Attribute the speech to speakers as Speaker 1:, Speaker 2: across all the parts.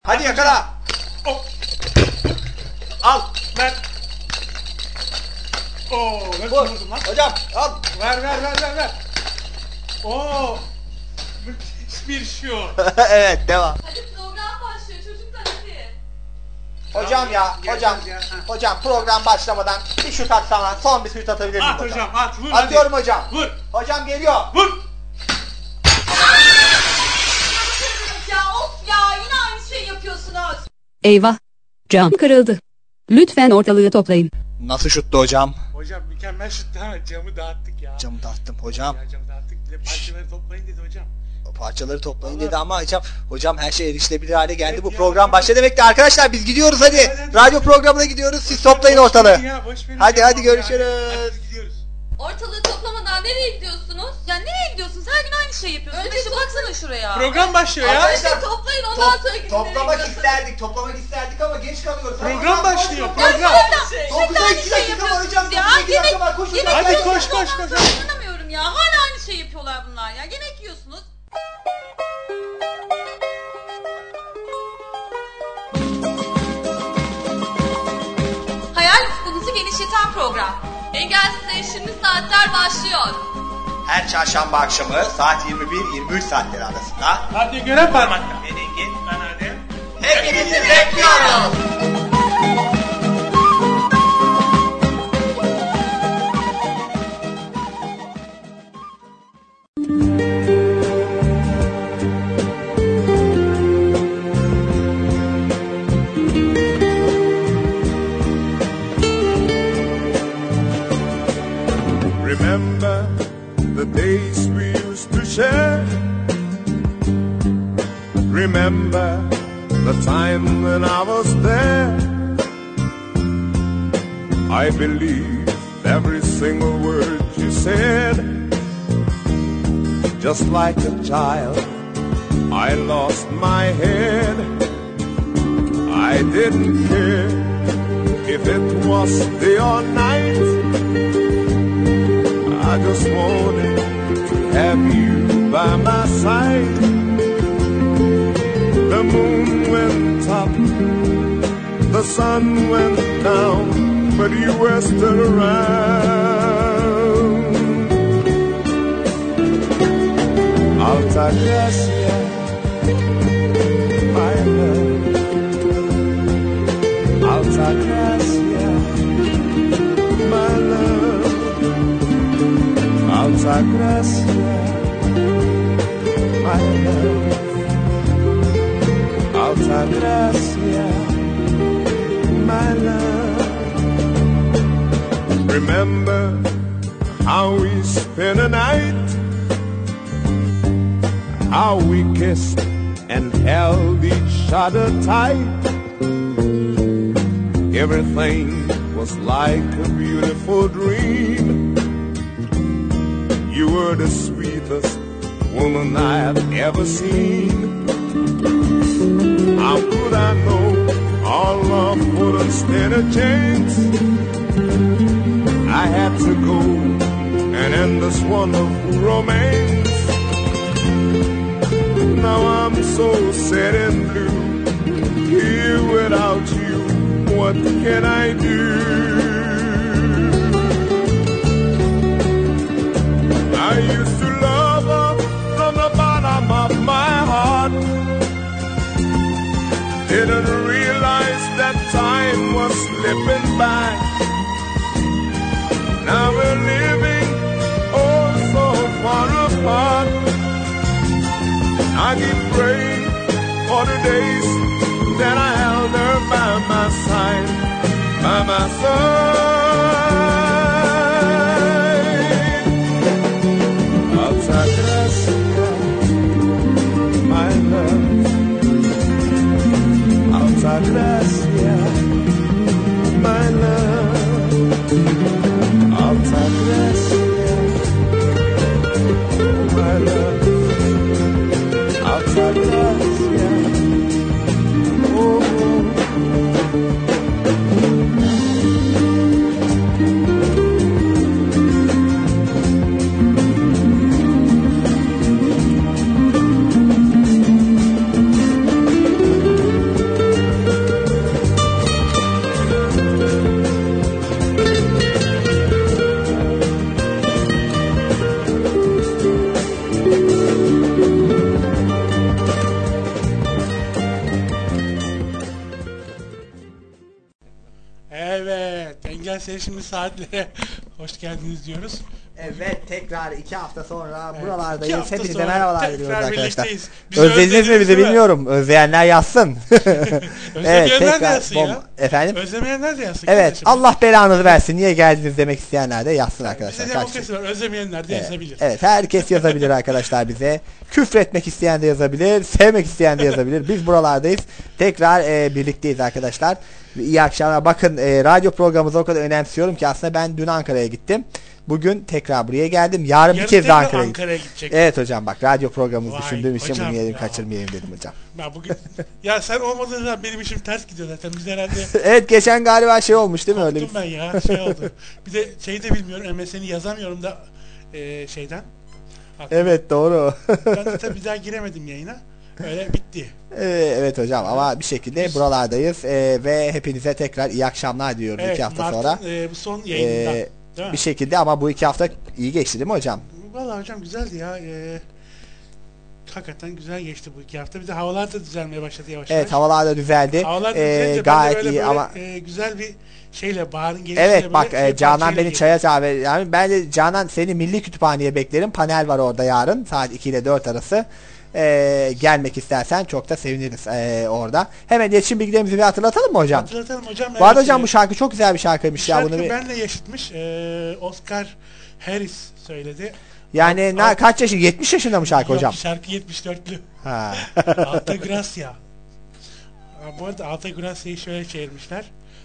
Speaker 1: Hadi yakala.
Speaker 2: Oh.
Speaker 1: Al.
Speaker 2: Ver. Oo, nasıl
Speaker 1: Vur.
Speaker 2: vurdum lan?
Speaker 1: Hocam al.
Speaker 2: Ver. Oo. Müthiş bir şut.
Speaker 1: Evet devam.
Speaker 3: Hadi program başlıyor çocuklar hadi.
Speaker 1: Hocam ya
Speaker 2: Gel,
Speaker 1: hocam.
Speaker 2: gel, ha.
Speaker 1: Hocam program başlamadan bir şut atsana. Son bir şut atabilir miyim
Speaker 2: At
Speaker 1: hocam?
Speaker 2: hocam at vur
Speaker 1: Atıyorum
Speaker 2: hadi.
Speaker 1: hocam.
Speaker 2: Vur.
Speaker 1: Hocam geliyor.
Speaker 2: Vur.
Speaker 3: Ya of ya yine aynı şeyi yapıyorsunuz.
Speaker 4: Eyvah! Cam kırıldı. Lütfen ortalığı toplayın.
Speaker 1: Nasıl şuttu hocam?
Speaker 2: Hocam mükemmel şuttu ama camı dağıttık ya.
Speaker 1: Camı dağıttım hocam.
Speaker 2: Ya camı dağıttık. Bir de parçaları toplayın dedi hocam.
Speaker 1: Parçaları toplayın
Speaker 2: Vallahi.
Speaker 1: dedi ama hocam her şey erişilebilir hale geldi.
Speaker 2: Evet
Speaker 1: Bu
Speaker 2: ya,
Speaker 1: program
Speaker 2: hocam.
Speaker 1: başladı demekti. Arkadaşlar biz gidiyoruz hadi.
Speaker 2: Hadi.
Speaker 1: Radyo programına gidiyoruz. Siz toplayın
Speaker 2: Boş
Speaker 1: ortalığı.
Speaker 2: verin ya, boş verin
Speaker 1: Hadi
Speaker 2: ya.
Speaker 1: hadi görüşürüz.
Speaker 2: Hadi biz gidiyoruz.
Speaker 3: Ortalığı toplamadan nereye gidiyorsunuz? Ya nereye gidiyorsunuz? Her gün aynı şey yapıyorsunuz. Önce baksana şuraya.
Speaker 2: Program başlıyor ya.
Speaker 1: Arkadaşlar,
Speaker 3: Önce toplayın ondan sonra gidin.
Speaker 1: Toplamak isterdik ama geç kalıyoruz.
Speaker 2: Program başlıyor,
Speaker 1: Hadi,
Speaker 2: program.
Speaker 1: Dokuzda
Speaker 3: Şimdi aynı
Speaker 1: 2
Speaker 3: şey
Speaker 1: dakika var hocam.
Speaker 3: yapıyorsunuz ya.
Speaker 1: 9'da 2 dakika var. Koşun.
Speaker 2: Hadi
Speaker 3: yiyorsunuz,
Speaker 2: koş.
Speaker 3: ondan sonra inanamıyorum ya. Hala aynı şey yapıyorlar bunlar ya. Yemek yiyorsunuz. Hayal ufkunuzu genişleten program. Engelsiz şimdi saatler başlıyor.
Speaker 1: Her çarşamba akşamı saat 21-23 saatleri arasında
Speaker 2: Hadi gören parmakla.
Speaker 1: ben Engin,
Speaker 2: Ben hadi.
Speaker 1: hepinizi bekliyoruz.
Speaker 5: Remember the days we used to share. Remember the time when I was there. I believed every single word you said. Just like a child, I lost my head. I didn't care if it was day or night. I just wanted to have you by my side. The moon went up, the sun went down, but you were still around. Altagracia, my love. Altagracia, my love. Altagracia, my love. Altagracia, my love. Remember how we spent a night, how we kissed and held each other tight. Everything was like a beautiful dream. You were the sweetest woman I have ever seen. How could I know our love wouldn't stand a chance? I had to go and end this wonderful romance. Now I'm so sad and blue, here without you, what can I do? I used to love her from the bottom of my heart. Didn't realize that time was slipping by. Now we're living oh so far apart. I keep praying for the days that I held her by my side, by my side. Altagracia, my love. Altagracia, my love. Altagracia, my love. Altagracia, oh.
Speaker 2: Engelsiz Erişimli Saatlere hoş geldiniz diyoruz.
Speaker 6: Evet, tekrar 2 hafta sonra
Speaker 2: Evet,
Speaker 6: buralardayız.
Speaker 2: 2 hafta
Speaker 6: Hepinize
Speaker 2: sonra
Speaker 6: merhabalar
Speaker 2: tekrar
Speaker 6: diliyoruz arkadaşlar.
Speaker 2: birlikteyiz. Bizi
Speaker 6: Özlediniz mi
Speaker 2: özlediniz
Speaker 6: bizi
Speaker 2: değil mi?
Speaker 6: bilmiyorum. Özleyenler yazsın.
Speaker 2: Özlemeyenler de yazsın ya.
Speaker 6: Efendim?
Speaker 2: Özlemeyenler de yazsın.
Speaker 6: Evet,
Speaker 2: kardeşim.
Speaker 6: Allah belanızı versin. Niye geldiniz demek isteyenler de yazsın arkadaşlar.
Speaker 2: Bize demokrasi var. Özlemeyenler de yazabilir.
Speaker 6: Evet, herkes yazabilir arkadaşlar bize. Küfretmek isteyen de yazabilir, sevmek isteyen de yazabilir. Biz buralardayız. Tekrar birlikteyiz arkadaşlar. İyi akşamlar. Bakın radyo programımızı o kadar önemsiyorum ki aslında ben dün Ankara'ya gittim. Bugün tekrar buraya geldim. Yarın bir kez de Ankara'ya
Speaker 2: gidecek.
Speaker 6: Evet hocam, bak radyo programımızı
Speaker 2: Vay
Speaker 6: düşündüğüm için
Speaker 2: hocam
Speaker 6: bunu yedim,
Speaker 2: ya.
Speaker 6: kaçırmayayım dedim hocam.
Speaker 2: Ben bugün ya sen olmadığın zaman benim işim ters gidiyor zaten. Biz herhalde
Speaker 6: Evet, geçen galiba şey olmuş değil mi öyle bir?
Speaker 2: korktum ben ya. Şey oldu. Bir de şeyi de bilmiyorum. MSN'i yazamıyorum da şeyden.
Speaker 6: Evet, doğru.
Speaker 2: Ben de tabii bir daha giremedim yayına. Öyle bitti.
Speaker 6: Evet hocam, ama bir şekilde buralardayız ve hepinize tekrar iyi akşamlar diyoruz
Speaker 2: Evet,
Speaker 6: 2 hafta
Speaker 2: Mart'ın,
Speaker 6: sonra.
Speaker 2: bu son yayından. Değil mi?
Speaker 6: Bir şekilde, ama bu 2 hafta iyi geçti değil mi hocam?
Speaker 2: Vallahi hocam güzeldi ya. Hakikaten güzel geçti bu 2 hafta. Bir de havalar da düzelmeye başladı yavaş yavaş.
Speaker 6: Evet, havalar da düzeldi.
Speaker 2: Havalar düzelince
Speaker 6: gayet
Speaker 2: ben de
Speaker 6: iyi ama
Speaker 2: güzel bir şeyle baharın gelişiyle
Speaker 6: evet bak,
Speaker 2: böyle
Speaker 6: Canan
Speaker 2: parçayla
Speaker 6: beni çaya çağırdı. Yani ben de Canan seni Milli Kütüphane'ye beklerim. Panel var orada yarın saat 2 ile 4 arası. Gelmek istersen çok da seviniriz orada. Hemen iletişim bilgilerimizi bir hatırlatalım mı hocam?
Speaker 2: Hatırlatalım hocam.
Speaker 6: Bu arada hocam bu şarkı çok güzel bir şarkıymış ya.
Speaker 2: Şarkı
Speaker 6: Bunu
Speaker 2: benle yaşıtmış. Oscar Harris söyledi.
Speaker 6: yani kaç yaşında? 70 yaşında mı şarkı hocam?
Speaker 2: Yok, şarkı 74'lü.
Speaker 6: Ha.
Speaker 2: Alta Gracia. Bu arada Alta Gracia'yı şöyle çevirmişler.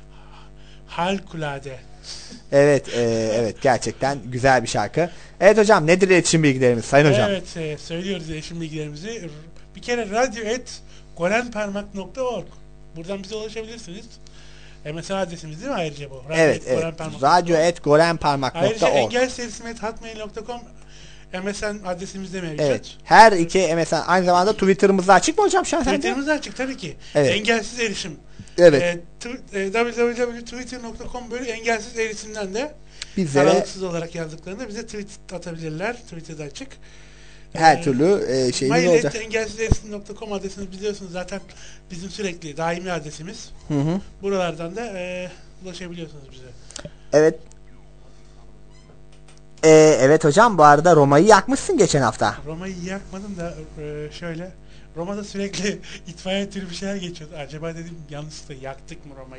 Speaker 2: Harikulade.
Speaker 6: Evet, evet, gerçekten güzel bir şarkı. Evet hocam, nedir iletişim bilgilerimiz sayın hocam?
Speaker 2: Evet, söylüyoruz iletişim bilgilerimizi. Bir kere radyo@gorenparmak.org. Buradan bize ulaşabilirsiniz. MSN adresimiz değil mi ayrıca bu?
Speaker 6: Evet, radyo@gorenparmak.org.
Speaker 2: Ayrıca engelserisi@hotmail.com MSN adresimiz de mevcut.
Speaker 6: Evet. Her iki MSN, aynı zamanda Twitter'ımız da açık mı hocam şu an sende?
Speaker 2: Twitter'ımız açık tabii ki.
Speaker 6: Evet.
Speaker 2: Engelsiz erişim.
Speaker 6: Evet.
Speaker 2: www.twitter.com böyle engelsiz erişimden de
Speaker 6: Bizlere
Speaker 2: aralıksız olarak yazdıklarında bize tweet atabilirler. Twitter'da açık.
Speaker 6: her türlü şeyimiz olacak.
Speaker 2: mail@engelsizeresim.com adresini biliyorsunuz zaten, bizim sürekli daimi adresimiz.
Speaker 6: Hı hı.
Speaker 2: Buralardan da ulaşabiliyorsunuz bize.
Speaker 6: Evet. Evet hocam, bu arada Roma'yı yakmışsın geçen hafta.
Speaker 2: Roma'yı yakmadım da şöyle. Roma'da sürekli itfaiye türü bir şeyler geçiyordu. Acaba dedim yanlışlıkla yaktık mı Roma'yı?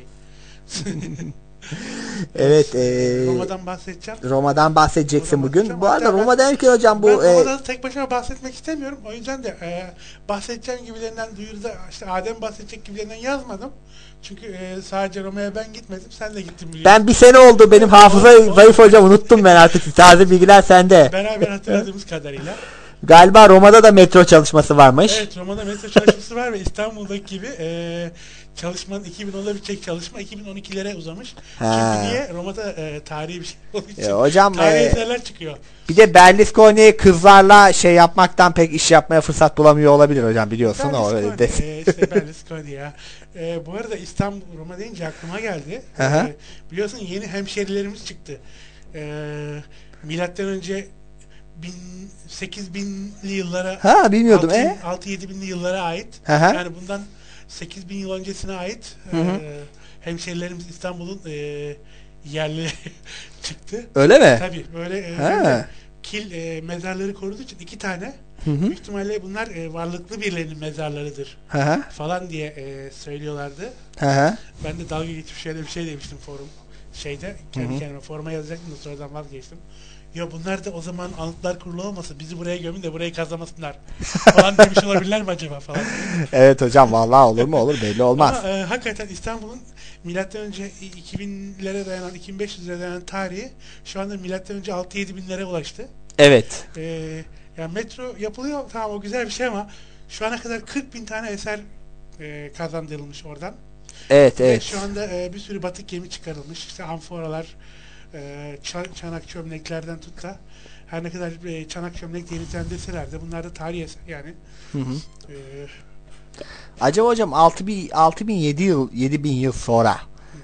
Speaker 6: Evet.
Speaker 2: Roma'dan bahsedeceğim.
Speaker 6: Roma'dan bahsedeceksin bugün.
Speaker 2: bahsedeceğim.
Speaker 6: Bu arada
Speaker 2: Hatta
Speaker 6: Roma derken hocam bu
Speaker 2: Ben Roma'dan tek başıma bahsetmek istemiyorum. O yüzden de bahsedeceğim gibilerinden duyuruda işte Adem bahsedecek gibilerinden yazmadım. Çünkü sadece Roma'ya ben gitmedim. Sen de gittin biliyorsun.
Speaker 6: ben bir sene oldu, benim hafıza zayıf hocam, unuttum ben artık. Taze bilgiler sende.
Speaker 2: Beraber hatırladığımız kadarıyla.
Speaker 6: Galiba Roma'da da metro çalışması varmış.
Speaker 2: Evet, Roma'da metro çalışması var ve İstanbul'daki gibi çalışmanın 2010'da bitecek çalışma 2012'lere uzamış.
Speaker 6: Ha.
Speaker 2: Çünkü niye? Roma'da tarihi bir şey olduğu için
Speaker 6: Hocam
Speaker 2: tarihi eserler çıkıyor.
Speaker 6: bir de Berlusconi kızlarla şey yapmaktan pek iş yapmaya fırsat bulamıyor olabilir hocam, biliyorsun. O öyle de.
Speaker 2: İşte Berlusconi ya. Bu arada İstanbul, Roma deyince aklıma geldi.
Speaker 6: Aha.
Speaker 2: Biliyorsun yeni hemşerilerimiz çıktı. Milattan önce 8000'li yıllara,
Speaker 6: Ha, bilmiyordum.
Speaker 2: 6-7 binli yıllara ait.
Speaker 6: Aha.
Speaker 2: Yani bundan 8000 yıl öncesine ait hemşerilerimiz İstanbul'un yerli çıktı.
Speaker 6: Öyle mi?
Speaker 2: Tabii böyle
Speaker 6: Ha.
Speaker 2: kil mezarları koruduğu için 2 tane.
Speaker 6: Hı hı.
Speaker 2: Büyük ihtimalle bunlar varlıklı birilerinin mezarlarıdır
Speaker 6: Hı hı.
Speaker 2: falan diye söylüyorlardı.
Speaker 6: Hı hı.
Speaker 2: Ben de dalga geçip şöyle bir şey demiştim forum şeyde. Kendi kendime foruma yazacaktım da sonradan vazgeçtim. Ya bunlar da o zaman anıtlar kurulu olmasa bizi buraya gömün de burayı kazlamasınlar falan demiş olabilirler mi acaba falan.
Speaker 6: Evet hocam, vallahi olur mu olur, belli olmaz.
Speaker 2: Ama hakikaten İstanbul'un milattan önce 2000'lere dayanan, 2500'lere dayanan tarihi şu anda milattan önce 6-7 binlere ulaştı.
Speaker 6: Evet.
Speaker 2: Yani metro yapılıyor, tamam, o güzel bir şey ama şu ana kadar 40 bin tane eser kazandırılmış oradan.
Speaker 6: Evet,
Speaker 2: Ve
Speaker 6: evet.
Speaker 2: şu anda bir sürü batık gemi çıkarılmış. İşte amforalar, çanak çömleklerden tut da her ne kadar çanak çömlek diye nitelendirseler de bunlar da tarihi eser yani.
Speaker 6: Hı hı.
Speaker 2: E,
Speaker 6: Acaba hocam 6000 7000 yıl sonra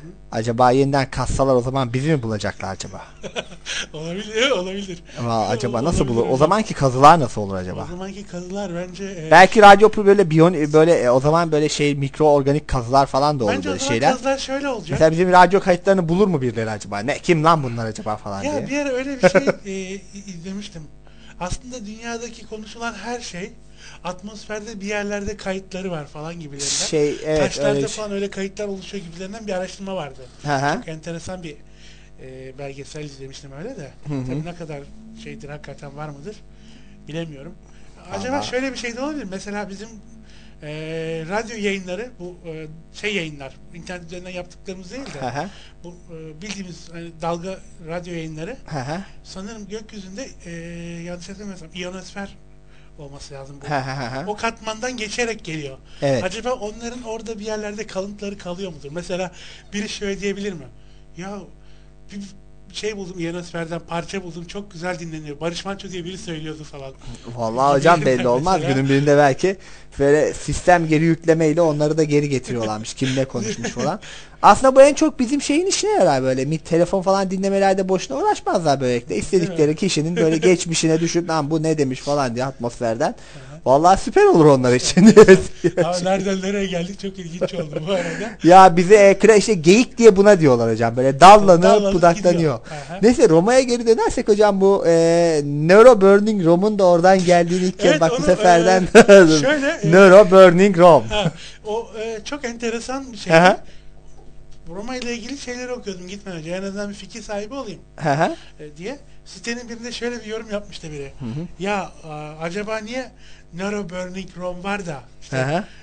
Speaker 6: Acaba yeniden kassalar o zaman bizi mi bulacaklar acaba?
Speaker 2: Olabilir, olabilir.
Speaker 6: Acaba nasıl bulur?
Speaker 2: Olabilir.
Speaker 6: O zamanki kazılar nasıl olur acaba?
Speaker 2: O zamanki kazılar bence
Speaker 6: Belki radyo böyle o zaman böyle şey mikroorganik kazılar falan da olur
Speaker 2: bence o
Speaker 6: böyle
Speaker 2: zaman
Speaker 6: şeyler.
Speaker 2: kazılar şöyle olacak.
Speaker 6: Mesela bizim radyo kayıtlarını bulur mu birileri acaba? Ne kim lan bunlar acaba falan
Speaker 2: Ya
Speaker 6: diye.
Speaker 2: bir ara öyle bir şey izlemiştim. Aslında dünyadaki konuşulan her şey atmosferde bir yerlerde kayıtları var falan gibilerinden.
Speaker 6: Evet,
Speaker 2: Taşlarda
Speaker 6: öyle
Speaker 2: falan öyle kayıtlar oluşuyor gibilerinden bir araştırma vardı.
Speaker 6: Hı hı.
Speaker 2: Çok enteresan bir belgesel izlemiştim öyle de. Tabii ne kadar şeydir hakikaten var mıdır bilemiyorum. Acaba
Speaker 6: Vallahi.
Speaker 2: şöyle bir şey de olabilir. Mesela bizim radyo yayınları bu yayınlar internet üzerinden yaptıklarımız değil de
Speaker 6: Hı hı.
Speaker 2: bu bildiğimiz hani dalga radyo yayınları
Speaker 6: Hı hı.
Speaker 2: sanırım gökyüzünde yanlış hatırlamıyorsam iyonosfer olması lazım bu.
Speaker 6: Hı hı hı.
Speaker 2: O katmandan geçerek geliyor.
Speaker 6: Evet.
Speaker 2: Acaba onların orada bir yerlerde kalıntıları kalıyor mudur? Mesela biri şöyle diyebilir mi? Ya bir şey buldum iyonosferden parça buldum çok güzel dinleniyor. Barış Manço diye biri söylüyordu falan.
Speaker 6: Vallahi hocam belli olmaz.
Speaker 2: Mesela.
Speaker 6: Günün birinde belki böyle sistem geri yüklemeyle onları da geri getiriyorlarmış. Kim ne konuşmuş falan. Aslında bu en çok bizim şeyin işine yarar böyle. Telefon falan dinlemelerde boşuna uğraşmazlar böylelikle. İstedikleri kişinin böyle geçmişine düşüp lan bu ne demiş falan diye atmosferden. Vallahi süper olur onlar için.
Speaker 2: Ama nereden nereye geldik çok ilginç oldu bu arada.
Speaker 6: Ya bize işte geyik diye buna diyorlar hocam. Böyle dallanıp
Speaker 2: Dallanıp
Speaker 6: budaklanıyor.
Speaker 2: gidiyor. Aha.
Speaker 6: Neyse Roma'ya geri dönersek hocam bu Neuro Burning Rome'un da oradan geldiğini ilk kez
Speaker 2: Evet,
Speaker 6: bak bu
Speaker 2: onu,
Speaker 6: seferden
Speaker 2: şöyle,
Speaker 6: Neuro Burning Rome.
Speaker 2: Ha, o çok enteresan bir şey.
Speaker 6: Hı
Speaker 2: Roma ile ilgili şeyleri okuyordum gitmeden önce. En azından bir fikir sahibi olayım
Speaker 6: hı hı.
Speaker 2: diye. Sitenin birinde şöyle bir yorum yapmıştı biri. Ya acaba niye Nero Burning Rome var da işte,
Speaker 6: Hı hı.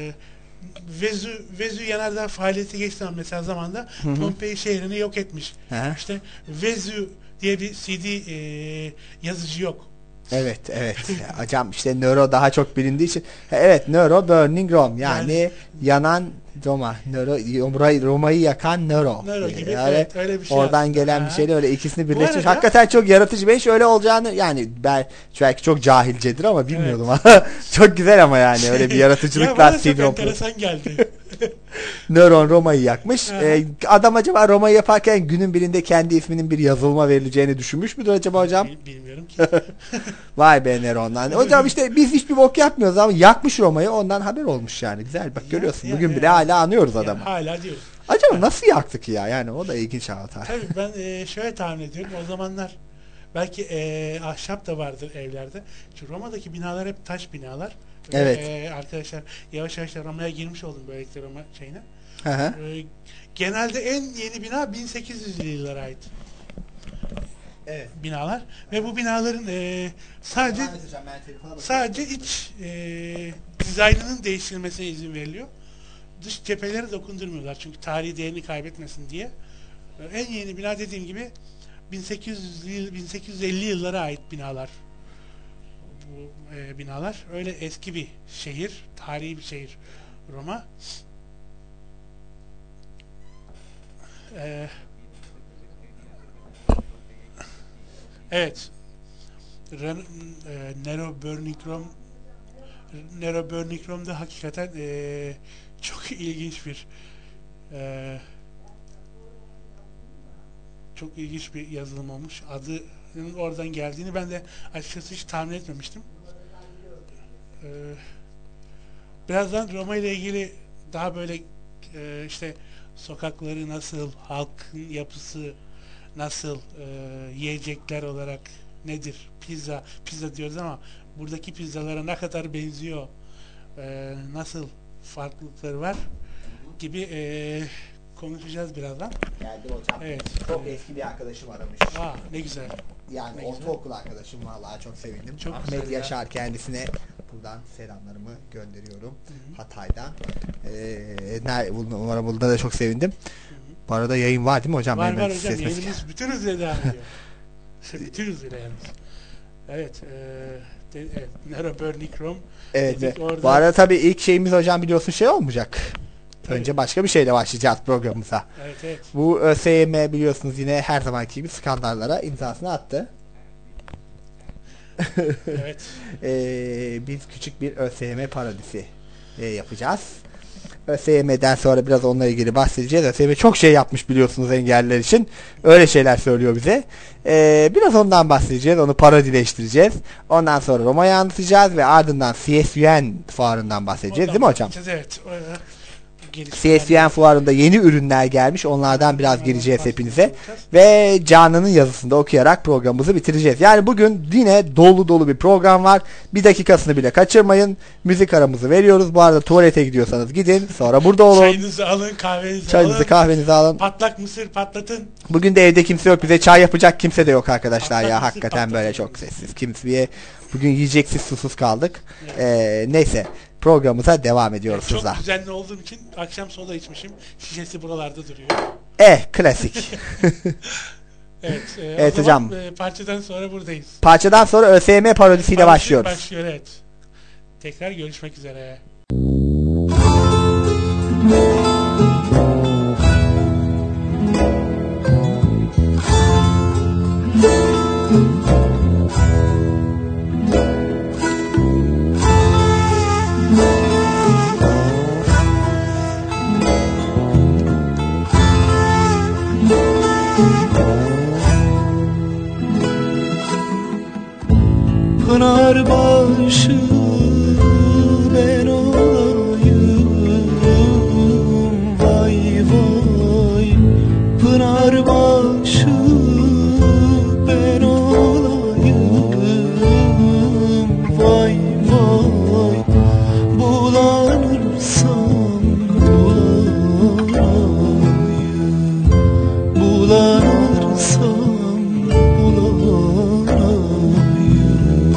Speaker 2: Vezü yanardağ faaliyeti geçtiği zaman mesela zamanda Pompei şehrini yok etmiş.
Speaker 6: Hı hı.
Speaker 2: İşte Vezü diye bir CD yazıcı yok.
Speaker 6: Evet. Hocam işte Neuro daha çok bilindiği için. Evet Neuro Burning Rome yani yanan Roma. Roma'yı yakan Neuro.
Speaker 2: Nero gibi,
Speaker 6: Yani
Speaker 2: evet, öyle bir şey
Speaker 6: oradan
Speaker 2: aslında.
Speaker 6: gelen bir
Speaker 2: Ha.
Speaker 6: şeyle öyle ikisini birleştirmiş.
Speaker 2: arada-
Speaker 6: Hakikaten çok yaratıcı bir iş öyle olacağını yani ben belki çok cahilcedir ama bilmiyordum ama çok güzel ama yani öyle bir
Speaker 2: Ya
Speaker 6: yaratıcılıkla
Speaker 2: bana çok
Speaker 6: sindrom.
Speaker 2: enteresan geldi.
Speaker 6: Nöron Roma'yı yakmış.
Speaker 2: Aha.
Speaker 6: Adam acaba Roma'yı yaparken günün birinde kendi isminin bir yazılma verileceğini düşünmüş müdür acaba hocam?
Speaker 2: Bilmiyorum ki.
Speaker 6: Vay be Neron'dan. Hocam işte biz hiçbir bok yapmıyoruz ama yakmış Roma'yı ondan haber olmuş yani. Güzel bak görüyorsun.
Speaker 2: ya,
Speaker 6: Bugün
Speaker 2: ya.
Speaker 6: bile hala anıyoruz
Speaker 2: Ya,
Speaker 6: adamı.
Speaker 2: hala diyoruz.
Speaker 6: Acaba nasıl yaktık ya? Yani o da ilginç anlatar.
Speaker 2: Tabii ben şöyle tahmin ediyorum. O zamanlar belki ahşap da vardır evlerde. Çünkü Roma'daki binalar hep taş binalar. Ve,
Speaker 6: Evet.
Speaker 2: arkadaşlar yavaş yavaş da Roma'ya girmiş oldum böylelikle Roma şeyine.
Speaker 6: Hı hı.
Speaker 2: Genelde en yeni bina 1800'lü yıllara ait
Speaker 6: Evet.
Speaker 2: binalar ve bu binaların sadece iç dizaynının değiştirilmesine izin veriliyor. Dış cepheleri dokundurmuyorlar çünkü tarihi değerini kaybetmesin diye. En yeni bina dediğim gibi 1850 yıllara ait binalar. Bu binalar öyle eski bir şehir, tarihi bir şehir Roma. Evet. Nero Burning Rome'da hakikaten çok ilginç bir çok ilginç bir yazılım olmuş. Adının oradan geldiğini ben de açıkçası hiç tahmin etmemiştim. Birazdan Roma ile ilgili daha böyle işte sokakları nasıl, halkın yapısı nasıl, yiyecekler olarak nedir? Pizza diyoruz ama buradaki pizzalara ne kadar benziyor, nasıl farklılıkları var gibi konuşacağız birazdan.
Speaker 6: Geldi hocam.
Speaker 2: Evet.
Speaker 6: Çok eski bir arkadaşım aramış.
Speaker 2: Ne güzel.
Speaker 6: Yani
Speaker 2: Ne güzel.
Speaker 6: ortaokul arkadaşım vallahi çok sevindim.
Speaker 2: Çok
Speaker 6: Ahmet
Speaker 2: güzel ya.
Speaker 6: Yaşar kendisine buradan selamlarımı gönderiyorum. Hatay'dan. Umarım bunda da çok sevindim. Bu arada yayın var değil mi hocam?
Speaker 2: Var
Speaker 6: Benim
Speaker 2: hocam.
Speaker 6: sesime-
Speaker 2: Yayınımız bütün hızıyla devam ediyor. Bütün hızıyla yalnız. Evet. Evet. Nero Burning Rome.
Speaker 6: Evet.
Speaker 2: dedik orada.
Speaker 6: Bu arada tabii ilk şeyimiz hocam biliyorsun şey olmayacak.
Speaker 2: Tabii.
Speaker 6: Önce başka bir şeyle başlayacağız programımıza.
Speaker 2: Evet.
Speaker 6: Bu ÖSYM biliyorsunuz yine her zamanki gibi skandallara imzasını attı.
Speaker 2: Evet.
Speaker 6: Biz küçük bir ÖSYM parodisi yapacağız. ÖSYM'den sonra biraz onunla ilgili bahsedeceğiz. ÖSYM çok şey yapmış biliyorsunuz engelliler için. Öyle şeyler söylüyor bize. Biraz ondan bahsedeceğiz. Onu parodileştireceğiz. Ondan sonra Roma'yı anlatacağız ve ardından CSUN fuarından bahsedeceğiz. Değil mi hocam?
Speaker 2: Evet.
Speaker 6: CSUN fuarında yeni ürünler gelmiş. Onlardan biraz gireceğiz hepinize. Ve Canan'ın yazısında okuyarak programımızı bitireceğiz. Yani bugün yine dolu dolu bir program var. Bir dakikasını bile kaçırmayın. Müzik aramızı veriyoruz. Bu arada tuvalete gidiyorsanız gidin. Sonra burada olun.
Speaker 2: Çayınızı alın,
Speaker 6: kahvenizi alın.
Speaker 2: Patlak mısır patlatın.
Speaker 6: Bugün de evde kimse yok. Bize çay yapacak kimse de yok arkadaşlar ya. Hakikaten böyle çok sessiz. Kimseye bugün yiyeceksiz susuz kaldık. Neyse. Programımıza devam ediyoruz
Speaker 2: çok
Speaker 6: hızla.
Speaker 2: düzenli olduğum için akşam soda içmişim. Şişesi buralarda duruyor.
Speaker 6: Klasik.
Speaker 2: Evet,
Speaker 6: evet hocam.
Speaker 2: Parçadan sonra buradayız.
Speaker 6: Parçadan sonra ÖSYM parodisiyle başlıyoruz.
Speaker 2: Başlıyor, evet. Tekrar görüşmek üzere.
Speaker 7: Pınarbaşı ben olayım, vay vay. Pınarbaşı ben olayım, vay vay. Bulanırsam bulayım, bulanırsam bulayım.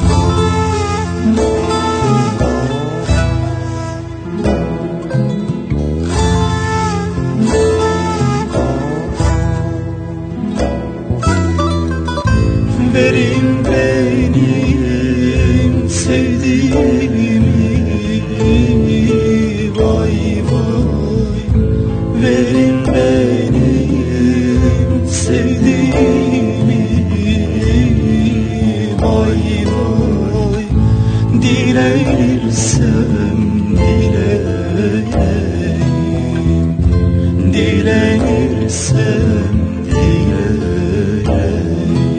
Speaker 7: Verin benim sevdiğimi, vay vay. Verin benim sevdiğimi, vay vay. Dilersem dileyim, dilersem dileyim.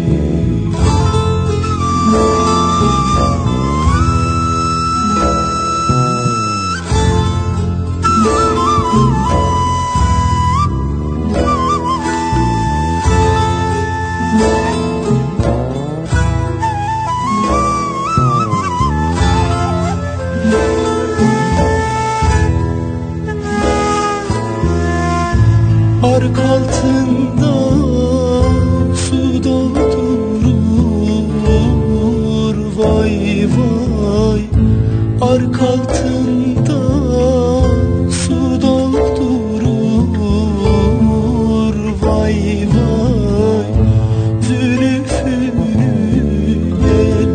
Speaker 7: Ark altında su doldurur, vay vay. Ark altında su doldurur, vay vay. Zülfü'nü yel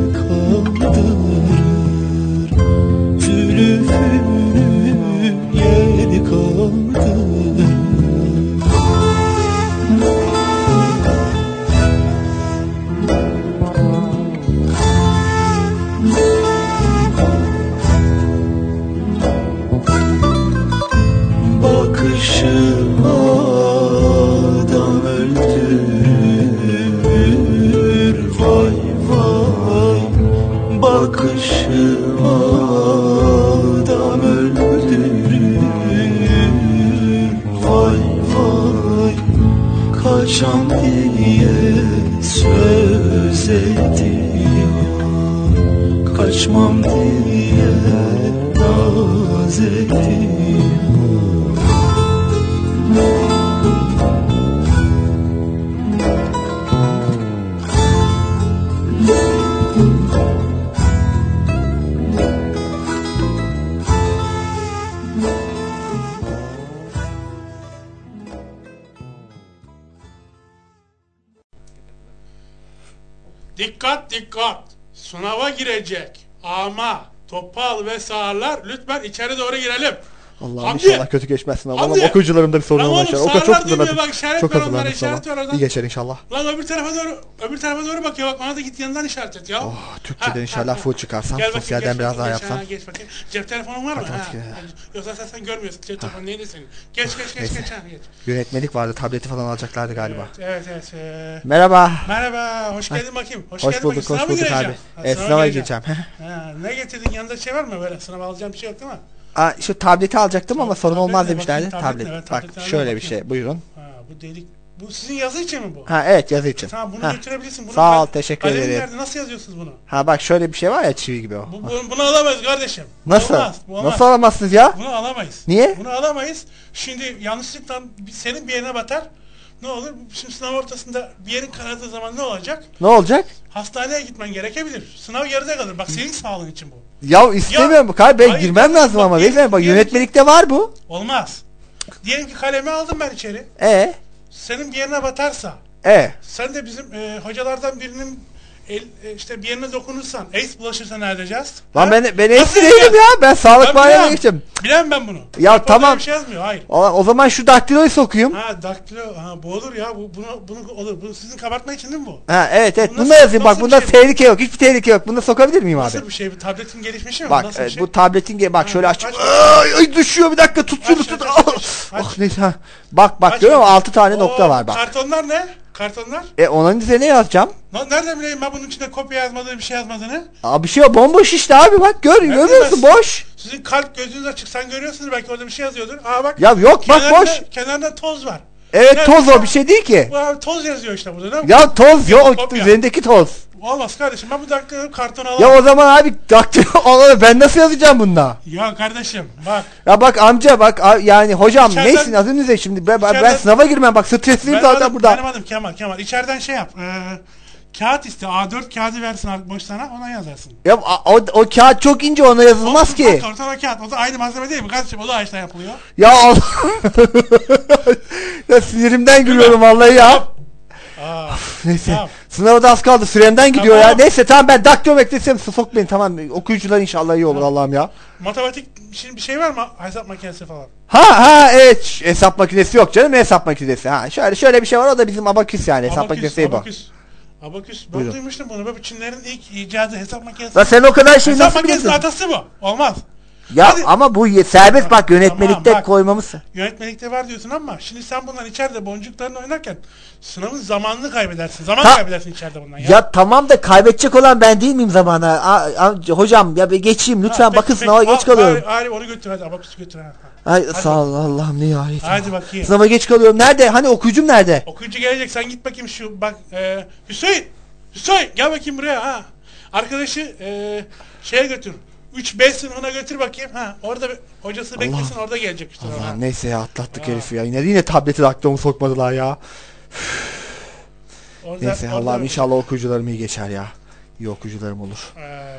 Speaker 7: kaldırır, zülfü'nü yel kaldırır. Bakışım adam öldürür, vay vay. Bakışım adam öldürür, vay vay. Kaçam diye söz ediyor, kaçmam diye naz ediyor.
Speaker 2: Dikkat dikkat! Sınava girecek ama topal ve sağırlar lütfen içeri doğru girelim.
Speaker 6: Allah'ım
Speaker 2: Hamdi!
Speaker 6: inşallah kötü geçmez sınav.
Speaker 2: Hamdi!
Speaker 6: Allah'ım okuyucularımda bir sorun
Speaker 2: Lan
Speaker 6: olmaz.
Speaker 2: oğlum,
Speaker 6: O kadar çok
Speaker 2: sağırlar demiyor,
Speaker 6: hazırladım.
Speaker 2: bak, işaret
Speaker 6: Çok
Speaker 2: ver onlara,
Speaker 6: hazırladım
Speaker 2: işaret
Speaker 6: sınava.
Speaker 2: ver oradan.
Speaker 6: İyi geçer inşallah.
Speaker 2: Lan öbür tarafa doğru bakıyor. Bak bana da git yanından işaret et ya.
Speaker 6: Oh, Türkçeden inşallah full çıkarsam.
Speaker 2: Gel bakayım,
Speaker 6: Sosyalden
Speaker 2: geç
Speaker 6: biraz
Speaker 2: bakayım,
Speaker 6: daha
Speaker 2: geç,
Speaker 6: yapsam.
Speaker 2: ha, geç bakayım. Cep telefonun var mı?
Speaker 6: Hadi,
Speaker 2: Ha.
Speaker 6: hadi.
Speaker 2: Yoksa sen görmüyorsun. Cep telefonu neydi senin? Geç.
Speaker 6: Neyse.
Speaker 2: Ha, geç.
Speaker 6: Yönetmelik vardı. Tableti falan alacaklardı galiba.
Speaker 2: Evet.
Speaker 6: Merhaba.
Speaker 2: Merhaba, hoş geldin bakayım.
Speaker 6: Hoş
Speaker 2: geldin
Speaker 6: bulduk,
Speaker 2: bakayım.
Speaker 6: hoş bulduk
Speaker 2: Sınava
Speaker 6: abi.
Speaker 2: mı gireceksin? Ha,
Speaker 6: Sınava
Speaker 2: gireceksin.
Speaker 6: gireceğim.
Speaker 2: Ha, ne getirdin? Yanında şey var mı böyle? Sınava alacağım bir şey yok değil mi?
Speaker 6: Aa, şu tableti alacaktım ama sorun
Speaker 2: Tablet
Speaker 6: olmaz
Speaker 2: ne?
Speaker 6: demişlerdi.
Speaker 2: Bakayım,
Speaker 6: Tablet.
Speaker 2: tablet ne?
Speaker 6: Bak
Speaker 2: Tabletten
Speaker 6: şöyle bir
Speaker 2: bakayım.
Speaker 6: şey. Buyurun.
Speaker 2: Ha, bu delik. Bu sizin yazı için mi bu?
Speaker 6: Ha evet yazı için.
Speaker 2: Tamam, bunu
Speaker 6: Ha.
Speaker 2: götürebilirsin. Bunu
Speaker 6: Sağ ol, teşekkür
Speaker 2: Kalemin
Speaker 6: ederim.
Speaker 2: nerede? Nasıl yazıyorsunuz bunu?
Speaker 6: Ha bak şöyle bir şey var ya çivi gibi o.
Speaker 2: Bunu alamayız kardeşim.
Speaker 6: Nasıl?
Speaker 2: Olmaz, bu olmaz.
Speaker 6: Nasıl alamazsınız ya?
Speaker 2: Bunu alamayız.
Speaker 6: Niye?
Speaker 2: Bunu alamayız. Şimdi yanlışlıkla senin bir yerine batar. Ne olur? Şimdi sınav ortasında bir yerin kanadığı zaman ne olacak?
Speaker 6: Ne olacak?
Speaker 2: Hastaneye gitmen gerekebilir. Sınav yarıda kalır. Bak senin sağlığın için bu.
Speaker 6: Ya istemiyorum bu kadar. Ben
Speaker 2: Hayır,
Speaker 6: girmem lazım
Speaker 2: bak,
Speaker 6: ama.
Speaker 2: diyelim-
Speaker 6: Beyefendi bak
Speaker 2: diyelim
Speaker 6: yönetmelikte var bu.
Speaker 2: Olmaz. Diyelim ki kalemi aldım ben içeri. Senin bir yerine batarsa, sen de bizim hocalardan birinin işte bir yerine dokunursan, AIDS bulaşırsa ne edeceğiz?
Speaker 6: Lan ben
Speaker 2: Nasıl
Speaker 6: eski
Speaker 2: edeceğiz?
Speaker 6: değilim ya. Ben sağlık
Speaker 2: Ben
Speaker 6: muayeneye
Speaker 2: bilemem.
Speaker 6: geçeceğim.
Speaker 2: Bilemem ben bunu.
Speaker 6: Ya
Speaker 2: Raporda
Speaker 6: tamam.
Speaker 2: Bir şey yazmıyor. Hayır.
Speaker 6: O zaman şu daktiloyu sokuyum.
Speaker 2: Ha, daktilo. Ha, bu olur ya. Bunu olur. Bu sizin kabartma için değil mi bu?
Speaker 6: Ha evet.
Speaker 2: Bu
Speaker 6: Bunda
Speaker 2: nasıl-
Speaker 6: yazayım bak.
Speaker 2: nasıl bir
Speaker 6: Bunda
Speaker 2: şey bu?
Speaker 6: tehlike yok. Hiçbir tehlike yok. Bunda sokabilir miyim abi?
Speaker 2: Nasıl bir şey? Bu tabletin gelişmişi mi?
Speaker 6: Bak
Speaker 2: Nasıl bir şey?
Speaker 6: bu tabletin bak şöyle aç.
Speaker 2: aç.
Speaker 6: Ay düşüyor bir dakika tut şunu
Speaker 2: Aç,
Speaker 6: tut.
Speaker 2: aç,
Speaker 6: Ah!
Speaker 2: aç, aç.
Speaker 6: Oh neyse. Ha. Bak
Speaker 2: Aç
Speaker 6: görüyor musun
Speaker 2: bakayım.
Speaker 6: 6 tane nokta
Speaker 2: Oo,
Speaker 6: var bak.
Speaker 2: Kartonlar ne? Kartonlar?
Speaker 6: Onun üzerine yazacağım.
Speaker 2: Nereden bileyim ben bunun içinde kopya yazmadığını, bir şey yazmadığını?
Speaker 6: Abi bir şey yok bomboş işte abi bak görmüyor musun
Speaker 2: bilmez.
Speaker 6: boş.
Speaker 2: Sizin kalp gözünüz açık, sen görüyorsunuz, belki orada bir şey yazıyordur. Aa bak.
Speaker 6: Ya yok bak boş.
Speaker 2: Kenarında toz var.
Speaker 6: Evet
Speaker 2: Ya,
Speaker 6: toz o bir şey değil ki.
Speaker 2: Bu abi toz yazıyor işte burada değil mi?
Speaker 6: Ya toz yok
Speaker 2: Kopya.
Speaker 6: üzerindeki toz.
Speaker 2: Olmaz kardeşim, ben bu dakika kartonu alamam.
Speaker 6: Ya o zaman abi daktilo ben nasıl yazacağım bunda?
Speaker 2: Ya kardeşim bak.
Speaker 6: Ya bak amca bak yani hocam
Speaker 2: İçeriden-
Speaker 6: neysin adınız ne şimdi ben
Speaker 2: İçeriden-
Speaker 6: sınava girmem bak stresliyim zaten burada.
Speaker 2: Benim adım Kemal. İçeriden şey yap. Kağıt iste. A4 kağıdı versin abi boş sana, ona yazarsın.
Speaker 6: Ya o kağıt çok ince ona yazılmaz
Speaker 2: Olsun,
Speaker 6: ki.
Speaker 2: bak, ortada kağıt. O da aynı malzeme değil mi kardeşim? O da ağaçtan yapılıyor.
Speaker 6: Ya Allah. Ya sinirimden gülüyorum vallahi ya.
Speaker 2: Aa,
Speaker 6: Neyse.
Speaker 2: Tamam.
Speaker 6: Sınava da az kaldı. Süremden gidiyor ya.
Speaker 2: Tamam.
Speaker 6: Neyse tamam ben daktilo beklesem sok beni tamam. Okuyucular inşallah iyi olur Allah'ım ya.
Speaker 2: matematik şimdi bir şey var mı? Hesap makinesi falan.
Speaker 6: Ha evet hesap makinesi yok canım hesap makinesi. Ha şöyle bir şey var o da bizim abaküs yani hesap makinesi değil bu.
Speaker 2: Abaküs. Ben
Speaker 6: Buyurun.
Speaker 2: duymuştum bunu. Bu Çinlerin ilk icadı hesap makinesi.
Speaker 6: La sen o kadar şey
Speaker 2: Hesap
Speaker 6: nasıl
Speaker 2: makinesinin
Speaker 6: biliyorsun?
Speaker 2: atası bu. Olmaz.
Speaker 6: Ya
Speaker 2: Hadi.
Speaker 6: ama bu serbest bak yönetmelikte
Speaker 2: Tamam, bak.
Speaker 6: koymamız.
Speaker 2: Yönetmelikte var diyorsun ama şimdi sen bundan içeride boncuklarını oynarken sınavın zamanını kaybedersin. Zaman
Speaker 6: Ha.
Speaker 2: kaybedersin içeride bundan ya.
Speaker 6: Ya tamam da kaybedecek olan ben değil miyim zamana? Hocam ya bir geçeyim lütfen
Speaker 2: Ha,
Speaker 6: bakın
Speaker 2: peki,
Speaker 6: sınava
Speaker 2: peki.
Speaker 6: geç kalıyorum.
Speaker 2: Ari onu götür hadi, abaküsü götür. Ha.
Speaker 6: Ay
Speaker 2: Hadi
Speaker 6: sağ ol Allah'ım ne ya.
Speaker 2: Hadi bakayım.
Speaker 6: Sınava geç kalıyorum. Nerede? Hani okuyucum nerede?
Speaker 2: Okuyucu gelecek, sen git bakayım şu bak Hüseyin gel bakayım buraya ha. Arkadaşı şeye götür. 3-5 sınıfına götür bakayım ha. Orada hocası beklesin, orada gelecek işte. Ha.
Speaker 6: Allah'ım neyse ya atlattık herifi ya. Yine tableti daktilomu sokmadılar ya. Neyse Allah'ım inşallah okuyucularım iyi geçer ya. İyi okuyucularım olur.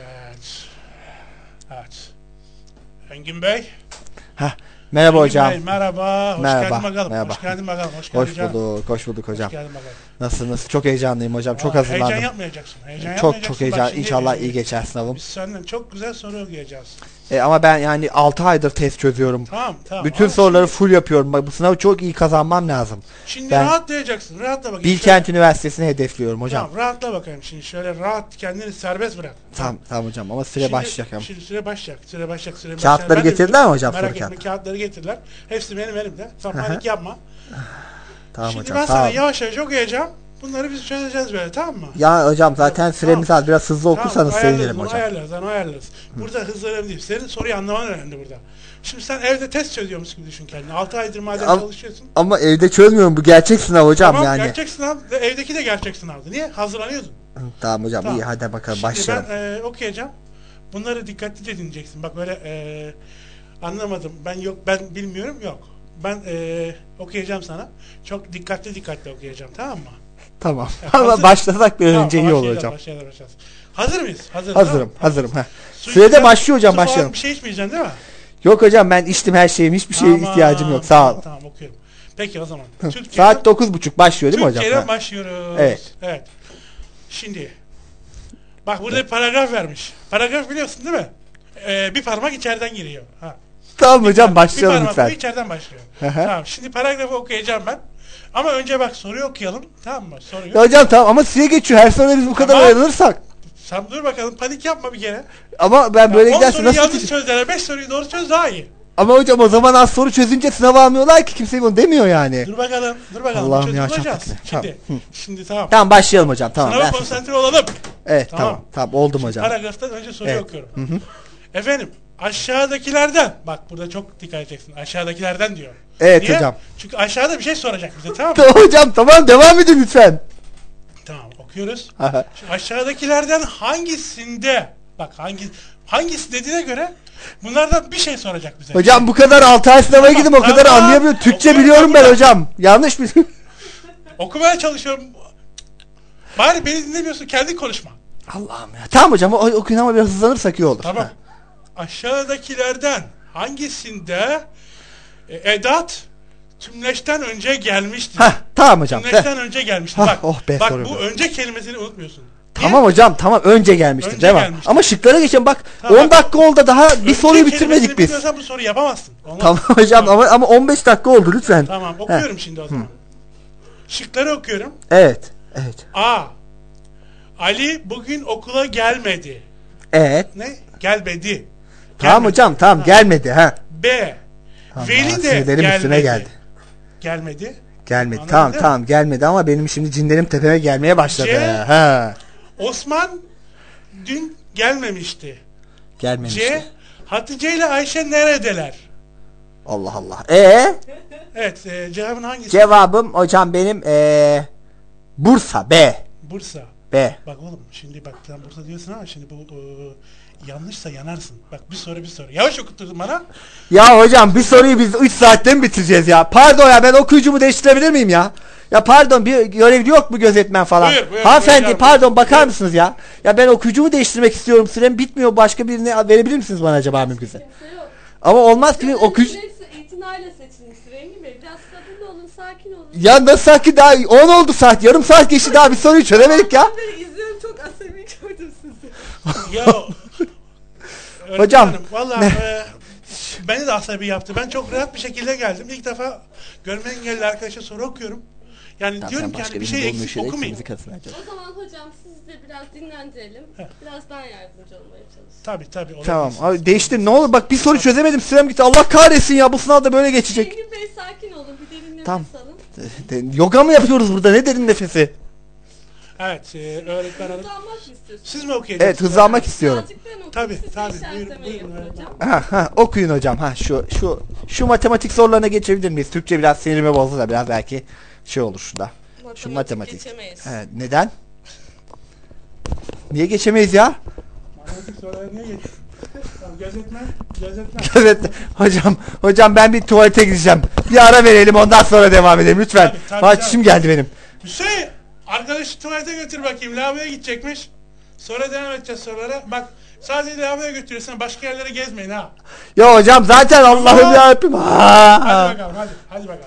Speaker 2: Evet. Engin Bey.
Speaker 6: Merhaba
Speaker 2: Engin
Speaker 6: hocam.
Speaker 2: Bey, merhaba. Hoş
Speaker 6: Merhaba,
Speaker 2: geldin bakalım.
Speaker 6: merhaba.
Speaker 2: Hoş geldin bakalım. Hoş geldin.
Speaker 6: Hoş bulduk hocam.
Speaker 2: Hoş geldin bakalım.
Speaker 6: Nasılsınız? Çok heyecanlıyım hocam. Çok
Speaker 2: Heyecan
Speaker 6: hazırlandım.
Speaker 2: yapmayacaksın.
Speaker 6: Çok heyecan.
Speaker 2: Bak şimdi,
Speaker 6: İnşallah iyi geçer sınavım.
Speaker 2: Biz senden çok güzel soru okuyacağız.
Speaker 6: Ama ben yani 6 aydır test çözüyorum.
Speaker 2: Tamam.
Speaker 6: Bütün
Speaker 2: Ama
Speaker 6: soruları full yapıyorum. Bak bu sınavı çok iyi kazanmam lazım.
Speaker 2: Şimdi
Speaker 6: ben-
Speaker 2: rahatlayacaksın. Rahatla bakayım.
Speaker 6: Bilkent Üniversitesi'ni hedefliyorum hocam.
Speaker 2: Tamam, rahatla bakayım. Şimdi şöyle rahat, kendini serbest bırak.
Speaker 6: Tamam hocam ama süre
Speaker 2: Şimdi-
Speaker 6: başlayacak ama.
Speaker 2: Şimdi süre başlayacak.
Speaker 6: Kağıtları
Speaker 2: Ben de
Speaker 6: getirdiler
Speaker 2: biliyorum.
Speaker 6: mi hocam,
Speaker 2: Merak
Speaker 6: soru
Speaker 2: etme,
Speaker 6: kağıt?
Speaker 2: kağıtları getirdiler. Hepsi benim elimde. Sen panik yapma.
Speaker 6: Tamam
Speaker 2: Şimdi
Speaker 6: hocam.
Speaker 2: ben
Speaker 6: Tamam.
Speaker 2: sana yavaş yavaş okuyacağım. Bunları biz çözeceğiz böyle, tamam mı?
Speaker 6: Ya hocam zaten
Speaker 2: Tamam.
Speaker 6: süremiz az. Biraz hızlı okursanız
Speaker 2: ayarlarız
Speaker 6: sevinirim
Speaker 2: bunu,
Speaker 6: hocam.
Speaker 2: ayarlarız. Burada hızlı önemli değil. Senin soruyu anlaman önemli burada. Şimdi sen evde test çözüyormuş gibi düşün kendini. 6 aydır madem çalışıyorsun.
Speaker 6: Ama evde çözmüyorum. Bu gerçek sınav hocam
Speaker 2: Tamam,
Speaker 6: yani.
Speaker 2: gerçek sınav ve evdeki de gerçek sınavdı. Niye? Hazırlanıyordun.
Speaker 6: Tamam hocam
Speaker 2: Tamam.
Speaker 6: iyi hadi bakalım
Speaker 2: Şimdi
Speaker 6: başlayalım.
Speaker 2: ben okuyacağım. Bunları dikkatlice dinleyeceksin. Bak öyle anlamadım. Ben bilmiyorum yok. Ben okuyacağım sana. Çok dikkatli okuyacağım, tamam mı?
Speaker 6: Tamam.
Speaker 2: hazır.
Speaker 6: Ama başlasak bir
Speaker 2: Tamam,
Speaker 6: önce iyi olur hocam.
Speaker 2: başlayalım. Hazır mıyız?
Speaker 6: Hazırım. Heh.
Speaker 2: Su
Speaker 6: Sürede
Speaker 2: içeceğim,
Speaker 6: başlıyor hocam
Speaker 2: su falan
Speaker 6: başlayalım.
Speaker 2: Bir şey içmeyeceksin değil mi?
Speaker 6: Yok hocam ben içtim her şeyim. Hiçbir şeye ihtiyacım yok. Sağ ol.
Speaker 2: Tamam okuyorum. Peki o zaman.
Speaker 6: Saat 9.30 başlıyor değil mi hocam?
Speaker 2: Türkiye'den
Speaker 6: Ha.
Speaker 2: başlıyoruz.
Speaker 6: Evet.
Speaker 2: Şimdi bak burada bir paragraf vermiş. Paragraf biliyorsun değil mi? Bir parmak içeriden giriyor. Ha.
Speaker 6: Tamam hocam
Speaker 2: Bir
Speaker 6: başlayalım
Speaker 2: parmak bu
Speaker 6: lütfen.
Speaker 2: içeriden başlıyor.
Speaker 6: Hı.
Speaker 2: Tamam şimdi paragrafı okuyacağım ben. Ama önce bak soruyu okuyalım. Tamam mı? Soruyu.
Speaker 6: Ya hocam tamam ama size geçiyor. Her soruda biz bu kadar
Speaker 2: Tamam.
Speaker 6: ayrılırsak.
Speaker 2: Sen dur bakalım panik yapma bir kere.
Speaker 6: Ama ben böyle
Speaker 2: 10
Speaker 6: giderse
Speaker 2: soruyu
Speaker 6: nasıl...
Speaker 2: yanlış çözdüler. 5 soruyu doğru çöz daha iyi.
Speaker 6: Ama hocam o zaman az soru çözünce sınav almıyorlar ki, kimse bunu demiyor yani.
Speaker 2: Dur bakalım. Dur bakalım.
Speaker 6: Allah'ım ya,
Speaker 2: Çözüm
Speaker 6: çok
Speaker 2: bulacağız.
Speaker 6: haklı.
Speaker 2: Şimdi.
Speaker 6: Tamam.
Speaker 2: Şimdi tamam.
Speaker 6: Tamam başlayalım hocam, tamam.
Speaker 2: Sınava
Speaker 6: Ben-
Speaker 2: konsantre olalım.
Speaker 6: Evet
Speaker 2: Tamam.
Speaker 6: tamam oldum hocam.
Speaker 2: Paragraftan önce soruyu
Speaker 6: Evet.
Speaker 2: okuyorum. Efendim aşağıdakilerden. Bak burada çok dikkat edeceksin. Aşağıdakilerden diyor.
Speaker 6: Evet
Speaker 2: Niye?
Speaker 6: hocam.
Speaker 2: Çünkü aşağıda bir şey soracak bize tamam mı?
Speaker 6: Tamam hocam tamam devam edin lütfen.
Speaker 2: Tamam okuyoruz.
Speaker 6: Aha.
Speaker 2: Şimdi aşağıdakilerden hangisinde bak hangisi dediğine göre bunlardan bir şey soracak bize.
Speaker 6: Hocam bu kadar 6 ay sınava gidip o kadar
Speaker 2: tamam.
Speaker 6: anlayamıyorum. Türkçe
Speaker 2: Okuyorum
Speaker 6: biliyorum ben
Speaker 2: ben.
Speaker 6: hocam. Yanlış mı?
Speaker 2: Okumaya çalışıyorum. Bari beni dinlemiyorsun kendi konuşma.
Speaker 6: Allah'ım ya. Tamam hocam okuyun ama biraz hızlanırsak iyi olur.
Speaker 2: Tamam. Aşağıdakilerden hangisinde edat tümleçten önce gelmiştir?
Speaker 6: Hah tamam hocam.
Speaker 2: Tümleçten önce gelmiştir.
Speaker 6: Hah,
Speaker 2: Bak,
Speaker 6: oh be,
Speaker 2: bak
Speaker 6: soruyorum.
Speaker 2: bu önce kelimesini unutmuyorsun.
Speaker 6: Tamam hocam tamam önce gelmiştir.
Speaker 2: Önce
Speaker 6: Devam.
Speaker 2: gelmiştir.
Speaker 6: Ama şıklara geçelim bak.
Speaker 2: Tamam,
Speaker 6: 10
Speaker 2: bak.
Speaker 6: dakika oldu daha bir
Speaker 2: Önce
Speaker 6: soruyu
Speaker 2: kelimesini
Speaker 6: bitirmedik biz.
Speaker 2: bilmiyorsan bu soruyu yapamazsın. Olmaz.
Speaker 6: Tamam hocam ama 15 dakika oldu lütfen.
Speaker 2: Tamam okuyorum şimdi o zaman. Şıkları okuyorum.
Speaker 6: Evet. Evet.
Speaker 2: A. Ali bugün okula gelmedi.
Speaker 6: Evet.
Speaker 2: Ne? Gelmedi.
Speaker 6: Tamam
Speaker 2: Gelmedi.
Speaker 6: hocam tamam gelmedi ha.
Speaker 2: B. Veli de
Speaker 6: sinirlerim
Speaker 2: gelmedi.
Speaker 6: üstüne geldi.
Speaker 2: Gelmedi.
Speaker 6: Gelmedi.
Speaker 2: Anladın
Speaker 6: Tamam
Speaker 2: değil mi?
Speaker 6: tamam gelmedi ama benim şimdi cinlerim tepeme gelmeye başladı.
Speaker 2: C.
Speaker 6: Ha.
Speaker 2: Osman dün gelmemişti.
Speaker 6: Gelmemişti.
Speaker 2: C. Hatice ile Ayşe neredeler?
Speaker 6: Allah Allah.
Speaker 2: Evet cevabın hangisi?
Speaker 6: Cevabım hocam benim Bursa B.
Speaker 2: Bursa.
Speaker 6: B.
Speaker 2: Bak oğlum şimdi bak sen Bursa diyorsun ama şimdi bu yanlışsa yanarsın. Bak bir soru. Yavaş okutturdun bana.
Speaker 6: Ya hocam bir soruyu biz 3 saatte mi bitireceğiz ya? Pardon ya ben okuyucumu değiştirebilir miyim ya? Ya pardon bir görevli yok mu gözetmen falan?
Speaker 2: Buyur,
Speaker 6: Hanımefendi
Speaker 2: buyur,
Speaker 6: pardon bakar
Speaker 2: buyur.
Speaker 6: mısınız ya? Ya ben okuyucumu değiştirmek istiyorum, sürem bitmiyor, başka birine verebilir misiniz bana acaba mümkünse? Ama olmaz ki okuyucu...
Speaker 3: İtinayla seçiniz Rengi Bey. Biraz sabırlı olun, sakin olun.
Speaker 6: Ya nasıl sanki daha 10 oldu saat, yarım saat geçti daha bir soruyu çözemedik ya.
Speaker 3: Ben izliyorum, çok asabi gördüm sizi.
Speaker 2: Ya
Speaker 6: Hocam,
Speaker 2: vallahi beni de asabi yaptı. Ben çok rahat bir şekilde geldim. İlk defa görme engelli arkadaşa soru okuyorum. Yani diyorum ki hani bir şey eksik okumayın.
Speaker 3: O zaman hocam siz de biraz dinlendirelim. Biraz ben yardımcı olmaya çalışayım.
Speaker 2: Tabii.
Speaker 6: Tamam abi değiştir ne olur, bak bir soru çözemedim, sürem gitti, Allah kahretsin ya, bu sınav da böyle geçecek.
Speaker 3: Rengi Bey sakin olun, bir derin nefes
Speaker 6: Tamam.
Speaker 3: alın.
Speaker 6: Yoga mı yapıyoruz burada, ne derin nefesi?
Speaker 2: Evet öğretmen hanım.
Speaker 3: Hızlanmak mı istiyorsunuz?
Speaker 2: Siz mi okuyacaksınız?
Speaker 6: Evet hızlanmak istiyorum.
Speaker 3: Birazcık ben okuyayım,
Speaker 2: Tabii,
Speaker 3: siz de
Speaker 2: tabii.
Speaker 3: işaretleme
Speaker 2: Buyurun
Speaker 3: yapın
Speaker 2: öğretmen.
Speaker 3: hocam.
Speaker 6: Okuyun hocam. Şu matematik sorularına geçebilir miyiz? Türkçe biraz sinirimi bozdu da biraz belki şey olur şurada. Şu matematik.
Speaker 3: Geçemeyiz.
Speaker 6: Evet, neden? Niye geçemeyiz ya?
Speaker 2: Matematik soruları niye geçiyor? Tamam, gözetmen.
Speaker 6: Evet hocam ben bir tuvalete gideceğim. Bir ara verelim ondan sonra devam edelim lütfen.
Speaker 2: Tabii.
Speaker 6: Çişim geldi benim.
Speaker 2: Hüseyin arkadaşı tuvalete götür bakayım. Lavaboya gidecekmiş. Sonra devam edeceğiz sorulara. Bak sadece lavaboya götürürsen başka yerlere gezmeyin ha.
Speaker 6: Ya hocam zaten Allah'ım yarabbim.
Speaker 2: Hadi bakalım hadi bakalım.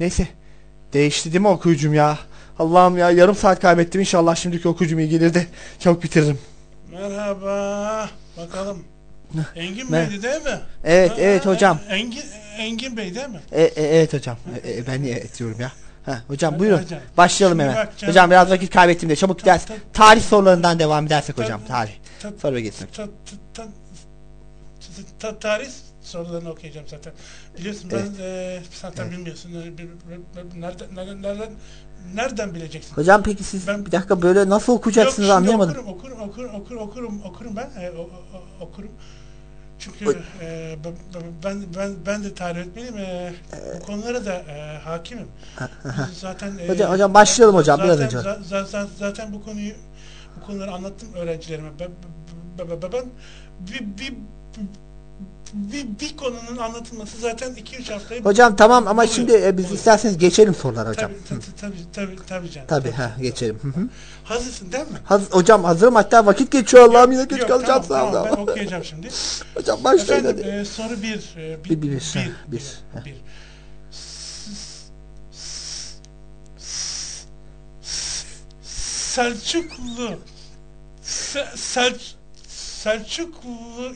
Speaker 6: Neyse. Değişti değil mi okuyucum ya? Allah'ım ya, yarım saat kaybettim. İnşallah şimdiki okuyucum iyi gelir de çabuk bitiririm.
Speaker 2: Merhaba. Bakalım. Engin Bey'di değil mi?
Speaker 6: Evet hocam.
Speaker 2: Engin Bey değil mi?
Speaker 6: Evet hocam. Ben niye diyorum ya? Hocam
Speaker 2: Hadi
Speaker 6: buyurun.
Speaker 2: hocam.
Speaker 6: Başlayalım
Speaker 2: Şimdi
Speaker 6: hemen.
Speaker 2: bak canım.
Speaker 6: Hocam biraz vakit kaybettim de çabuk gidersin. Tarih sorularından devam edersek hocam. Tarih. Soru geçsin.
Speaker 2: Tarih sorularını okuyacağım zaten. Biliyorsun ben zaten bilmiyorsun. Nereden bileceksin?
Speaker 6: Hocam peki siz bir dakika böyle nasıl okuyacaksınız anlayamadım.
Speaker 2: Okurum ben. Okurum. Çünkü ben de tarih öğretmeniyim. Bu konulara da hakimim. Zaten
Speaker 6: hocam başlayalım hocam biraz önce.
Speaker 2: Zaten bu konuları anlattım öğrencilerime. Ben bir konunun anlatılması zaten 2-3 haftayı...
Speaker 6: Hocam tamam ama şimdi biz isterseniz geçelim sorulara hocam.
Speaker 2: Tabii canım.
Speaker 6: Tabii geçelim.
Speaker 2: Hazırsın değil mi?
Speaker 6: Hocam hazırım, hatta vakit geçiyor, Allah'ım yine geç kalacağım.
Speaker 2: Tamam, ben okuyacağım şimdi.
Speaker 6: Hocam başlayın
Speaker 2: hadi. Soru 1. Selçuklu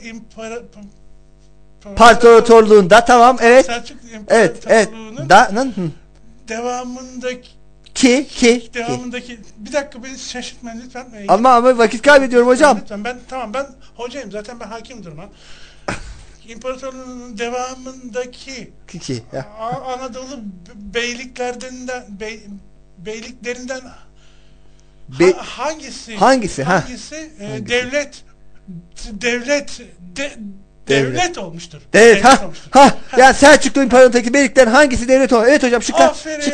Speaker 6: İmparatorluğunda tamam evet.
Speaker 2: Selçuklu
Speaker 6: Evet.
Speaker 2: İmparatorluğu'nun devamındaki bir dakika beni şaşırtmayın lütfen.
Speaker 6: Ama vakit kaybediyorum hocam.
Speaker 2: Lütfen ben hocayım zaten, ben hakim duruma. İmparatorluğun devamındaki Anadolu beyliklerinden hangisi devlet olmuştur.
Speaker 6: Ya Selçuklu İmparatorluğu'ndaki beyliklerin hangisi devlet olmuş? Evet hocam, şıklar.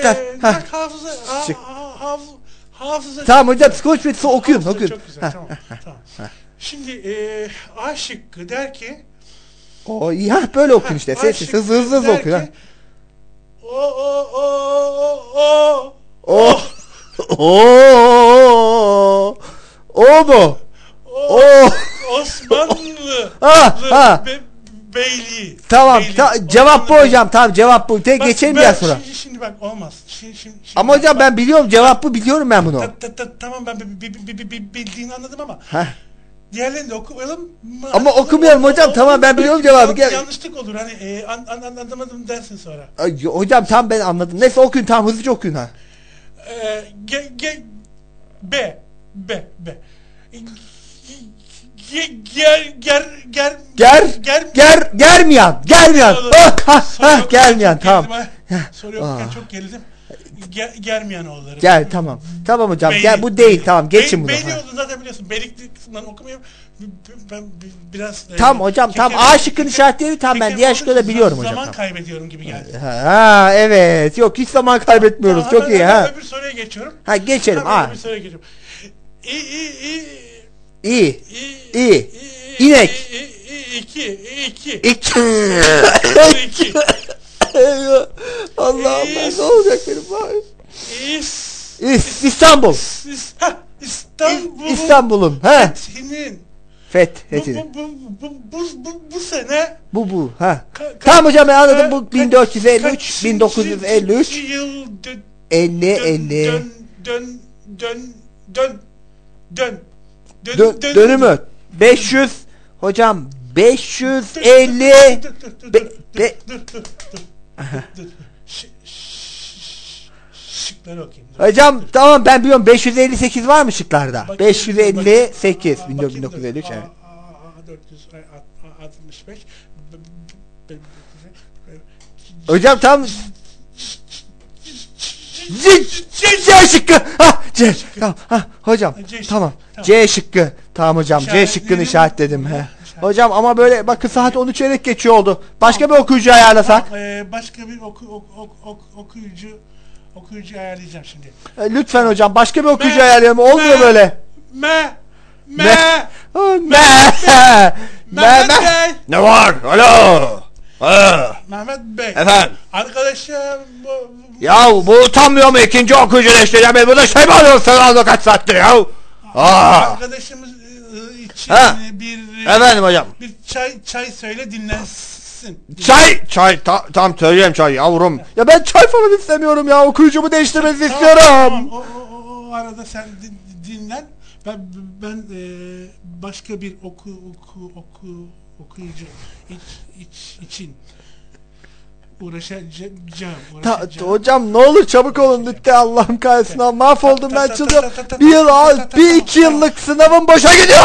Speaker 2: Hafıza.
Speaker 6: Tamam hocam, psikoloji okuyun.
Speaker 2: Çok güzel. Tamam. Şimdi A şıkkı der ki
Speaker 6: iyi böyle okuyun işte. Sessiz hızlı okuyun.
Speaker 2: Osmanlı beyliği.
Speaker 6: Tamam, cevap bu hocam. Tamam, cevap bu. Geçelim biraz sonra.
Speaker 2: Şimdi bak olmaz.
Speaker 6: Ama hocam ben biliyorum, cevap bu, biliyorum ben bunu.
Speaker 2: Tamam, ben bildiğini anladım ama. Diğerlerini de okuyalım.
Speaker 6: Ama okumayalım hocam. Tamam, ben biliyorum cevabı.
Speaker 2: Yanlışlık olur. Hani anlamadım dersin sonra.
Speaker 6: Hocam tam ben anladım. Neyse okuyun, tamam, hızlıca okuyun ha.
Speaker 2: B.
Speaker 6: Germiyan. Germiyan, tamam.
Speaker 2: Soru yokken çok gerildim. Germiyanoğulları.
Speaker 6: Tamam. Tamam hocam. Bu değil, tamam. Geçin bunu.
Speaker 2: Beyliği olduğunu zaten biliyorsun. Beylikli kısımdan okumuyorum. Ben biraz
Speaker 6: tamam hocam, tamam. A şıkkını işaretleyelim, tamam, ben diğer şıkları da biliyorum hocam.
Speaker 2: Zaman kaybediyorum gibi geldi.
Speaker 6: Evet. Yok, hiç zaman kaybetmiyoruz. Çok iyi ha.
Speaker 2: Öbür soruya geçiyorum.
Speaker 6: Geçelim.
Speaker 2: Öbür soruya geçiyorum.
Speaker 6: İyi. İnek. İki. Allah'ım, ne olacak benim bari? İstanbul'un. Fethinin.
Speaker 2: Bu sene.
Speaker 6: Bu. Tamam hocam, ben anladım. Bu 1453, 1953.
Speaker 2: Yıl
Speaker 6: 50.
Speaker 2: Dönümü.
Speaker 6: 500. Hocam 550.
Speaker 2: Şıkları okuyayım.
Speaker 6: Hocam tamam, ben biliyorum, 558 var mı şıklarda? 558 1953 evet.
Speaker 2: 465.
Speaker 6: Hocam tam C şıkkı. Tamam. Hocam tamam. C şıkkı. Tamam hocam, C şıkkını işaretledim. Hocam ama böyle bakın, saat 13 çeyrek geçiyor oldu. Başka bir okuyucu ayarlasak.
Speaker 2: Başka bir okuyucu ayarlayacağım şimdi.
Speaker 6: Lütfen hocam, başka bir okuyucu ayarlayalım. Olmuyor böyle.
Speaker 2: Mehmet Bey.
Speaker 1: Ne var? Alo.
Speaker 2: Mehmet Bey.
Speaker 1: Efendim.
Speaker 2: Arkadaşım
Speaker 1: Ya bu utanmıyor mu, ikinci okuyucu eleştireceğim, ben burada mi alıyorsun kaç saattir ya?
Speaker 2: Arkadaşımız için
Speaker 1: Efendim hocam.
Speaker 2: Bir çay söyle dinlensin. içsin.
Speaker 1: Çay tam söyleyeyim çay yavrum.
Speaker 6: Ya ben çay falan istemiyorum ya. Okuyucumu değiştirmenizi istiyorum.
Speaker 2: Tamam. O arada sen dinlen. Ben başka bir okuyucu için uğraşacağım.
Speaker 6: Hocam ne olur çabuk olun lütfen, Allah'ım kahretsin. Mahvoldum ben, çıldırıyorum. Bir iki yıllık sınavım boşa gidiyor.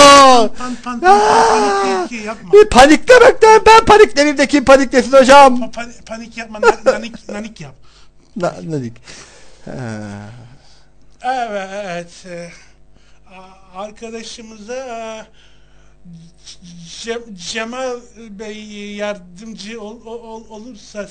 Speaker 2: Panik yapma.
Speaker 6: Paniklemekten ben paniklemeyeyim de kim paniklesin hocam?
Speaker 2: Panik yapma. Nanik yap.
Speaker 6: Nanik.
Speaker 2: Evet. Arkadaşımıza Cemal Bey yardımcı olursa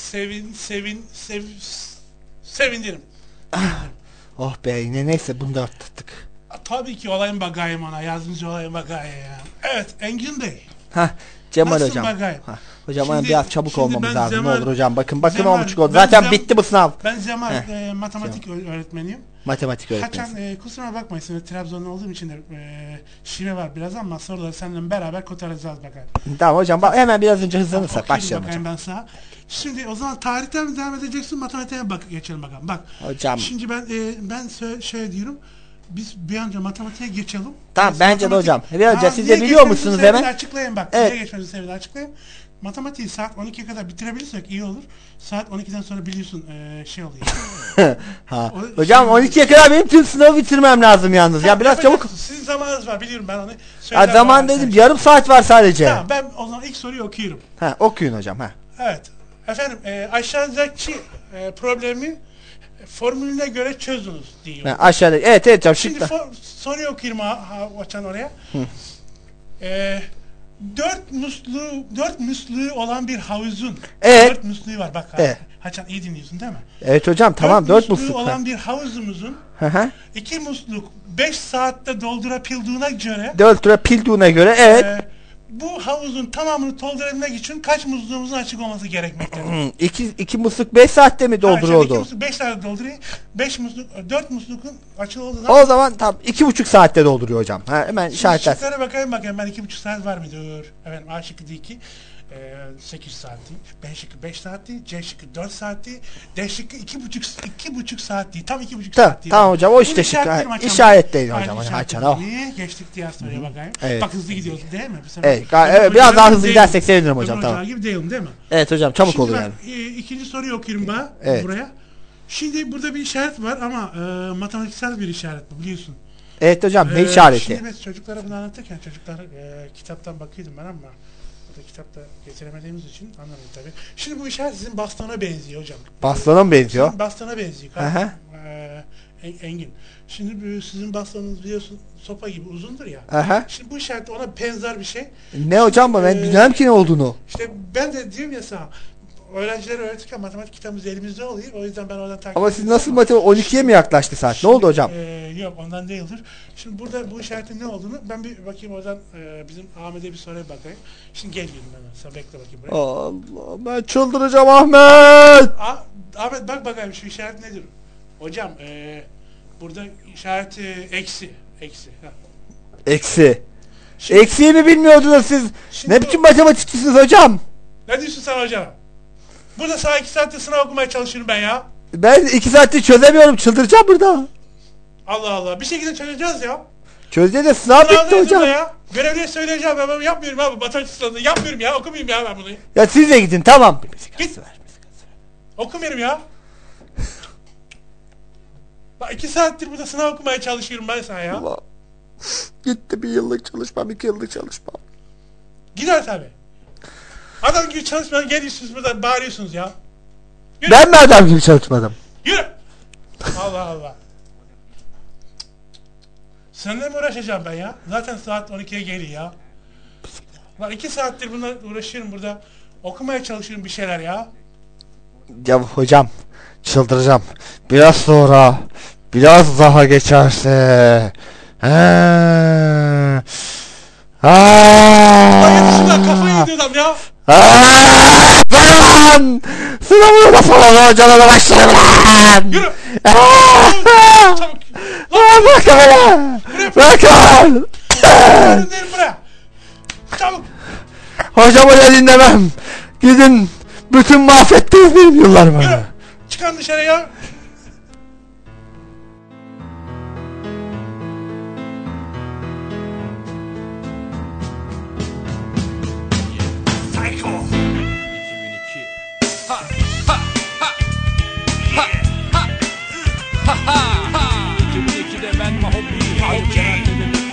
Speaker 2: sevinirim.
Speaker 6: Oh be, yine neyse bunu da atlattık.
Speaker 2: Tabii ki olayım bakayım ona, yardımcı olayım bakayım. Evet Engin Bey.
Speaker 6: Cemal
Speaker 2: Nasılsın
Speaker 6: hocam.
Speaker 2: bakayım?
Speaker 6: Hocam
Speaker 2: Şimdi-
Speaker 6: biraz çabuk
Speaker 2: şimdi
Speaker 6: olmamız
Speaker 2: ben
Speaker 6: lazım. Ne
Speaker 2: Cemal-
Speaker 6: olur hocam, bakın
Speaker 2: Cemal-
Speaker 6: 10.30 oldu.
Speaker 2: ben
Speaker 6: Zaten
Speaker 2: Cem-
Speaker 6: bitti bu sınav.
Speaker 2: Ben Cemal matematik öğretmeniyim.
Speaker 6: Matematik öğretmeni.
Speaker 2: Haçan kusuruma bakmayın, şimdi Trabzonlu olduğum için de şive var biraz ama soruları seninle beraber kotaracağız bakalım.
Speaker 6: Tamam hocam, hemen biraz önce hızlanırsak
Speaker 2: Okuyayım
Speaker 6: başlayalım
Speaker 2: bakayım
Speaker 6: hocam.
Speaker 2: ben sana. Şimdi o zaman tarihten mi devam edeceksin, matematiğe geçelim bakalım. Bak.
Speaker 6: Hocam.
Speaker 2: Şimdi ben şöyle diyorum. Biz bir an önce matematiğe geçelim.
Speaker 6: Tamam,
Speaker 2: Biz
Speaker 6: bence de hocam. Bir önce siz de
Speaker 2: niye
Speaker 6: biliyor
Speaker 2: geçmemizi
Speaker 6: musunuz
Speaker 2: sevdiğini
Speaker 6: hemen?
Speaker 2: Açıklayayım bak.
Speaker 6: Evet.
Speaker 2: Niye geçmemizi sevdiğini açıklayayım. Matematiği saat 12'ye kadar bitirebilirsek iyi olur. Saat 12'den sonra biliyorsun şey oluyor.
Speaker 6: Hocam 12'ye kadar benim tüm sınavı bitirmem lazım yalnız. Ya biraz çabuk.
Speaker 2: Sizin zamanınız var, biliyorum ben onu.
Speaker 6: Ya zaman dedim, yarım saat var sadece.
Speaker 2: Tamam, ben o zaman ilk soruyu okuyorum.
Speaker 6: Okuyun hocam.
Speaker 2: Evet. Efendim aşağıdaki problemi formülüne göre çözünüz diyor.
Speaker 6: Aşağıda. Evet hocam,
Speaker 2: Şimdi
Speaker 6: şıkla.
Speaker 2: soruyu okuyayım açan oraya. Dört musluğu olan bir havuzun.
Speaker 6: Evet.
Speaker 2: 4 musluğu var bak.
Speaker 6: Evet.
Speaker 2: Haçan iyi dinliyorsun değil mi?
Speaker 6: Evet hocam, tamam, 4 musluk.
Speaker 2: olan bir havuzumuzun 2 musluk 5 saatte doldurabildiğine göre
Speaker 6: 4 lira pilduğuna göre evet.
Speaker 2: Bu havuzun tamamını doldurabilmek için kaç musluğumuzun açık olması gerekmektedir?
Speaker 6: 2 musluk 5 saatte mi dolduruyordu?
Speaker 2: 2 musluk 5 saatte dolduruyor. 4 muslukun açık olduğu zaman
Speaker 6: O zaman tam 2,5 saatte dolduruyor hocam. Hemen işaretler.
Speaker 2: şıklara bakayım ben 2,5 saat var mıdır? Efendim A şıkkı değil ki 8 saat değil, B şıkkı 5 saat değil, C şıkkı 4 saat değil, D şıkkı 2,5 saat değil, tam 2,5 saat değil.
Speaker 6: Tamam hocam, o işte
Speaker 2: Bunu
Speaker 6: şık. İşaretleyin hocam. Haçan.
Speaker 2: Geçtik diğer soruya bakayım.
Speaker 6: Evet.
Speaker 2: Bak hızlı gidiyoruz değil mi?
Speaker 6: Evet, biraz daha hızlı gidersek sevinirim hocam, tamam.
Speaker 2: Gibi değilim değil mi?
Speaker 6: Evet hocam, çabuk
Speaker 2: Şimdi
Speaker 6: olun
Speaker 2: ben,
Speaker 6: yani.
Speaker 2: ikinci soruyu okuyorum ben
Speaker 6: Evet.
Speaker 2: buraya. Şimdi burada bir işaret var ama matematiksel bir işaret bu, biliyorsun.
Speaker 6: Evet hocam, ne işareti?
Speaker 2: Şimdi biz çocuklara bunu anlatırken çocuklar kitaptan bakıyordum ben ama burada kitapta getiremediğimiz için anlamadım tabii. Şimdi bu işaret sizin bastona benziyor hocam.
Speaker 6: Bastona mı benziyor?
Speaker 2: Sizin bastona benziyor.
Speaker 6: Aha.
Speaker 2: Engin. Şimdi sizin bastonunuz biliyorsun sopa gibi uzundur ya.
Speaker 6: Aha.
Speaker 2: Şimdi bu işaret ona benzer bir şey.
Speaker 6: Ne hocam bu? Ben bilmem ki ne olduğunu.
Speaker 2: İşte ben de diyorum ya sana, öğrencilere öğretirken matematik kitabımız elimizde oluyor. O yüzden ben oradan takip
Speaker 6: Ama siz nasıl matematik 12'ye mi yaklaştı saat? Ne oldu hocam?
Speaker 2: Yok, ondan değildir. Şimdi burada bu işaretin ne olduğunu ben bir bakayım oradan bizim Ahmet'e bir soruya bakayım. Şimdi geliyorum hemen. Sen bekle bakayım buraya.
Speaker 6: Allah, ben çıldıracağım Ahmet.
Speaker 2: Ahmet bak bakayım şu işaret nedir? Hocam burada işareti eksi. Ha.
Speaker 6: Eksi.
Speaker 2: Şimdi-
Speaker 6: Eksiği mi bilmiyordunuz siz?
Speaker 2: Şimdi
Speaker 6: Ne
Speaker 2: bu-
Speaker 6: biçim matematikçisiniz hocam?
Speaker 2: Ne diyorsun sen hocam? Burada sana 2 saatte sınav okumaya çalışıyorum ben ya.
Speaker 6: Ben 2 saattir çözemiyorum, çıldıracağım burada.
Speaker 2: Allah Allah. Bir şekilde çözeceğiz ya.
Speaker 6: Çözeceğiz de sınav bitti
Speaker 2: Sınavda
Speaker 6: hocam.
Speaker 2: ya. Görevliye söyleyeceğim ben yapmıyorum abi. Matematik sınavında yapmıyorum ya. Okumuyorum ya ben bunu.
Speaker 6: Ya siz de gidin, tamam.
Speaker 2: Git. Okumuyorum ya. Bak 2 saattir burada sınav okumaya çalışıyorum ben sana ya.
Speaker 6: Allah. Gitti 1 yıllık çalışmam, 2 yıllık çalışmam.
Speaker 2: Gider tabi. Adam gibi çalışmadan geliyorsunuz burada bağırıyorsunuz ya. Yürü.
Speaker 6: Ben mi adam gibi çalışmadım?
Speaker 2: Yürü. Allah Allah. Seninle mi uğraşacağım ben ya? Zaten saat 12'ye geliyor ya. Bak 2 saattir bununla uğraşıyorum burada. Okumaya çalışıyorum bir şeyler ya.
Speaker 6: Ya hocam, çıldıracağım. Biraz daha geçerse.
Speaker 2: Şundan kafayı yedi adam ya.
Speaker 6: Lan! Sınavını da falan hocana da başlarım lan!
Speaker 2: Yürü. Çabuk.
Speaker 6: Bırakın beni! Bırakın!
Speaker 2: Önündeyim buraya. Çabuk.
Speaker 6: Hocamı da dinlemem. Gidin bütün mahvettiniz benim yıllarımı.
Speaker 2: Yürü. Çıkın dışarıya.
Speaker 1: Psycho.
Speaker 8: 2002'de ben Mahombi.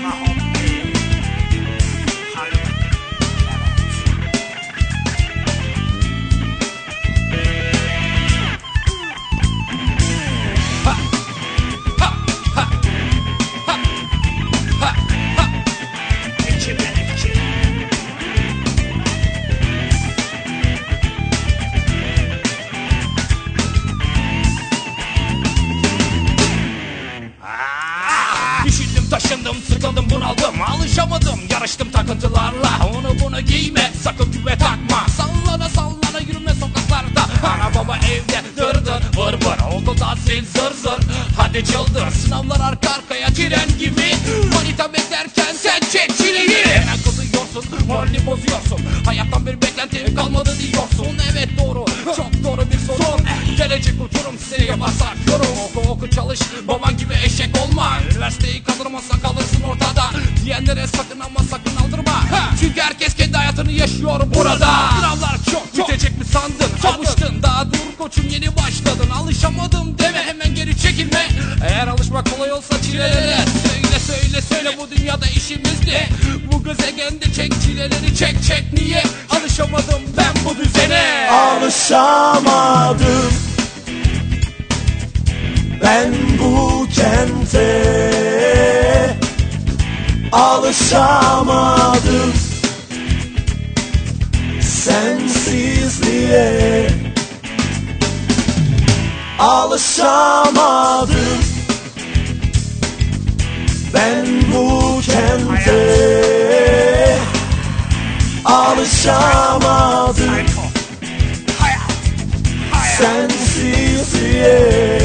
Speaker 8: Düşündüm taşındım sıkıldım bunaldım alışamadım yarıştım takıntılarla onu bunu giyme sakın güve takma sallana sallana yürüme sokaklarda ana baba evde dırdır vır vır okulda sil zır zır hadi çıldır sınavlar arka arkaya tren gibi manita beklerken sen çek çileyi hemen kızıyorsun morali bozuyorsun hayattan bir beklentim kalmadı diyorsun evet doğru çok doğru bir sorun gelecek uçurum seni yaparsak yorum oku çalış baban gibi eşek olma üniversiteyi kaldırmazsan kalırsın ortada diyenlere sakın ama sakın aldırma çünkü herkes kendi hayatını yaşıyor burada sınavlar çok bitecek mi sandın alıştın daha dur koçum yeni başladın alışamadım deme hemen geri çekilme eğer alışmak kolay olsa çilelere söyle bu dünyada işimiz ne bu gezegende çek çileleri çek niye alışamadım ben bu düzene
Speaker 7: Alışamadım ben bu kente alışamadım sensizliğe alışamadım ben bu kente alışamadım sensizliğe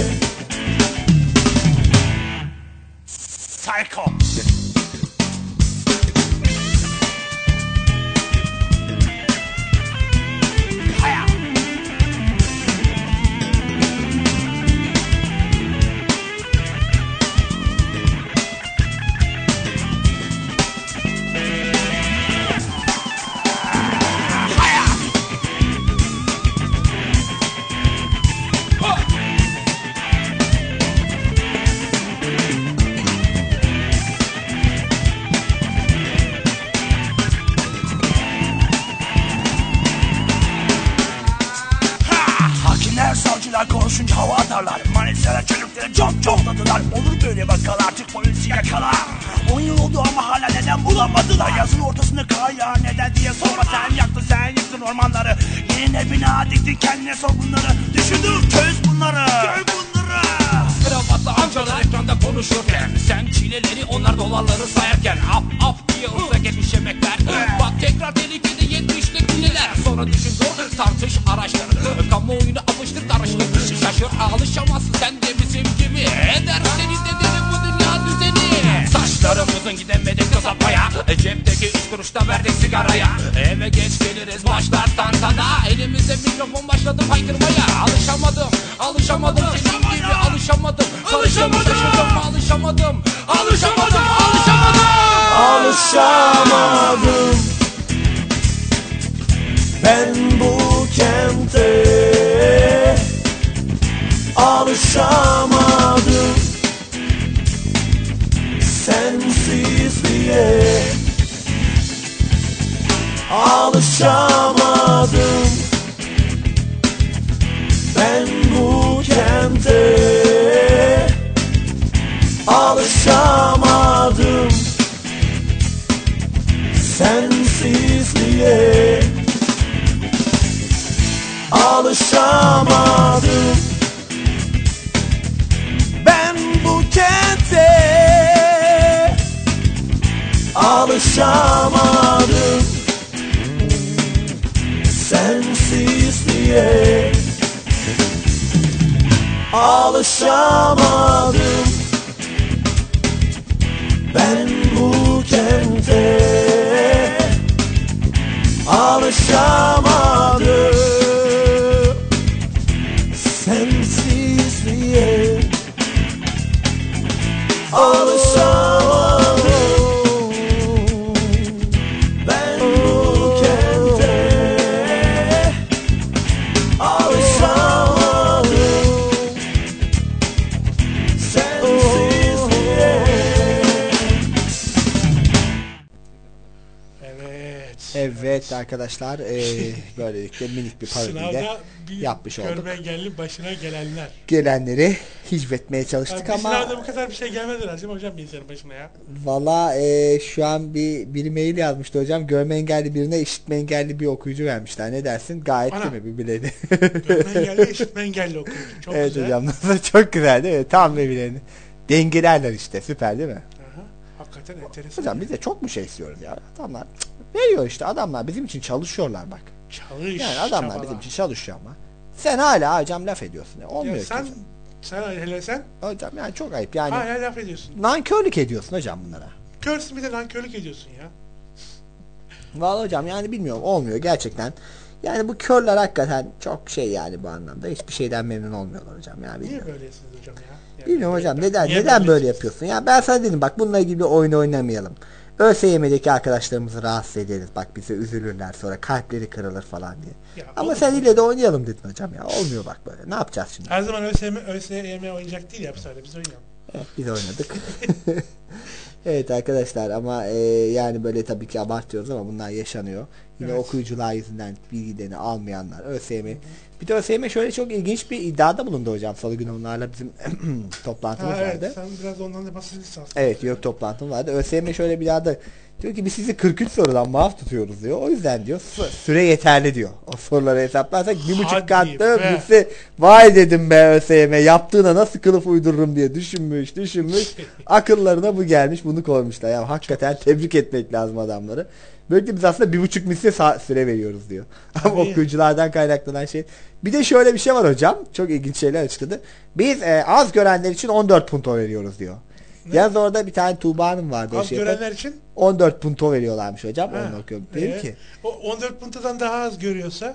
Speaker 1: Psycho.
Speaker 7: Konuşunca hava atarlar Manisalar çocukları çok tadılar Olur böyle vakalar artık polisi yakalar 10 yıl oldu ama hala neden bulamadılar Yazın ortasında kar yağar neden diye sorma Sen yaktın sen yıktın ormanları Yerine bina diktin kendine sor bunları Düşündür çöz bunları
Speaker 8: Kravatlı amcalar ekranda konuşurken sen çileleri onlar dolarları sayarken Af diye usta geçmiş yemekler Bak tekrar tehlikede 70'lik çileler Sonra düşün dur tartış araştır Kamuoyunu alıştır karıştır Şaşır alışamazsın sen de bizim gibi Eder seni de derim bu dünya düzeni Saçlarımızın gidemedik kısaltmaya Cepteki 3 kuruşta verdik sigaraya Eve geç geliriz başlar tantana Elimize mikrofon başladı haykırmaya Alışamadım senin gibi alışamadım Şaşırdım
Speaker 7: Alışamadım ben bu kente alışamadım sensizliğe alışamadım ben bu kente alışamadım sensizliğe alışamadım ben bu kente alışamadım sensizliğe alışamadım ben bu kente
Speaker 6: Evet arkadaşlar böylelikle minik bir parodiyle
Speaker 2: Sınavda bir
Speaker 6: yapmış olduk.
Speaker 2: görme engelli başına gelenler.
Speaker 6: Gelenleri hicvetmeye çalıştık
Speaker 2: Bir
Speaker 6: ama
Speaker 2: sınavda bu kadar bir şey gelmedi herhalde değil mi hocam bilgisayarın başına ya?
Speaker 6: valla şu an biri mail yazmıştı hocam. Görme engelli birine işitme engelli bir okuyucu vermişler. Ne dersin? Gayet
Speaker 2: Ana.
Speaker 6: değil mi birbirlerini?
Speaker 2: Görme engelli, işitme engelli okuyucu. Çok
Speaker 6: Evet
Speaker 2: güzel.
Speaker 6: hocam nasıl çok güzel değil mi? Tam birbirlerini dengelerler işte, süper değil mi?
Speaker 2: Aha, hakikaten enteresan.
Speaker 6: Hocam biz de çok mu şey istiyoruz ya? Adamlar veriyor işte, adamlar bizim için çalışıyorlar bak.
Speaker 2: Çalış,
Speaker 6: Yani adamlar
Speaker 2: çabala.
Speaker 6: bizim için çalışıyor ama sen hala hocam laf ediyorsun. Ya. Olmuyor
Speaker 2: Ya
Speaker 6: ki
Speaker 2: sen,
Speaker 6: hocam.
Speaker 2: hele sen
Speaker 6: Hocam yani çok ayıp yani.
Speaker 2: hala laf ediyorsun.
Speaker 6: Nankörlük ediyorsun hocam bunlara.
Speaker 2: Körsün bir de nankörlük ediyorsun ya.
Speaker 6: Vallahi hocam yani bilmiyorum, olmuyor gerçekten. Yani bu körler hakikaten çok şey yani bu anlamda. Hiçbir şeyden memnun olmuyorlar hocam. Yani
Speaker 2: Niye
Speaker 6: bilmiyorum.
Speaker 2: böylesiniz hocam ya? Yani
Speaker 6: Bilmiyorum hocam neden
Speaker 2: niye
Speaker 6: böyle
Speaker 2: böylesiniz?
Speaker 6: yapıyorsun? Ya ben sana dedim bak, bununla ilgili bir oyun oynamayalım. ÖSYM'deki arkadaşlarımızı rahatsız ederiz. Bak bize üzülürler, sonra kalpleri kırılır falan diye.
Speaker 2: Ya,
Speaker 6: Ama
Speaker 2: olur
Speaker 6: sen
Speaker 2: mu?
Speaker 6: ile de oynayalım dedin hocam ya. Olmuyor bak böyle. Ne yapacağız şimdi?
Speaker 2: Her zaman ÖSYM oyuncak değil ya, biz oynayalım.
Speaker 6: Evet, biz oynadık. Evet arkadaşlar ama yani böyle tabii ki abartıyoruz ama bunlar yaşanıyor. Yine
Speaker 2: Evet.
Speaker 6: okuyucular yüzünden bilgilerini almayanlar ÖSYM. Bir de ÖSYM şöyle çok ilginç bir iddiada bulundu hocam. Salı günü onlarla bizim toplantımız
Speaker 2: Ha,
Speaker 6: vardı.
Speaker 2: evet, sen biraz ondan da bahsedilsin aslında.
Speaker 6: Evet, yok toplantım vardı. ÖSYM şöyle bir iddiada diyor ki biz sizi 43 sorudan muaf tutuyoruz diyor. O yüzden diyor süre yeterli diyor. O soruları hesaplarsak 1,5
Speaker 2: Hadi
Speaker 6: katlı
Speaker 2: be.
Speaker 6: bizi, vay dedim be ÖSYM, yaptığına nasıl kılıf uydururum diye düşünmüş. Akıllarına bu gelmiş, bunu koymuşlar. Ya hakikaten tebrik etmek lazım adamları. Böylelikle biz aslında 1,5 misli süre veriyoruz diyor. Ama
Speaker 2: Tabii.
Speaker 6: okuyuculardan kaynaklanan şey. Bir de şöyle bir şey var hocam. Çok ilginç şeyler açıkladı. Biz az görenler için 14 punto veriyoruz diyor. Yalnız orada bir tane Tuğba Hanım vardı.
Speaker 2: Az görenler için
Speaker 6: 14 punto veriyorlarmış hocam.
Speaker 2: ha,
Speaker 6: Onu okuyorum. Dedim ki
Speaker 2: o 14 puntodan daha az görüyorsa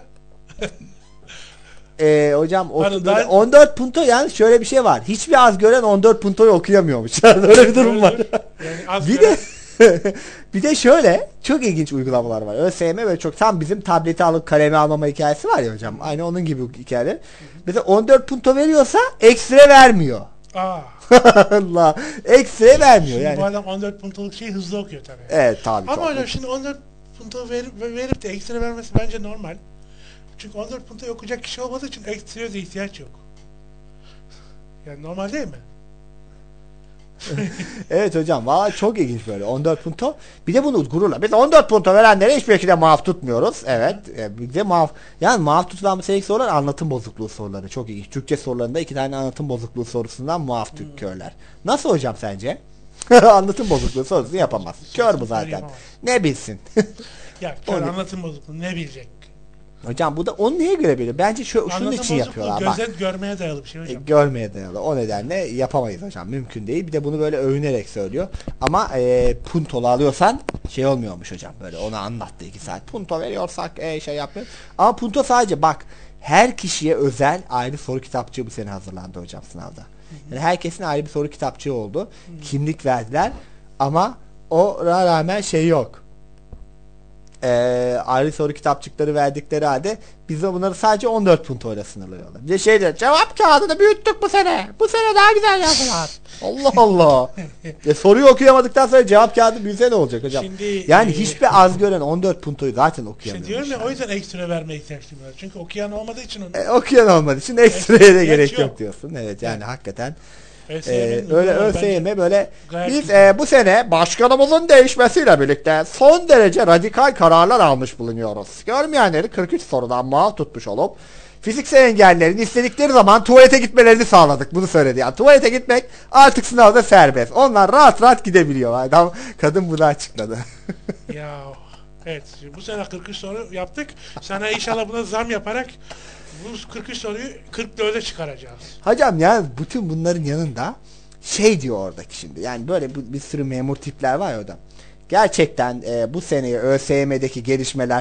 Speaker 6: hocam
Speaker 2: Pardon, daha-
Speaker 6: 14 punto, yani şöyle bir şey var. Hiçbir az gören 14 puntoyu okuyamıyormuş. Yani öyle bir durum var.
Speaker 2: yani az
Speaker 6: Bir
Speaker 2: gören,
Speaker 6: de bir de şöyle çok ilginç uygulamalar var. ÖSYM böyle çok tam bizim tableti alıp kalemi almama hikayesi var ya hocam. Aynı onun gibi hikayeler. Mesela 14 punto veriyorsa ekstra vermiyor.
Speaker 2: aa,
Speaker 6: Allah. Ekstra vermiyor
Speaker 2: şimdi
Speaker 6: yani.
Speaker 2: bu adam 14 puntoluk şeyi hızlı okuyor tabii.
Speaker 6: Evet tabii.
Speaker 2: Ama
Speaker 6: çok.
Speaker 2: hocam şimdi 14 punto verip de ekstra vermesi bence normal. Çünkü 14 punto okuyacak kişi olmadığı için ekstraya da ihtiyaç yok. Yani normal değil mi?
Speaker 6: Evet hocam valla çok ilginç böyle 14 punto. Bir de bunu gururla. Biz 14 punto verenlere hiçbir şekilde muaf tutmuyoruz. Evet. Bir de muaf. Yani muaf tutulan bu seçik sorular anlatım bozukluğu soruları. Çok ilginç. Türkçe sorularında 2 tane anlatım bozukluğu sorusundan muaf körler. Nasıl hocam sence? Anlatım bozukluğu sorusunu yapamaz. Kör bu zaten.
Speaker 2: Yapamaz.
Speaker 6: Ne bilsin?
Speaker 2: Ya kör
Speaker 6: O ne?
Speaker 2: anlatım bozukluğu ne bilecek?
Speaker 6: Hocam bu da onu neye göre bilir? Bence şunun
Speaker 2: Anlatım
Speaker 6: için
Speaker 2: bozukluğu
Speaker 6: yapıyorlar. Bak.
Speaker 2: gözle görmeye dayalı bir şey hocam.
Speaker 6: Görmeye dayalı. O nedenle yapamayız hocam. Mümkün değil. Bir de bunu böyle övünerek söylüyor. Ama puntolu alıyorsan şey olmuyormuş hocam. Böyle ona anlattı 2 saat. Punto veriyorsak şey yapmıyor. Ama punto sadece bak, her kişiye özel ayrı soru kitapçığı bu sene hazırlandı hocam sınavda. Yani herkesin ayrı bir soru kitapçığı oldu. Kimlik verdiler. Ama ona rağmen şey yok. Ayrı soru kitapçıkları verdikleri halde biz de bunları sadece 14 puntoyla sınırlıyorlar. Bir de şey diyor, cevap kağıdını büyüttük bu sene. Bu sene daha güzel yazdılar. Allah Allah. Soruyu okuyamadıktan sonra cevap kağıdı büyüse ne olacak hocam?
Speaker 2: Şimdi,
Speaker 6: Yani hiçbir az gören 14 puntoyu zaten
Speaker 2: İşte
Speaker 6: okuyamıyor.
Speaker 2: diyorum ya, o yüzden ekstra vermeye ihtiyaç duymuyorlar. Çünkü okuyan olmadığı için onu.
Speaker 6: Okuyan olmadığı için ekstraya da
Speaker 2: ihtiyaç
Speaker 6: gerek
Speaker 2: yok.
Speaker 6: yok diyorsun. Evet yani hakikaten.
Speaker 2: ÖSYM'nin
Speaker 6: Öyle
Speaker 2: uygulamaları
Speaker 6: ÖSYM
Speaker 2: bence
Speaker 6: böyle
Speaker 2: gayet
Speaker 6: biz
Speaker 2: güzel.
Speaker 6: bu sene başkanımızın değişmesiyle birlikte son derece radikal kararlar almış bulunuyoruz. Görmeyenleri 43 sorudan muaf tutmuş olup fiziksel engellerin istedikleri zaman tuvalete gitmelerini sağladık. Bunu söyledi. Yani tuvalete gitmek artık sınavda serbest. Onlar rahat rahat gidebiliyor. Adam, kadın bunu açıkladı.
Speaker 2: Ya evet, bu sene 43 soru yaptık. Sana inşallah buna zam yaparak bu 43 soruyu 44'e çıkaracağız.
Speaker 6: Hocam yani bütün bunların yanında şey diyor oradaki şimdi. Yani böyle bir sürü memur tipler var ya orada. Gerçekten bu seneye ÖSYM'deki gelişmeler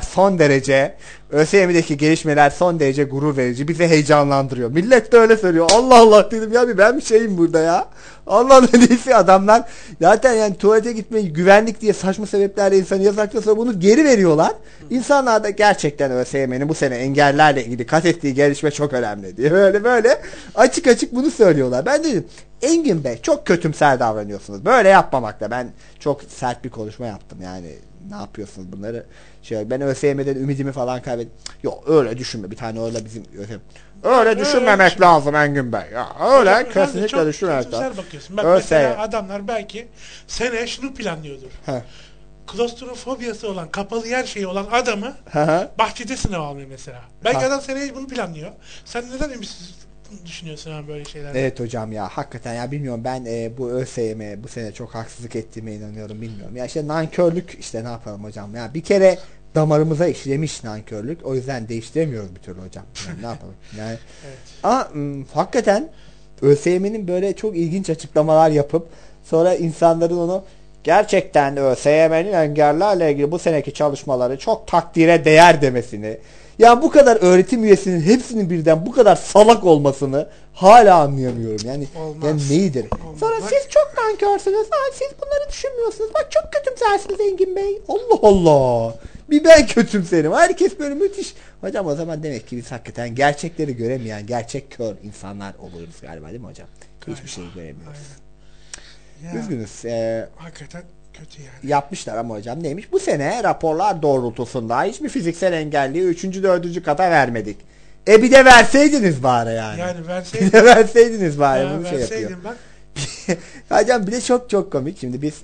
Speaker 6: son derece gurur verici. Bizi heyecanlandırıyor. Millet de öyle söylüyor. Allah Allah dedim ya, ben bir şeyim burada ya. Allah'ın neyse adamlar zaten yani tuvalete gitmeyi güvenlik diye saçma sebeplerle insanı yasaklıyor, sonra bunu geri veriyorlar. İnsanlar da gerçekten ÖSYM'nin bu sene engellerle ilgili kat ettiği gelişme çok önemli diye böyle açık açık bunu söylüyorlar. Ben dedim Engin Bey çok kötümser davranıyorsunuz. Böyle yapmamakla ben çok sert bir konuşma yaptım yani. ne yapıyorsunuz bunları? Ben ÖSYM'den ümidimi falan kaybettim. Yok öyle düşünme. Bir tane orada bizim öyle düşünmemek lazım Engin Bey. Ya, öyle kesinlikle düşünmemek lazım.
Speaker 2: Bakıyorsun. Bak mesela adamlar belki seneye şunu planlıyordur. Klostrofobiyası olan, kapalı yer şeyi olan adamı bahçede sınav almıyor mesela. Belki adam seneye bunu planlıyor. Sen neden ümitsiz düşünüyorsun yani böyle şeyler?
Speaker 6: Evet hocam ya hakikaten ya bilmiyorum ben bu ÖSYM bu sene çok haksızlık ettiğime inanıyorum bilmiyorum. Ya işte nankörlük işte ne yapalım hocam ya bir kere damarımıza işlemiş nankörlük. O yüzden değiştiremiyoruz bir türlü hocam. Yani ne yapalım? Yani evet. Ama hakikaten ÖSYM'nin böyle çok ilginç açıklamalar yapıp sonra insanların onu gerçekten ÖSYM'nin engellerle ilgili bu seneki çalışmaları çok takdire değer demesini, yani bu kadar öğretim üyesinin hepsinin birden bu kadar salak olmasını hala anlayamıyorum. Yani neyidir?
Speaker 2: Olmaz.
Speaker 6: Sonra siz çok nankörsünüz. Siz bunları düşünmüyorsunuz. Bak çok kötümsersiniz Engin Bey. Allah Allah. Bir ben kötümserim. Herkes böyle müthiş. Hocam o zaman demek ki biz hakikaten gerçekleri göremeyen, gerçek kör insanlar oluyoruz galiba değil mi hocam? Galiba. Hiçbir şeyi göremiyoruz. Üzgünüz.
Speaker 2: Hakikaten kötü yani.
Speaker 6: Yapmışlar ama hocam neymiş? Bu sene raporlar doğrultusunda hiçbir fiziksel engelliyi 3. 4. kata vermedik. Bir de verseydiniz bari yani.
Speaker 2: Yani
Speaker 6: verseydiniz. Bir de verseydiniz bari. Bunu şey yapıyor.
Speaker 2: Bak.
Speaker 6: Hocam bir de çok komik. Şimdi biz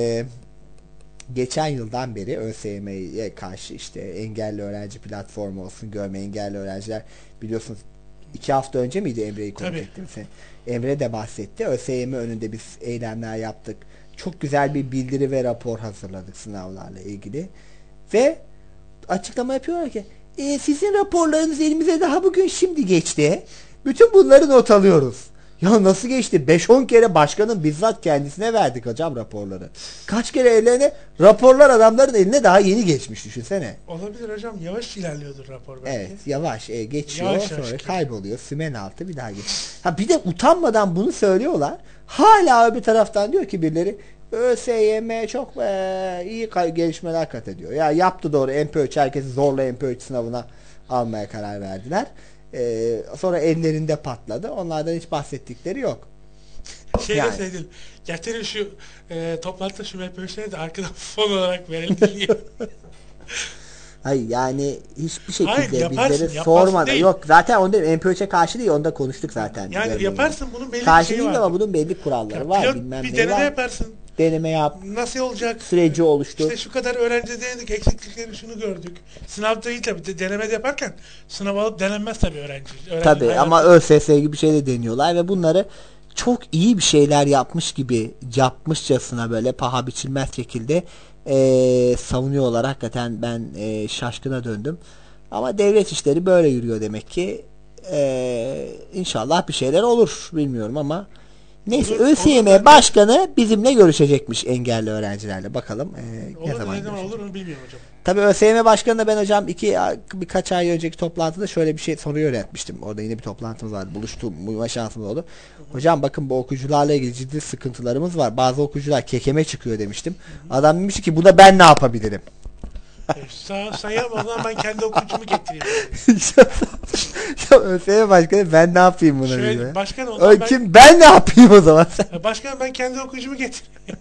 Speaker 6: geçen yıldan beri ÖSYM'ye karşı işte engelli öğrenci platformu olsun, görme engelli öğrenciler biliyorsunuz 2 hafta önce miydi Emre'yi konuk ettim seni? Emre de bahsetti. ÖSYM önünde biz eylemler yaptık. Çok güzel bir bildiri ve rapor hazırladık sınavlarla ilgili. Ve açıklama yapıyorlar ki sizin raporlarınız elimize daha bugün şimdi geçti. Bütün bunları not alıyoruz. Ya nasıl geçti? 5-10 kere başkanın bizzat kendisine verdik hocam raporları. Kaç kere ellerine raporlar adamların eline daha yeni geçmiş düşünsene.
Speaker 2: Olabilir hocam. Yavaş ilerliyordur rapor belki.
Speaker 6: Evet yavaş geçiyor yavaş sonra kayboluyor. Sümen altı bir daha geçiyor. Bir de utanmadan bunu söylüyorlar. Hala bir taraftan diyor ki birileri ÖSYM çok iyi gelişmeler kat ediyor. Ya yaptı doğru MP3 herkesi zorla MP3 sınavına almaya karar verdiler. Sonra ellerinde patladı. Onlardan hiç bahsettikleri yok.
Speaker 2: Deseydin getirin şu toplantıda şu MP3'leri de arkadan fon olarak verelim diye.
Speaker 6: Hayır yani hiçbir şekilde bizleri sormadı. Yok zaten onda MP3'e karşı değil onda konuştuk zaten.
Speaker 2: Yani yaparsın bunun belli
Speaker 6: karşı
Speaker 2: bir şeyi var.
Speaker 6: Ama bunun belli kuralları var. Bilmem
Speaker 2: bir
Speaker 6: ne
Speaker 2: deneme
Speaker 6: var.
Speaker 2: yaparsın.
Speaker 6: Deneme yap.
Speaker 2: Nasıl olacak?
Speaker 6: Süreci oluştur.
Speaker 2: İşte şu kadar öğrenci denedik, eksikliklerini şunu gördük. Sınavda iyi tabii. Denemede yaparken sınav alıp denenmez tabii öğrenci
Speaker 6: tabii ama ÖSS gibi bir şey de deniyorlar ve bunları çok iyi bir şeyler yapmışçasına böyle paha biçilmez şekilde savunuyorlar. Hakikaten ben şaşkına döndüm. Ama devlet işleri böyle yürüyor demek ki. İnşallah bir şeyler olur. Bilmiyorum ama neyse ÖSYM başkanı bizimle görüşecekmiş engelli öğrencilerle. Bakalım
Speaker 2: ne zaman olur onu bilmiyorum hocam.
Speaker 6: Tabii ÖSYM başkanı da ben hocam birkaç ay önceki toplantıda şöyle bir soru yöneltmiştim. Orada yine bir toplantımız vardı. Buluşma şansımız oldu. Hocam bakın bu okuyucularla ilgili ciddi sıkıntılarımız var. Bazı okuyucular kekeme çıkıyor demiştim. Adam demiş ki buna ben ne yapabilirim?
Speaker 2: Sayalım o zaman ben kendi okuyucumu getireyim.
Speaker 6: Ya ÖSYM başkanı ben ne yapayım buna?
Speaker 2: Şöyle, başkan
Speaker 6: ben ne yapayım o zaman?
Speaker 2: Başkan ben kendi okuyucumu getireyim.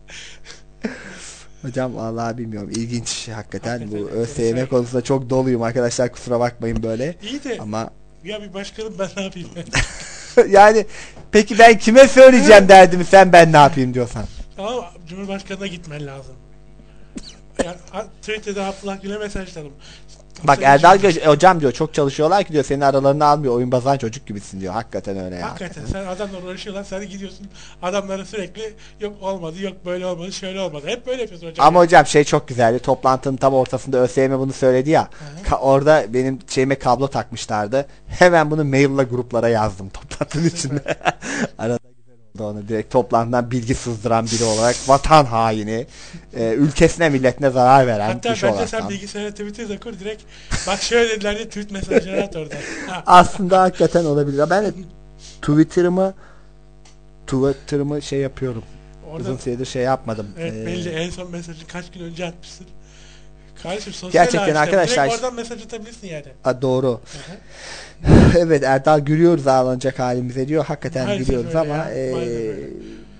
Speaker 6: Hocam vallahi bilmiyorum. İlginç hakikaten bu ÖSYM konusunda çok doluyum arkadaşlar. Kusura bakmayın böyle.
Speaker 2: İyi de.
Speaker 6: Ama
Speaker 2: ya bir başkanım ben ne yapayım?
Speaker 6: yani peki ben kime söyleyeceğim derdimi sen ben ne yapayım diyorsan.
Speaker 2: Tamam Cumhurbaşkanı'na gitmen lazım. Yani Twitter'da Abdullah Gül'e mesajladım.
Speaker 6: Bak Erdal hocam diyor çok çalışıyorlar ki diyor senin aralarını almıyor oyun bazan çocuk gibisin diyor. Hakikaten öyle ya.
Speaker 2: Hakikaten sen adamlarla uğraşıyorlar sen gidiyorsun adamlara sürekli yok olmadı yok böyle olmadı şöyle olmadı. Hep böyle yapıyorsun hocam.
Speaker 6: Ama hocam çok güzeldi. Toplantının tam ortasında ÖSYM bunu söyledi ya. Orada benim kablo takmışlardı. Hemen bunu maille gruplara yazdım toplantının içinde. Arada onu direkt toplantıdan bilgi sızdıran biri olarak vatan haini, ülkesine milletine zarar veren kişi olarak.
Speaker 2: Hatta bence sen bilgisayara Twitter'da kur direkt bak şöyle dediler diye tweet mesajları at orada.
Speaker 6: Aslında hakikaten olabilir. Ben de Twitter'ımı yapıyorum. Orada, uzun süredir yapmadım.
Speaker 2: Evet belli en son mesajı kaç gün önce atmışsın. Kardeşim sosyal
Speaker 6: gerçekten arkadaşlar.
Speaker 2: Direkt oradan mesaj atabilirsin yani.
Speaker 6: Doğru. Evet Erdal gülüyoruz ağlanacak halimize diyor. Hakikaten gülüyoruz ama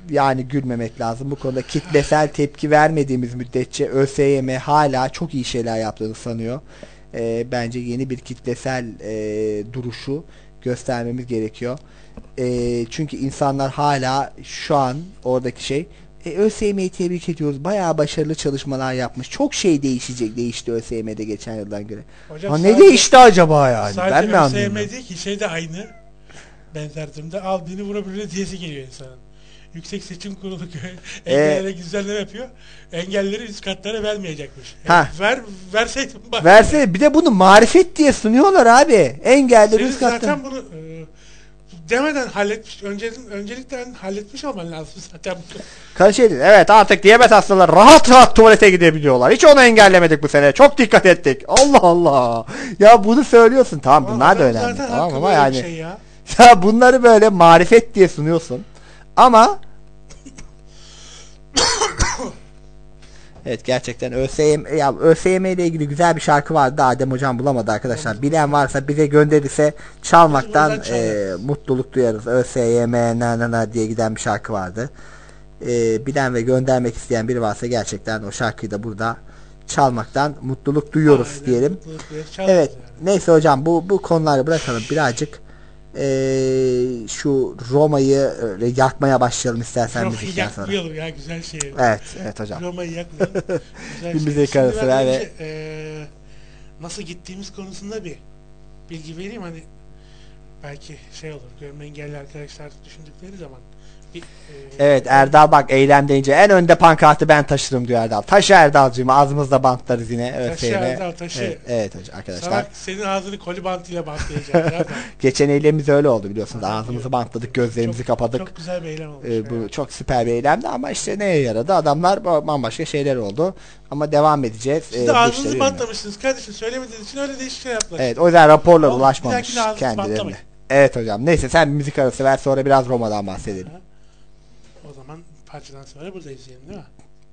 Speaker 6: yani gülmemek lazım. Bu konuda kitlesel tepki vermediğimiz müddetçe ÖSYM hala çok iyi şeyler yaptığını sanıyor. Bence yeni bir kitlesel duruşu göstermemiz gerekiyor. Çünkü insanlar hala şu an oradaki şey ÖSYM'yi tebrik ediyoruz. Bayağı başarılı çalışmalar yapmış. Çok şey değişti ÖSYM'de geçen yıldan göre.
Speaker 2: Hocam
Speaker 6: ne değişti acaba yani? Ben
Speaker 2: sadece
Speaker 6: mi anlıyorum?
Speaker 2: ÖSYM değil ki şey de aynı. Benzer durumda al beni vurabilir diyesi geliyor insanın. Yüksek Seçim Kurulu engellere güzelleme yapıyor. Engelleri üst katlara vermeyecekmiş. Verseydin bak.
Speaker 6: Verse bir de bunu marifet diye sunuyorlar abi. Engelleri üst katlara.
Speaker 2: Zaten bunu demeden halletmiş. Öncelikle halletmiş olman lazım zaten.
Speaker 6: Evet, artık diyabet hastaları rahat tuvalete gidebiliyorlar. Hiç onu engellemedik bu sene. Çok dikkat ettik. Allah Allah. Ya bunu söylüyorsun. Tamam, bunlar da önemli. Tamam ama yani.
Speaker 2: Şey ya.
Speaker 6: Ya bunları böyle marifet diye sunuyorsun. Ama evet, gerçekten ÖSYM ile ilgili güzel bir şarkı vardı. Adem hocam bulamadı arkadaşlar. Bilen varsa bize gönderirse çalmaktan mutluluk duyarız. ÖSYM na diye giden bir şarkı vardı. Bilen ve göndermek isteyen biri varsa gerçekten o şarkıyı da burada çalmaktan mutluluk duyuyoruz diyelim. Evet. Neyse hocam, bu konuları bırakalım birazcık. Şu Roma'yı yakmaya başlayalım istersen müzikten sonra.
Speaker 2: Yakmayalım ya, güzel şey.
Speaker 6: Evet hocam.
Speaker 2: Roma'yı yakmayalım. Güzel
Speaker 6: bir müzik arası ver ve
Speaker 2: nasıl gittiğimiz konusunda bir bilgi vereyim, hani belki şey olur, görme engelli arkadaşlar düşündükleri zaman.
Speaker 6: Evet Erdal bak, eylem deyince en önde pankartı ben taşırım diyor Erdal. Taşı Erdal'cığım, ağzımızda bantlarız yine.
Speaker 2: Taşı Erdal, taşı.
Speaker 6: Evet hocam, arkadaşlar.
Speaker 2: Sana senin ağzını koli bantıyla bantlayacağım.
Speaker 6: Geçen eylemimiz öyle oldu biliyorsunuz. Ağzımızı bantladık, gözlerimizi kapadık.
Speaker 2: Çok güzel bir eylem olmuş.
Speaker 6: Bu çok süper bir eylemdi ama işte neye yaradı? Adamlar bambaşka şeyler oldu. Ama devam edeceğiz.
Speaker 2: Siz de ağzınızı bantlamışsınız kardeşim. Söylemediğiniz için öyle değişik şey yaptılar.
Speaker 6: Evet, o yüzden raporlar ulaşmamış kendilerine. Evet hocam. Neyse, sen bir müzik arası ver, sonra biraz Roma'dan bahsedelim.
Speaker 2: O zaman parçadan sonra burada izleyelim, değil mi?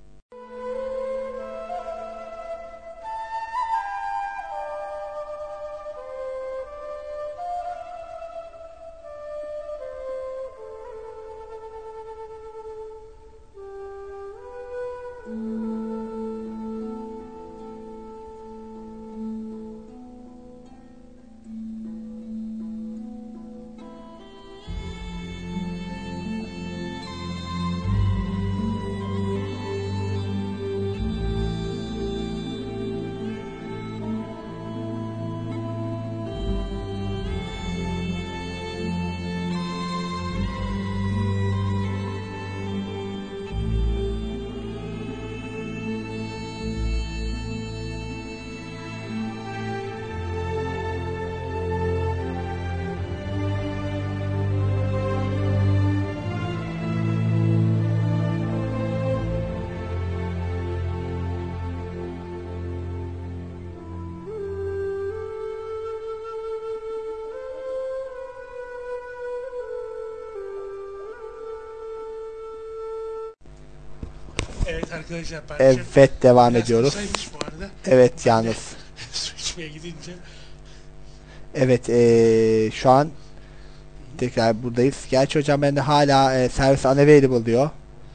Speaker 2: Evet arkadaşlar,
Speaker 6: evet devam ediyoruz.
Speaker 2: Bu arada.
Speaker 6: Evet yalnız.
Speaker 2: Su içmeye gidince.
Speaker 6: Evet şu an tekrar buradayız. Gerçi hocam ben de hala servis unavailable diyor.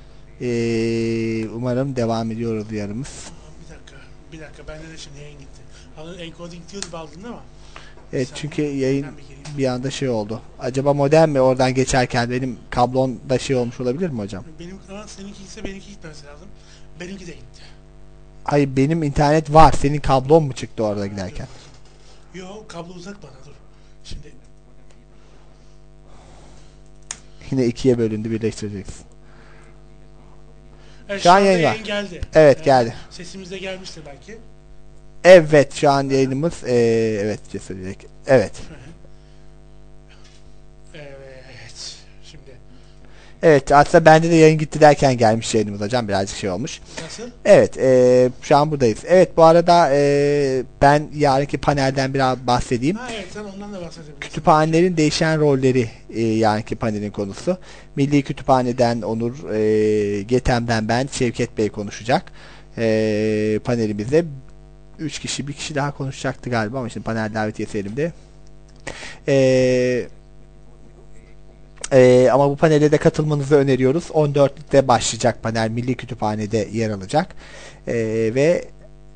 Speaker 6: Umarım devam ediyoruz yarımız.
Speaker 2: Bir dakika bende de şimdi yayın gitti. Encoding diyordu, aldın değil mi?
Speaker 6: Evet, çünkü yayın bir anda şey oldu. Acaba modem mi oradan geçerken benim kablonda şey olmuş olabilir mi hocam?
Speaker 2: Benim kanal seninki ise benimki gitmesi lazım. Benimki de gitti.
Speaker 6: Hayır, benim internet var. Senin kablon mu çıktı orada giderken?
Speaker 2: Yok, kablo uzak bana, dur. Şimdi
Speaker 6: yine ikiye bölündü, birleştireceksin.
Speaker 2: Evet,
Speaker 6: şu an yayın
Speaker 2: geldi.
Speaker 6: Evet geldi.
Speaker 2: Sesimiz de gelmiştir belki.
Speaker 6: Evet, şu an yayınımız evet söyleyecek. Evet.
Speaker 2: Evet. Şimdi.
Speaker 6: Evet, aslında bende de yayın gitti derken gelmiş yayınımız hocam, birazcık şey olmuş.
Speaker 2: Nasıl?
Speaker 6: Evet, şu an buradayız. Evet, bu arada ben yarınki panelden biraz bahsedeyim.
Speaker 2: Evet, sen ondan da bahsedebilirsin.
Speaker 6: Kütüphanelerin değişen rolleri yarınki panelin konusu. Milli Kütüphane'den Onur, GETEM'den ben, Şevket Bey konuşacak. Panelimizde 3 kişi, bir kişi daha konuşacaktı galiba ama şimdi panel davetiyesi elimde. Ama bu panele de katılmanızı öneriyoruz. 14'te başlayacak panel. Milli Kütüphane'de yer alacak. Ve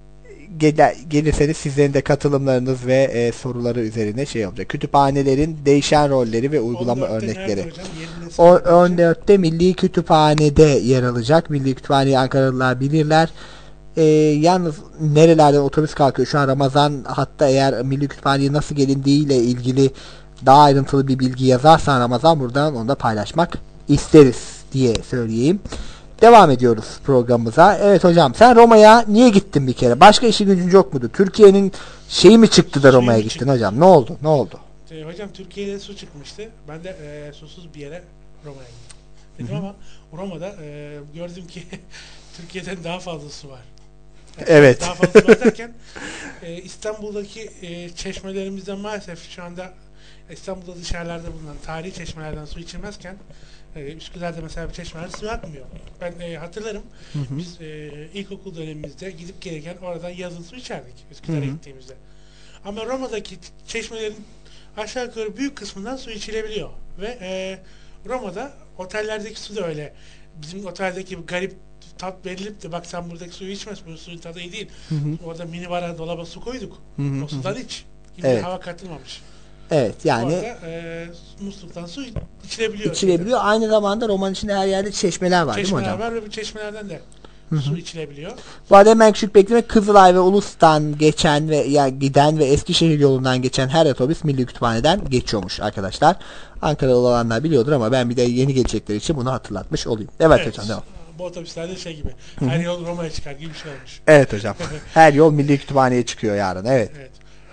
Speaker 6: gelirseniz sizlerin de katılımlarınız ve soruları üzerine şey olacak. Kütüphanelerin değişen rolleri ve uygulama
Speaker 2: 14'te
Speaker 6: örnekleri.
Speaker 2: nerede hocam? Yerini söyle.
Speaker 6: 14'te Milli Kütüphane'de yer alacak. Milli Kütüphane'yi Ankaralılar bilirler. Yalnız nerelerden otobüs kalkıyor? Şu an Ramazan, hatta eğer Milli Kütüphane'ye nasıl gelindiğiyle ilgili daha ayrıntılı bir bilgi yazarsan Ramazan, buradan onu da paylaşmak isteriz diye söyleyeyim. Devam ediyoruz programımıza. Evet hocam, sen Roma'ya niye gittin bir kere? Başka işi gücün yok muydu? Türkiye'nin şeyi mi çıktı da Roma'ya gittin
Speaker 2: çıktı.
Speaker 6: hocam? Ne oldu? Ne oldu?
Speaker 2: Hocam Türkiye'de su çıkmıştı. Ben de susuz bir yere Roma'ya gittim. Dedim ama Roma'da gördüm ki Türkiye'den daha fazla su var. Yani
Speaker 6: Evet.
Speaker 2: Daha fazla su var derken İstanbul'daki çeşmelerimizden maalesef şu anda İstanbul'da dışarılarda bulunan tarihi çeşmelerden su içilmezken Üsküdar'da mesela bir çeşmeler su akmıyor. Ben hatırlarım. Biz ilkokul dönemimizde gidip gelirken oradan yazın su içerdik Üsküdar'a gittiğimizde. Ama Roma'daki çeşmelerin aşağı yukarı büyük kısmından su içilebiliyor. Ve Roma'da otellerdeki su da öyle. Bizim oteldeki gibi garip tat verilip de bak sen buradaki suyu içmez, bu suyun tadı iyi değil. Orada minibara, dolaba su koyduk. O sudan iç. Yine
Speaker 6: Evet.
Speaker 2: hava katılmamış.
Speaker 6: Evet yani
Speaker 2: orada musluktan su içilebiliyor.
Speaker 6: içilebiliyor. Aynı zamanda Roma'nın içinde her yerde çeşmeler var değil mi
Speaker 2: Çeşmeler
Speaker 6: hocam?
Speaker 2: var ve bu çeşmelerden de su içilebiliyor.
Speaker 6: Bu arada hemen küçük bekleme, Kızılay ve Ulus'tan geçen ve giden ve Eskişehir yolundan geçen her otobüs Milli Kütüphane'den geçiyormuş arkadaşlar. Ankaralı olanlar biliyordur ama ben bir de yeni gelecekler için bunu hatırlatmış olayım. Evet hocam, devam.
Speaker 2: Bu otobüslerde şey gibi. Her yol Roma'ya çıkar gibi bir şey olmuş.
Speaker 6: Evet hocam. Her yol Milli Kütüphane'ye çıkıyor yarın. Evet.
Speaker 2: Evet.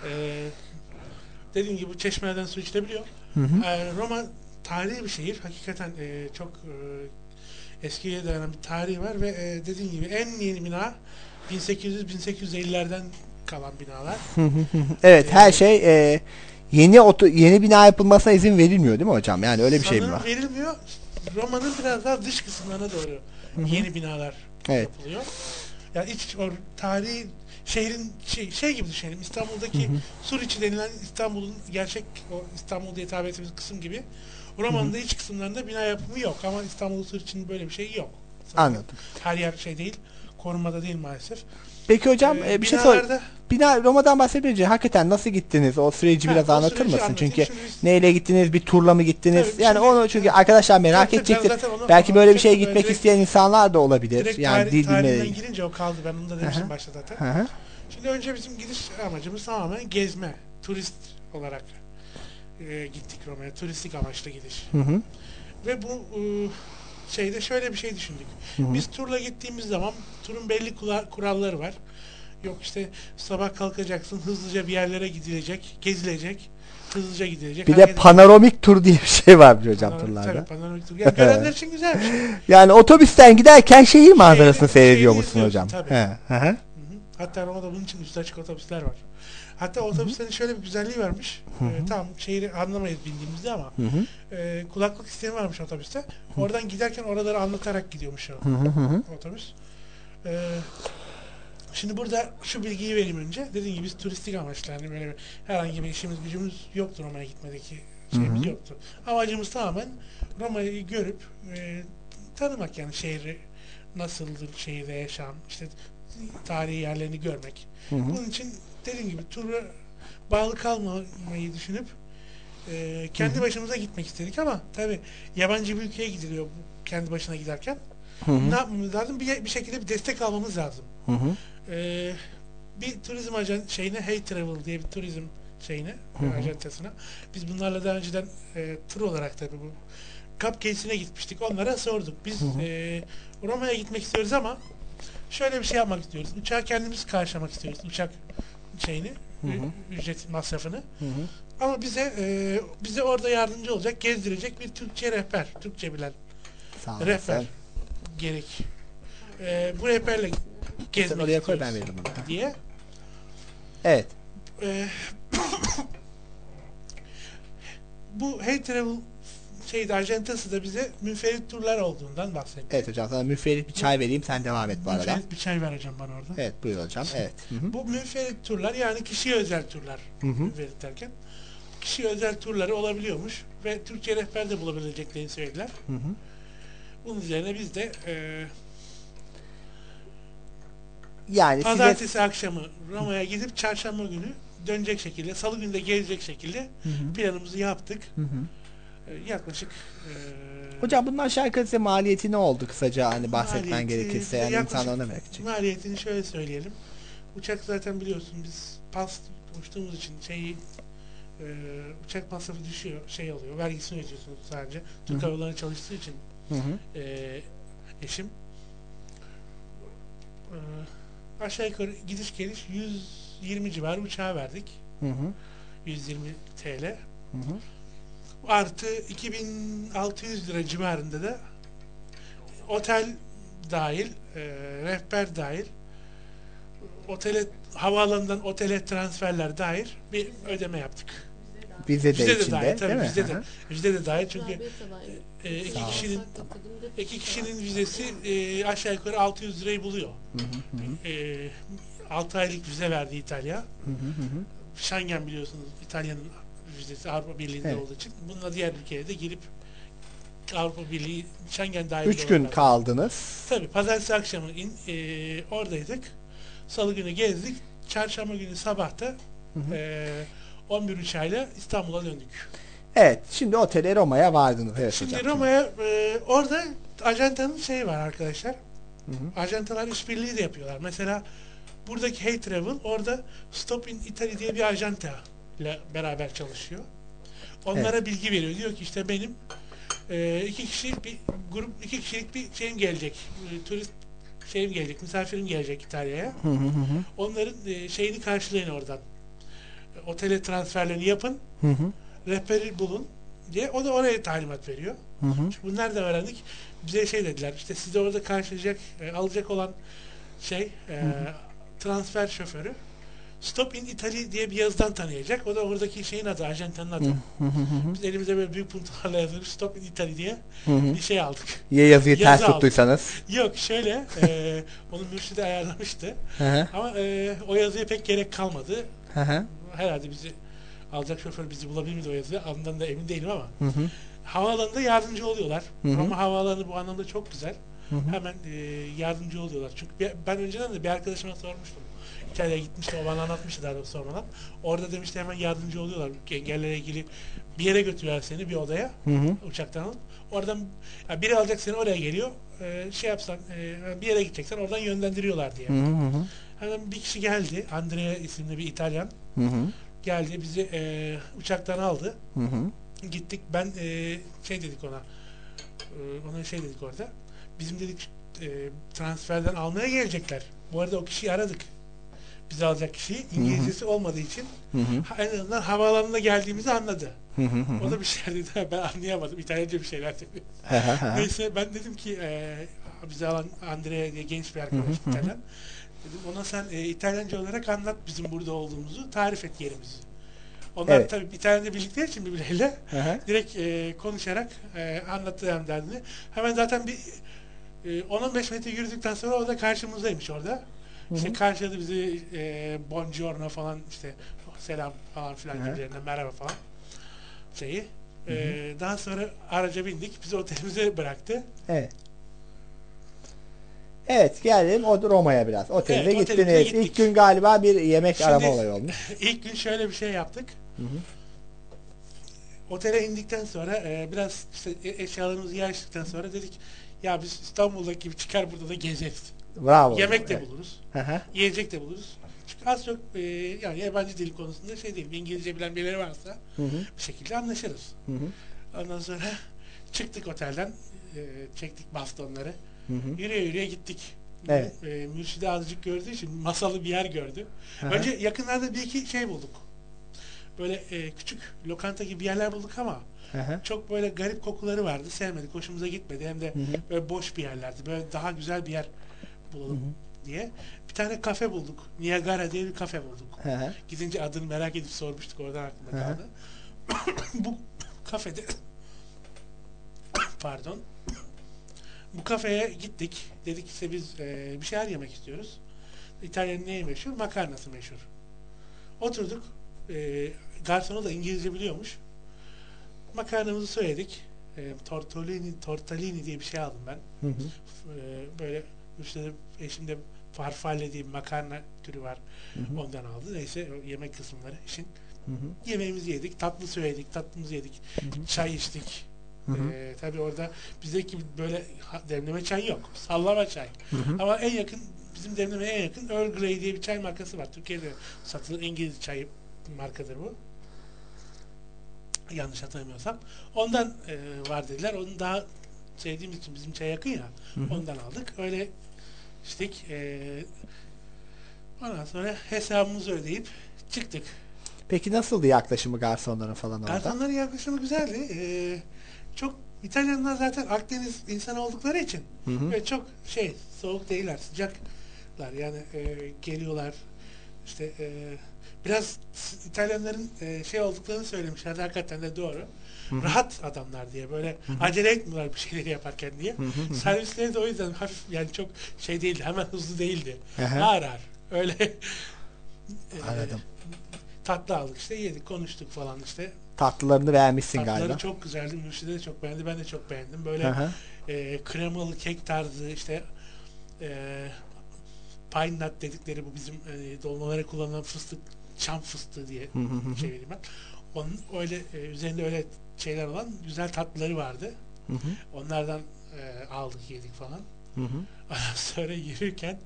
Speaker 2: Dediğim gibi bu çeşmelerden su içilebiliyor. Roma tarihi bir şehir. Hakikaten çok eskiye dayanan bir tarihi var ve dediğim gibi en yeni bina 1800-1850'lerden kalan binalar.
Speaker 6: Evet, her şey yeni bina yapılmasına izin verilmiyor değil mi hocam? Yani öyle bir şey mi var?
Speaker 2: Sanırım verilmiyor. Roma'nın biraz daha dış kısımlarına doğru yeni binalar yapılıyor. Yani iç o tarihi şehrin şey gibi düşünelim. İstanbul'daki Suriçi denilen İstanbul'un gerçek o İstanbul diye tabir ettiğimiz kısım gibi. Roma'nın da iç kısımlarında bina yapımı yok ama İstanbul Suriçi'nin böyle bir şeyi yok. Sanırım.
Speaker 6: Anladım.
Speaker 2: Her yer şey değil. Korunmada değil maalesef.
Speaker 6: Peki hocam bir şey sor. Roma'dan bahsedince hakikaten nasıl gittiniz? O süreci biraz anlatır mısın? Çünkü neyle gittiniz? Bir turla mı gittiniz?
Speaker 2: Tabii,
Speaker 6: yani onu çünkü arkadaşlar merak edecektir. Belki böyle bir şeye gitmek isteyen insanlar da olabilir.
Speaker 2: Direkt
Speaker 6: yani
Speaker 2: tarihinden girince o kaldı. Ben onu da demiştim başta zaten. Şimdi önce bizim gidiş amacımız tamamen gezme. Turist olarak gittik Roma'ya. Turistik amaçlı gidiş. Ve bu şeyde şöyle bir şey düşündük. Biz turla gittiğimiz zaman turun belli kuralları var. Yok işte sabah kalkacaksın, hızlıca bir yerlere gidilecek, gezilecek, hızlıca gidilecek.
Speaker 6: Bir de panoramik tur diye bir şey var hocam turlarda.
Speaker 2: Tabii panoramik tur. Yani görenler için güzel bir şey.
Speaker 6: Yani otobüsten giderken şehir manzarasını seyrediyor musun hocam?
Speaker 2: Tabii. Hatta Roma'da bunun için üstü açık otobüsler var. Hatta otobüslerin şöyle bir güzelliği varmış. Tamam şehri anlamayız bildiğimizde ama kulaklık sistemi varmış otobüste. Oradan giderken oraları anlatarak gidiyormuş o otobüs. Şimdi burada şu bilgiyi vereyim önce. Dediğim gibi biz turistik amaçlı yani böyle herhangi bir işimiz gücümüz yoktu Roma'ya gitmedeki şeyimiz yoktu. Amacımız tamamen Roma'yı görüp tanımak yani şehri nasıldır, şehirde yaşam, işte tarihi yerlerini görmek. Bunun için dediğim gibi tura bağlı kalmamayı düşünüp kendi başımıza gitmek istedik ama tabi yabancı bir ülkeye gidiliyor kendi başına giderken. Ne yapmamız lazım? Bir şekilde bir destek almamız lazım. Bir turizm şeyine Hey Travel diye bir turizm şeyine ajantasına biz bunlarla daha önceden tur olarak tabi bu Cupcase'ine gitmiştik. Onlara sorduk. Biz Roma'ya gitmek istiyoruz ama şöyle bir şey yapmak istiyoruz. Uçağı kendimiz karşılamak istiyoruz. Uçak şeyini, ücret masrafını. Ama bize orada yardımcı olacak, gezdirecek bir Türkçe rehber, Türkçe bilen rehber gerek. Bu rehberle gezmek istiyoruz diye.
Speaker 6: Evet.
Speaker 2: Bu Hey Travel ajantası da bize münferit turlar olduğundan bahsetti.
Speaker 6: Evet hocam, sana münferit bir çay vereyim, sen devam et bu arada.
Speaker 2: Münferit bir çay ver hocam bana orada.
Speaker 6: Evet buyur hocam. Evet.
Speaker 2: Bu münferit turlar yani kişiye özel turlar münferit derken. kişi özel turları olabiliyormuş ve Türkçe rehber de bulabileceklerini söylediler. Bunun üzerine biz de
Speaker 6: Yani
Speaker 2: pazartesi akşamı Roma'ya gidip çarşamba günü dönecek şekilde, salı günü de gelecek şekilde planımızı yaptık. Yaklaşık
Speaker 6: hocam bundan aşağı yukarı size maliyeti ne oldu kısaca hani bahsetmen
Speaker 2: maliyeti,
Speaker 6: gerekirse yani
Speaker 2: yaklaşık
Speaker 6: insanlar ona merak edecek.
Speaker 2: maliyetini şöyle söyleyelim. Uçak zaten biliyorsun biz pas uçtuğumuz için uçak masrafı düşüyor, oluyor. Vergisini ödüyorsunuz sadece. Türk Hava Yolları çalıştığı için eşim aşağı yukarı gidiş geliş 120 civarı uçağa verdik. 120 TL. Artı 2600 lira civarında da otel dahil, rehber dahil, havaalanından otele transferler dahil bir ödeme yaptık.
Speaker 6: Vize de içinde,
Speaker 2: dahil, tabii
Speaker 6: değil mi?
Speaker 2: Vize de dahil çünkü iki kişinin vizesi aşağı yukarı 600 lirayı buluyor. 6 aylık vize verdi İtalya. Schengen biliyorsunuz İtalya'nın vizesi Avrupa Birliği'nde olduğu için. Bununla diğer ülkeye de girip Avrupa Birliği Schengen dahil
Speaker 6: 3 gün kaldınız.
Speaker 2: Tabii pazartesi akşamı oradaydık. Salı günü gezdik. Çarşamba günü sabahta 11 uçağıyla İstanbul'a döndük.
Speaker 6: Evet. Şimdi otele Roma'ya vardınız. Evet,
Speaker 2: şimdi
Speaker 6: hocam.
Speaker 2: Roma'ya orada ajantanın var arkadaşlar. Ajantalar işbirliği de yapıyorlar. Mesela buradaki Hey Travel orada Stop in Italy diye bir ajanta ile beraber çalışıyor. Onlara bilgi veriyor. Diyor ki işte benim 2 kişilik bir grup, 2 kişilik bir gelecek. Turist gelecek, misafirim gelecek İtalya'ya. Onların şeyini karşılayın oradan. Otele transferlerini yapın. Rehberi bulun diye. O da oraya talimat veriyor. Çünkü bunlar da öğrendik. Bize dediler. İşte sizi orada karşılayacak, alacak olan transfer şoförü Stop in Italy diye bir yazıdan tanıyacak. O da oradaki adı, ajantanın adı. Biz elimizde böyle büyük puntolarla yazılmış Stop in Italy diye bir aldık.
Speaker 6: Ya yazıyı ters tuttuysanız?
Speaker 2: Yok şöyle, onu mürşidi ayarlamıştı. Ama o yazıya pek gerek kalmadı. Herhalde bizi alacak şoför bizi bulabilir miydi o yazıyı? Ondan da emin değilim ama. Havaalanında yardımcı oluyorlar. Roma havaalanı bu anlamda çok güzel. Hemen yardımcı oluyorlar. Çünkü ben önceden de bir arkadaşıma sormuştum. İtalya'ya gitmişti, o bana anlatmıştı daha doğrusu sormadan. Orada demişti hemen yardımcı oluyorlar. Engellere ilgili bir yere götürüyorlar seni, bir odaya. Uçaktan alıp. Oradan biri alacak seni, oraya geliyor. Yapsan, bir yere gideceksen oradan yönlendiriyorlar diye. Hemen bir kişi geldi. Andrea isimli bir İtalyan. Geldi, bizi uçaktan aldı. Gittik. Ben dedik ona. Ona dedik orada. Bizim dedik transferden almaya gelecekler. Bu arada o kişiyi aradık. Bizi alacak kişiyi. İngilizcesi olmadığı için en azından havaalanına geldiğimizi anladı. O da bir şey dedi. Ben anlayamadım. İtalyanca bir şeyler dedi. Neyse ben dedim ki bizi alan Andrea diye genç bir arkadaş İtalyan. Dedim ona sen İtalyanca olarak anlat bizim burada olduğumuzu. Tarif et yerimizi. Onlar tabii İtalyanca bildikleri için birbirleriyle direkt konuşarak anlattılar derdini. Hemen zaten bir 10-15 metre yürüdükten sonra o da karşımızdaymış orada. İşte karşıladı bizi buongiorno falan, işte selam falan filan gibilerine, merhaba falan daha sonra araca bindik. Bizi otelimize bıraktı.
Speaker 6: Evet geldim Roma'ya biraz. Otelde gittiniz. İlk gün galiba bir yemek arama olayı olmuş.
Speaker 2: İlk gün şöyle bir şey yaptık. Otele indikten sonra biraz eşyalarımızı yerleştirdikten sonra dedik ya biz İstanbul'daki gibi çıkar burada da gezeriz.
Speaker 6: Bravo.
Speaker 2: Yemek de buluruz. Yiyecek de buluruz. Çünkü az çok yani yabancı dil konusunda değil. İngilizce bilen birileri varsa bir şekilde anlaşırız. Ondan sonra çıktık otelden. Çektik bastonları. Yürüye gittik. Mürşidi azıcık gördüğü için masalı bir yer gördü. Önce yakınlarda bir iki bulduk. Böyle küçük lokanta gibi yerler bulduk ama çok böyle garip kokuları vardı. Sevmedik. Hoşumuza gitmedi. Hem de böyle boş bir yerlerdi. Böyle daha güzel bir yer bulalım diye. Bir tane kafe bulduk. Niagara diye bir kafe bulduk. Gidince adını merak edip sormuştuk. Oradan aklımda kaldı. Bu kafede pardon. Bu kafeye gittik. Dedik işte biz bir şeyler yemek istiyoruz. İtalya'nın neyi meşhur? Makarnası meşhur. Oturduk. Garsonu da İngilizce biliyormuş. Makarnamızı söyledik. Tortellini diye bir şey aldım ben. Böyle işte eşimde farfalle diye bir makarna türü var. Ondan aldı. Neyse yemek kısımları işin. Yemeğimizi yedik, tatlı söyledik, tatlımızı yedik. Çay içtik. Tabii orada bizdeki böyle demleme çay yok. Sallama çay. Ama en yakın, bizim demlemeye en yakın Earl Grey diye bir çay markası var. Türkiye'de satılır, İngiliz çay markadır bu. Yanlış hatırlamıyorsam. Ondan var dediler. Onu daha sevdiğimiz için, bizim çay yakın ya. Ondan aldık. Öyle içtik. Ondan sonra hesabımızı ödeyip çıktık.
Speaker 6: Peki nasıldı yaklaşımı garsonların falan orada?
Speaker 2: Garsonların yaklaşımı güzeldi. Çok İtalyanlar zaten Akdeniz insanı oldukları için ve çok soğuk değiller, sıcaklar. Yani geliyorlar işte biraz İtalyanların olduklarını söylemişler. Hakikaten de doğru. Rahat adamlar diye, böyle acele etmiyorlar bir şeyleri yaparken diye. Servisleri de o yüzden hafif, yani çok değildi. Hemen hızlı değildi. Ağır öyle.
Speaker 6: Anladım.
Speaker 2: Tatlı aldık işte, yedik, konuştuk falan işte.
Speaker 6: Tatlılarını beğenmişsin galiba.
Speaker 2: Tatlıları çok güzeldi. Müşteri de çok beğendi. Ben de çok beğendim. Böyle kremalı kek tarzı işte pine nut dedikleri, bu bizim dolmalara kullanılan fıstık, çam fıstığı diye çevireyim ben. Onun öyle üzerinde öyle şeyler olan güzel tatlıları vardı. Onlardan aldık, yedik falan. Sonra yürürken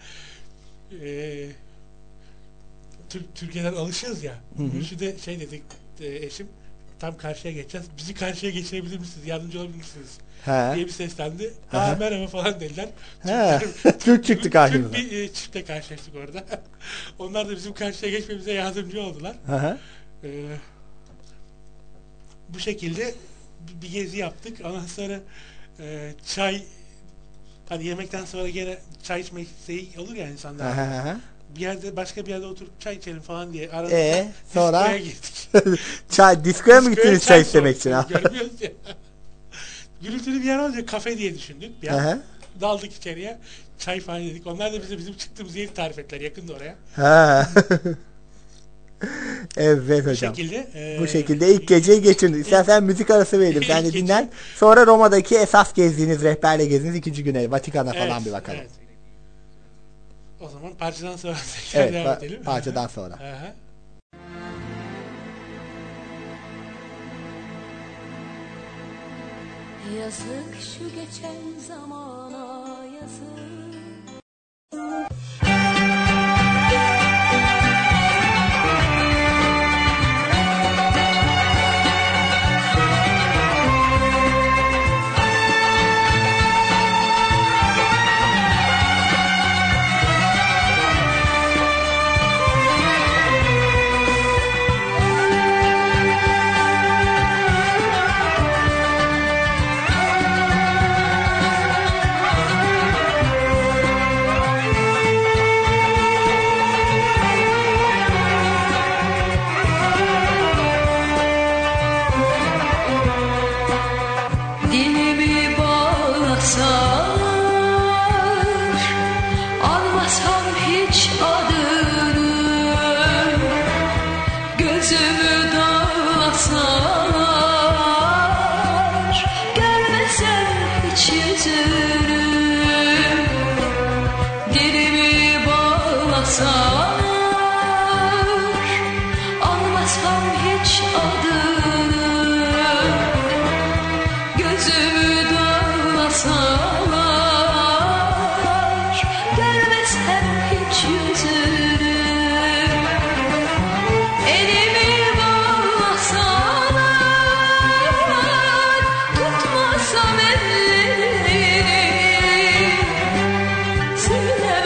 Speaker 2: Türkiye'den alışıyoruz ya. Şu de dedik eşim, tam karşıya geçeceğiz. Bizi karşıya geçirebilir misiniz? Yardımcı olabilir misiniz? Diye bir seslendi. Merhaba falan dediler.
Speaker 6: Türk çıktı karşımıza.
Speaker 2: Türk bir çiftle karşılaştık orada. Onlar da bizim karşıya geçmemize yardımcı oldular. Bu şekilde bir gezi yaptık. Ondan sonra çay, hani yemekten sonra gene çay içme isteği olur ya insanlar. Bir yerde, başka bir yerde oturup çay içelim falan diye aradık.
Speaker 6: Sonra
Speaker 2: diskoya gittik.
Speaker 6: diskoya mı gittiniz çay istemek için?
Speaker 2: Görmüyoruz ya. Gürültülü bir yer olunca kafe diye düşündük. Bir an daldık içeriye. Çay falan yedik. Onlar da bize bizim çıktığımız yeri tarif ettiler. Yakında oraya.
Speaker 6: Evet hocam.
Speaker 2: Bu
Speaker 6: şekilde ilk geceyi geçirdin. İstersen müzik arası verelim. Sen de dinlen. Sonra Roma'daki esas gezdiğiniz, rehberle gezdiğiniz ikinci güne, Vatikan'a falan bir bakalım.
Speaker 2: Evet. O zaman parçadan sonra devam edelim.
Speaker 6: Parçadan sonra.
Speaker 9: Yazık şu geçen zamana, yazık.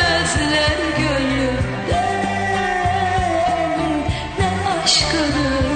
Speaker 9: Silemezler gönlümden ne aşkını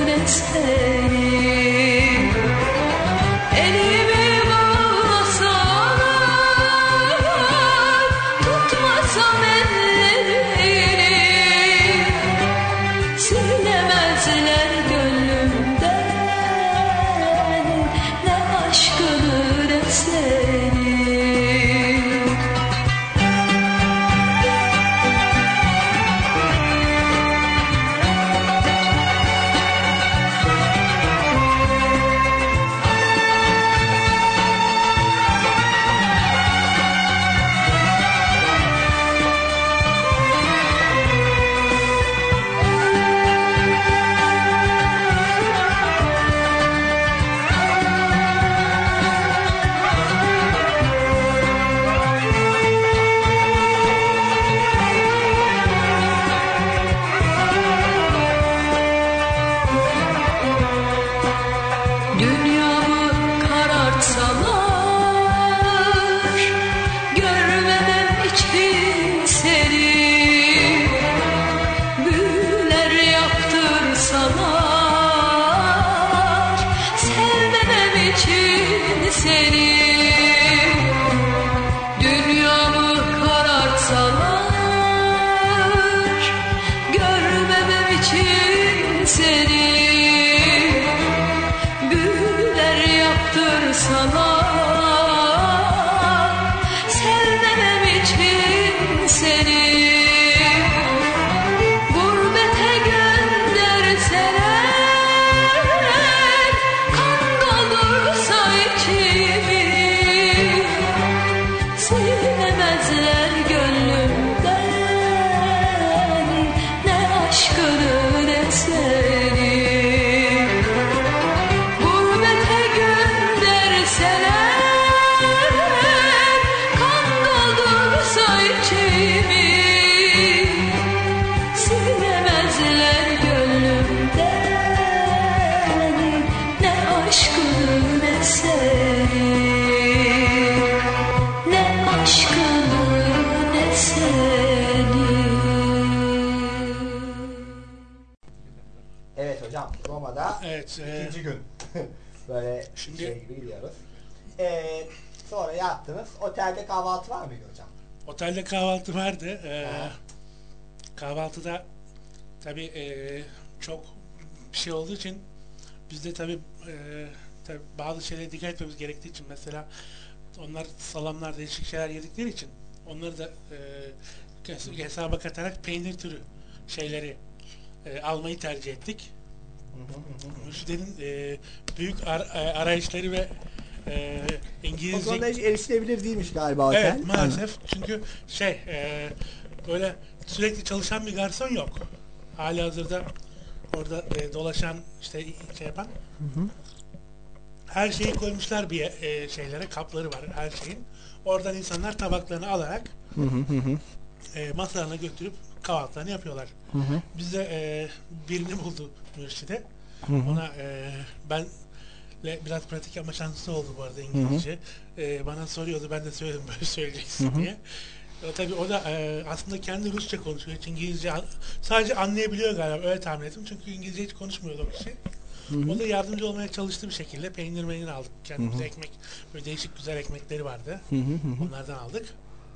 Speaker 2: Evet.
Speaker 6: İkinci gün. Böyle
Speaker 2: Şimdi-
Speaker 6: şey gibi gidiyoruz. Sonra yattınız. Otelde kahvaltı var mıydı hocam?
Speaker 2: Otelde kahvaltı vardı.
Speaker 6: Aha.
Speaker 2: Kahvaltıda tabii çok bir şey olduğu için biz de tabii bazı şeylere dikkat etmemiz gerektiği için, mesela onlar salamlar, değişik şeyler yedikleri için onları da hesaba katarak peynir türü şeyleri almayı tercih ettik. Mürşide'nin büyük arayışları ve
Speaker 6: O
Speaker 2: İngilizce...
Speaker 6: zaman da hiç erişilebilir değilmiş galiba otel.
Speaker 2: Evet, maalesef. Çünkü böyle sürekli çalışan bir garson yok. Halihazırda orada dolaşan, işte şey yapan. Her şeyi koymuşlar bir şeylere, kapları var her şeyin. Oradan insanlar tabaklarını alarak masalarına götürüp kahvaltılarını yapıyorlar. Biz de birini buldu Mürşide. Ona ben biraz pratik yapma şansı oldu bu arada İngilizce. Bana soruyordu, ben de söyledim böyle söyleyeceksin diye. Tabii o da aslında kendi Rusça konuşuyor. Hiç İngilizce sadece anlayabiliyor galiba, öyle tahmin ettim. Çünkü İngilizce hiç konuşmuyordu o kişi. O da yardımcı olmaya çalıştı bir şekilde. Peynir aldık. Kendimize ekmek, böyle değişik güzel ekmekleri vardı. Onlardan aldık.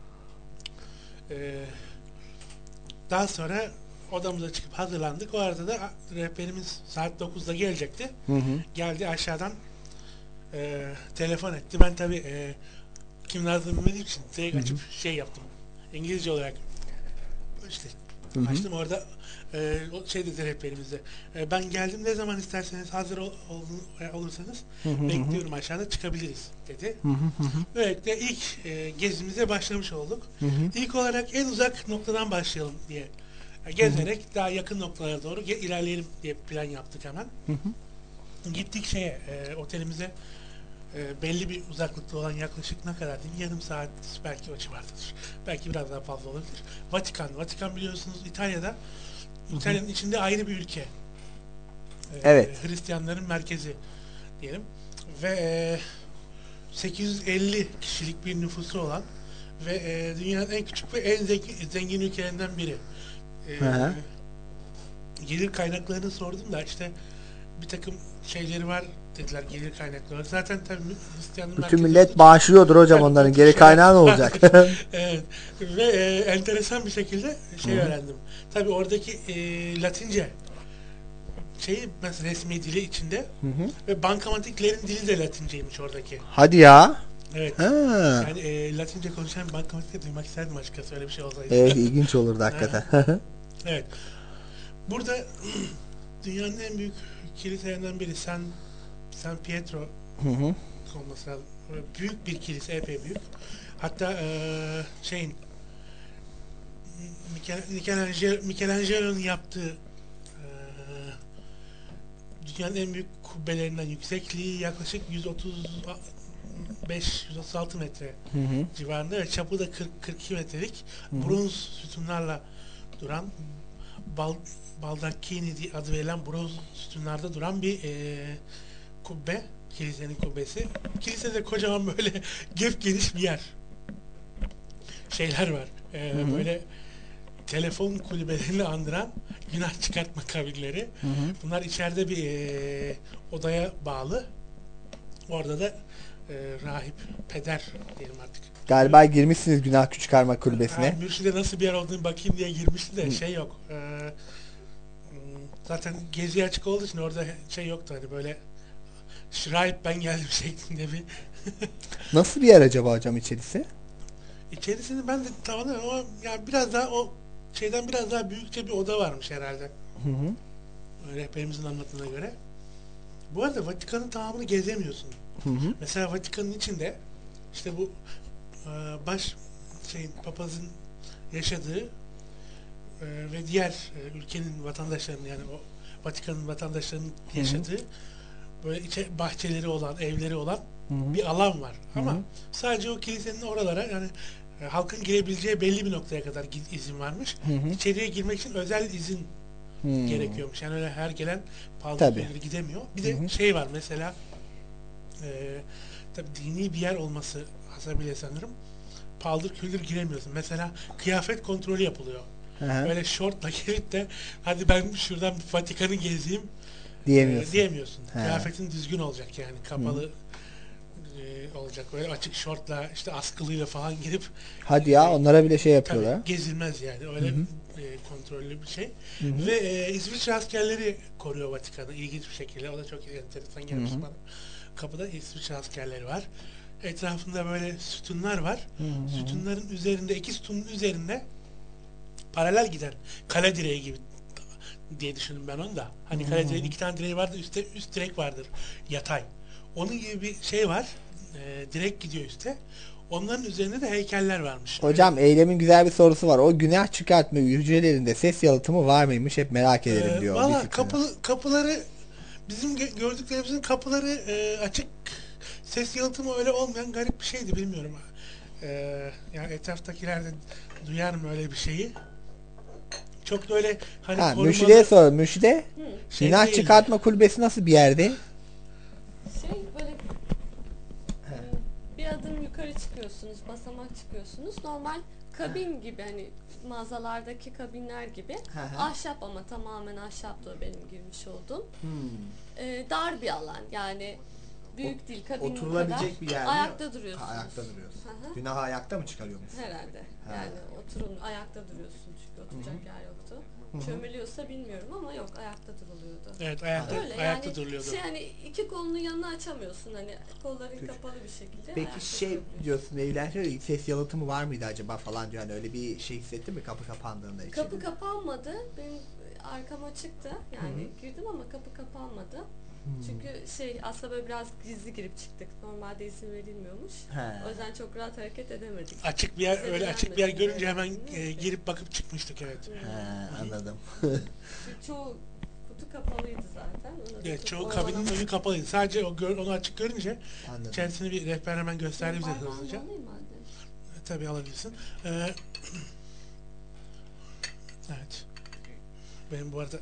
Speaker 2: Daha sonra odamıza çıkıp hazırlandık. O arada da rehberimiz saat 9'da gelecekti. Geldi aşağıdan telefon etti. Ben tabii kim yazdığını bilmediğim için direkt açıp şey yaptım. İngilizce olarak işte açtım orada o şey dedi rehberimize. Ben geldim, ne zaman isterseniz hazır olursanız bekliyorum, aşağıda çıkabiliriz dedi. Böylelikle ilk gezimize başlamış olduk. İlk olarak en uzak noktadan başlayalım diye gezerek daha yakın noktalara doğru ilerleyelim diye plan yaptık hemen. Gittik otelimize, belli bir uzaklıkta olan, yaklaşık ne kadar diyeyim, yarım saat belki o civardadır. Belki biraz daha fazla olabilir. Vatikan biliyorsunuz İtalya'da. İtalya'nın içinde ayrı bir ülke.
Speaker 6: Evet.
Speaker 2: Hristiyanların merkezi diyelim. Ve 850 kişilik bir nüfusu olan ve dünyanın en küçük ve en zengin ülkelerinden biri. Gelir kaynaklarını sordum da işte bir takım şeyleri var dediler, gelir kaynakları. Zaten tabii Hristiyanın
Speaker 6: bütün millet bağışlıyordur hocam, onların geri kaynağı ne olacak?
Speaker 2: Evet. Ve enteresan bir şekilde öğrendim. Tabii oradaki Latince mesela resmi dili içinde ve bankamatiklerin dili de Latinceymiş oradaki.
Speaker 6: Hadi ya.
Speaker 2: Evet. Yani Latince konuşan bir bankamatikte duymak isterdim açıkçası, öyle bir şey olsaydı.
Speaker 6: Evet, ilginç olurdu hakikaten.
Speaker 2: Evet. Burada dünyanın en büyük kiliselerinden biri San Pietro olması lazım. Büyük bir kilise, epey büyük. Hatta Michelangelo'nun yaptığı dünyanın en büyük kubbelerinden, yüksekliği yaklaşık 135-136 metre civarında ve çapı da 42 metrelik bronz sütunlarla duran, Baldacchini adı verilen bronz sütunlarda duran bir kubbe, kilisenin kubbesi. Kilisede kocaman böyle geniş bir yer. Şeyler var. Böyle telefon kulübelerini andıran günah çıkartma kabirleri. Bunlar içeride bir odaya bağlı. Orada da rahip, peder diyelim artık.
Speaker 6: Galiba girmişsiniz günah çıkarma kulübesine.
Speaker 2: Mürşide nasıl bir yer olduğunu bakayım diye girmişti de şey yok. Zaten geziye açık olduğu için orada şey yoktu, hani böyle rahip ben geldim şeklinde bir. Nasıl
Speaker 6: bir yer acaba hocam içerisi?
Speaker 2: İçerisini ben de tanımıyorum ama yani biraz daha o şeyden biraz daha büyükçe bir oda varmış herhalde. Rehberimizin anlattığına göre. Bu arada Vatikan'ın tamamını gezemiyorsun. Mesela Vatikan'ın içinde işte bu papazın yaşadığı ve diğer ülkenin vatandaşlarının, yani o Vatikan'ın vatandaşlarının yaşadığı böyle bahçeleri olan, evleri olan bir alan var. Ama sadece o kilisenin oralara, yani halkın girebileceği belli bir noktaya kadar izin varmış. İçeriye girmek için özel izin gerekiyormuş. Yani öyle her gelen paldır gidemiyor. Bir de şey var mesela, tabii dini bir yer olması hasebiyle sanırım paldır küldür giremiyorsun. Mesela kıyafet kontrolü yapılıyor. Böyle şortla gelip de hadi ben şuradan Vatikan'ı gezeyim,
Speaker 6: Diyemiyorsun.
Speaker 2: Diyemiyorsun.
Speaker 6: He.
Speaker 2: Kıyafetin düzgün olacak yani. Kapalı olacak. Böyle açık şortla işte askılıyla falan girip
Speaker 6: Hadi ya, onlara bile şey
Speaker 2: tabii
Speaker 6: yapıyorlar.
Speaker 2: gezilmez yani. Öyle kontrollü bir şey. Ve İsviçre askerleri koruyor Vatikan'ı ilginç bir şekilde. O da çok enteresan gelmiş bana. Kapıda İsviçre askerleri var. Etrafında böyle sütunlar var. Sütunların üzerinde, iki sütunun üzerinde paralel giden kale direği gibi diye düşündüm ben onu da. Hani kale direğinin iki tane direği vardır, üst direk vardır. Yatay. Onun gibi bir şey var. Direk gidiyor üste. Onların üzerinde de heykeller varmış.
Speaker 6: Hocam Eylem'in güzel bir sorusu var. O günah çıkartma hücrelerinde ses yalıtımı var mıymış? Hep merak ederim diyor.
Speaker 2: Valla kapıları bizim gördüklerimizin kapıları açık, ses yalıtımı öyle olmayan garip bir şeydi, bilmiyorum. Yani etraftakiler de duyar mı öyle bir şeyi? Çok da öyle hani korumalı...
Speaker 6: Mürşide'ye sor. Mürşide, günah
Speaker 2: değil.
Speaker 6: çıkartma kulübesi nasıl bir yerde?
Speaker 9: Böyle bir adım yukarı çıkıyorsunuz, basamak çıkıyorsunuz. Normal kabin gibi, hani mağazalardaki kabinler gibi. Ahşap, ama tamamen ahşaptı o benim girmiş olduğum. Dar bir alan yani, büyük değil, kabin
Speaker 6: Oturulabilecek
Speaker 9: kadar.
Speaker 6: bir yer mi?
Speaker 9: Ayakta duruyorsunuz.
Speaker 6: Ayakta duruyorsun. Günahı ayakta mı çıkarıyormuş?
Speaker 9: Herhalde. Yani ayakta duruyorsun çünkü oturacak yer yoktu. Çömeliyorsa bilmiyorum ama yok, ayakta duruluyordu.
Speaker 2: Evet, ayakta
Speaker 9: yani
Speaker 2: duruluyordu.
Speaker 9: hani iki kolunu yanına açamıyorsun, hani kolların kapalı bir şekilde.
Speaker 6: Peki diyorsun, evlen şöyle ses yalıtımı var mıydı acaba falan diyor. Yani öyle bir şey hissettin mi kapı kapandığında içeri?
Speaker 9: Kapı kapanmadı. Benim arkam açıktı. Yani girdim ama kapı kapanmadı. Çünkü aslında böyle biraz gizli girip çıktık. Normalde izin verilmiyormuş. O yüzden çok rahat hareket edemedik.
Speaker 2: Açık bir yer, öyle açık bir yer görünce hemen girip bakıp çıkmıştık, evet.
Speaker 6: Anladım.
Speaker 9: Çoğu kutu kapalıydı zaten.
Speaker 2: Evet, çoğu kabinin önü kapalıydı. Sadece onu açık görünce
Speaker 6: Anladım.
Speaker 2: kendisini bir rehber hemen gösterdi bize hızlıca. Tabii alabilirsin. Evet. Benim bu arada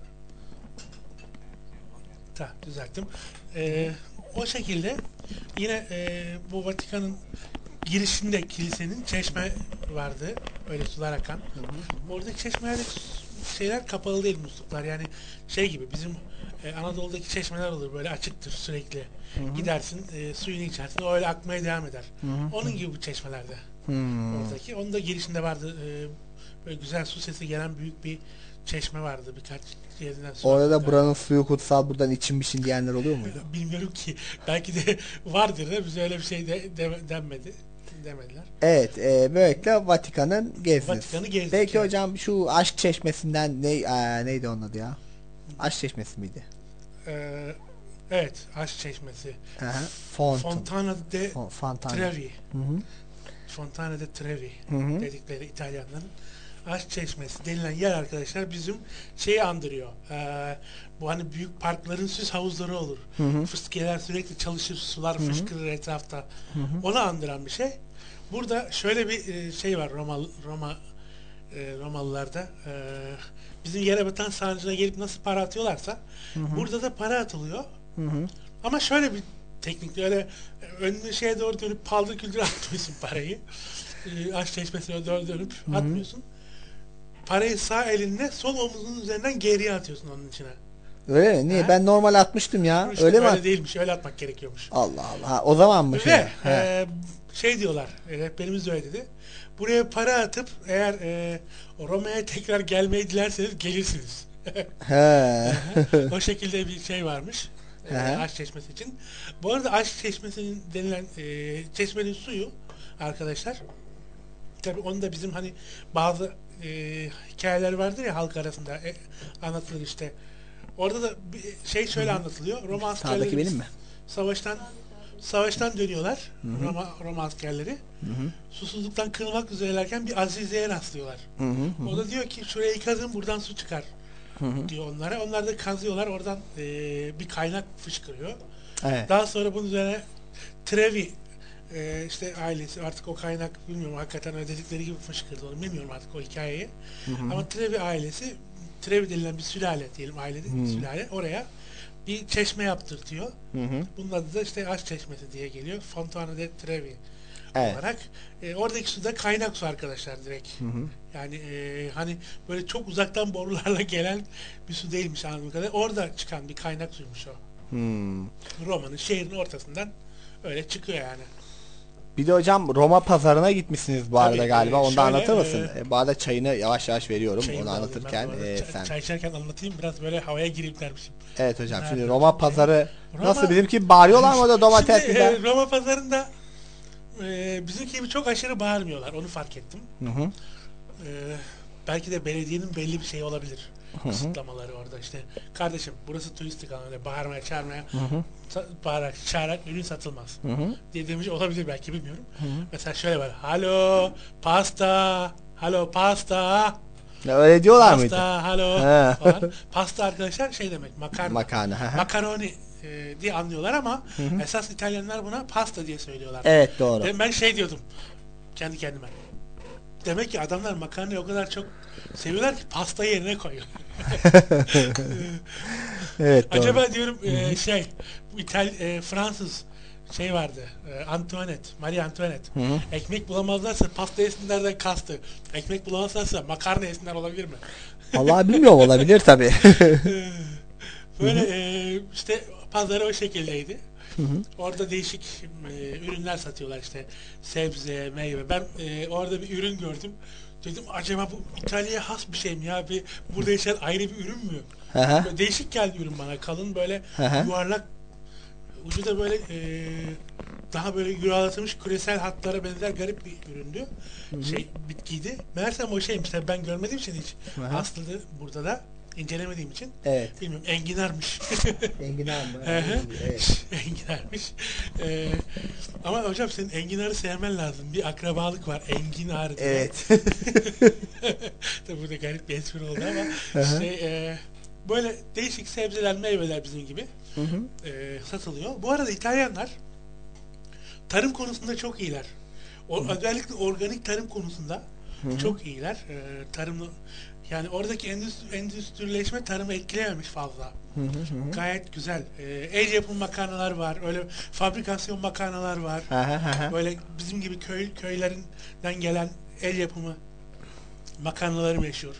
Speaker 2: düzelttim. O şekilde yine bu Vatikan'ın girişinde kilisenin çeşme vardı. Öyle sular akan. Oradaki çeşmelerde şeyler kapalı değil, musluklar. Yani şey gibi bizim Anadolu'daki çeşmeler olur, böyle açıktır sürekli. Gidersin, suyunu içersin, o öyle akmaya devam eder. Onun gibi bu çeşmelerde. Oradaki. Onun da girişinde vardı. Böyle güzel su sesi gelen büyük bir çeşme vardı, birkaç yerinden su.
Speaker 6: Orada da buranın suyu kutsal, buradan içinmişin diyenler oluyor muydu?
Speaker 2: Bilmiyorum ki. Belki de vardır da bize öyle bir şey demediler.
Speaker 6: Evet, böylelikle Vatikan'ın gezdiniz.
Speaker 2: Vatikan'ı gezdik.
Speaker 6: Peki hocam, şu aşk çeşmesinden neydi onun adı ya? Aşk çeşmesi miydi?
Speaker 2: Evet, aşk çeşmesi.
Speaker 6: Fontana
Speaker 2: Trevi. Fontana de Trevi dedikleri İtalyanların aşk çeşmesi denilen yer arkadaşlar bizim şeyi andırıyor. Bu hani büyük parkların süs havuzları olur. Fıskiyeler sürekli çalışır, sular fışkırır etrafta. Onu andıran bir şey. Burada şöyle bir şey var Romalılarda. Bizim yere batan sarnıcına gelip nasıl para atıyorlarsa burada da para atılıyor. Ama şöyle bir teknikle, öyle önüne şeye doğru dönüp paldır küldür atmıyorsun parayı. Aşk çeşmesine doğru dönüp atmıyorsun. Parayı sağ elinle sol omuzunun üzerinden geriye atıyorsun onun içine.
Speaker 6: Öyle mi? Niye? Ben normal atmıştım ya.
Speaker 2: İşte
Speaker 6: öyle mi?
Speaker 2: Öyle değilmiş. Öyle atmak gerekiyormuş.
Speaker 6: Allah Allah. O zaman mı şey?
Speaker 2: Ve şey diyorlar. Rehberimiz de öyle dedi. Buraya para atıp eğer Roma'ya tekrar gelmeyi dilerseniz gelirsiniz. O şekilde bir şey varmış. Aşk çeşmesi için. Bu arada aşk çeşmesinin denilen çeşmenin suyu arkadaşlar, tabii onu da bizim hani bazı hikayeler vardır ya halk arasında anlatılır işte. Orada da bir şey şöyle anlatılıyor. Roma askerleri
Speaker 6: benim mi?
Speaker 2: Savaştan dönüyorlar. Roma askerleri. Susuzluktan kırılmak üzerelerken bir azizeye rastlıyorlar. O da diyor ki şurayı kazın, buradan su çıkar. Diyor onlara. Onlar da kazıyorlar. Oradan bir kaynak fışkırıyor.
Speaker 6: Evet.
Speaker 2: Daha sonra bunun üzerine Trevi işte ailesi, artık o kaynak bilmiyorum hakikaten öyle dedikleri gibi fışkırdı, onu bilmiyorum artık o hikayeyi. Ama Trevi ailesi, Trevi denilen bir sülale diyelim, ailede sülale, oraya bir çeşme yaptırtıyor. Bunun adı da işte aşk çeşmesi diye geliyor. Fontana de Trevi
Speaker 6: Evet.
Speaker 2: olarak. Oradaki su da kaynak su arkadaşlar direkt. Yani hani böyle çok uzaktan borularla gelen bir su değilmiş anladığım kadarıyla. Orada çıkan bir kaynak suymuş o. Roma'nın şehrin ortasından öyle çıkıyor yani.
Speaker 6: Bir de hocam Roma pazarına gitmişsiniz bu arada
Speaker 2: Tabii,
Speaker 6: galiba. Onu da
Speaker 2: şöyle,
Speaker 6: anlatır mısın? Bu arada çayını yavaş yavaş veriyorum.
Speaker 2: Çayını
Speaker 6: Onu
Speaker 2: da
Speaker 6: anlatırken
Speaker 2: alayım ben bu arada.
Speaker 6: sen.
Speaker 2: Çay içerken anlatayım, biraz böyle havaya gireyim dermişim.
Speaker 6: Evet hocam. Şimdi
Speaker 2: Nerede?
Speaker 6: Roma pazarı
Speaker 2: Roma-
Speaker 6: nasıl, bizimki bağırıyorlar mı orada domates
Speaker 2: Şimdi,
Speaker 6: biber?
Speaker 2: Roma pazarında bizimki gibi çok aşırı bağırmıyorlar. Onu fark ettim. Belki de belediyenin belli bir şeyi olabilir. Kısıtlamaları orada işte. Kardeşim burası turistik alan, öyle bağırmaya çağırmaya bağırarak çağırarak ürün satılmaz diye demiş olabilir belki, bilmiyorum. Mesela şöyle var. Halo pasta, halo pasta,
Speaker 6: Öyle diyorlar mıydı?
Speaker 2: pasta, halo
Speaker 6: He.
Speaker 2: falan. Pasta arkadaşlar şey demek, makarna.
Speaker 6: Makarna.
Speaker 2: Makaroni diye anlıyorlar ama esas İtalyanlar buna pasta diye söylüyorlar.
Speaker 6: Evet, doğru.
Speaker 2: Ben şey diyordum kendi kendime. Demek ki adamlar makarnayı o kadar çok seviyorlar ki pasta yerine koyuyor.
Speaker 6: Evet, doğru.
Speaker 2: Acaba diyorum bu Fransız şey vardı. Antoinette, Marie Antoinette. Ekmek bulamazlarsa pasta yesinlerden kastı. Ekmek bulamazlarsa makarna yesinler olabilir mi?
Speaker 6: Vallahi bilmiyorum, olabilir tabii.
Speaker 2: Böyle işte pazarı o şekildeydi. Orada değişik ürünler satıyorlar, işte sebze, meyve. Ben orada bir ürün gördüm. Dedim acaba bu İtalya'ya has bir şey mi ya? Burada yaşayan ayrı bir ürün mü? Böyle değişik geldi ürün bana. Kalın böyle yuvarlak, ucu da böyle daha böyle yuvarlatılmış küresel hatlara benzer garip bir üründü. Bitkiydi. Meğersem o şeymiş. Tabii ben görmediğim için hiç. Aslında burada da incelemediğim için.
Speaker 6: Evet.
Speaker 2: Bilmiyorum, enginarmış.
Speaker 6: Enginar mı?
Speaker 2: Evet. Enginarmış. Ama hocam senin enginarı sevmen lazım. Bir akrabalık var. Enginar diye.
Speaker 6: Evet.
Speaker 2: Tabii burada garip bir espri oldu ama böyle değişik sebzeler, meyveler bizim gibi satılıyor. Bu arada İtalyanlar tarım konusunda çok iyiler. Özellikle organik tarım konusunda çok iyiler. Tarımlı, yani oradaki endüstrileşme tarımı etkilememiş fazla. Gayet güzel. El yapımı makarnalar var. Öyle fabrikasyon makarnalar var. Böyle bizim gibi köylerinden gelen el yapımı makarnaları meşhur.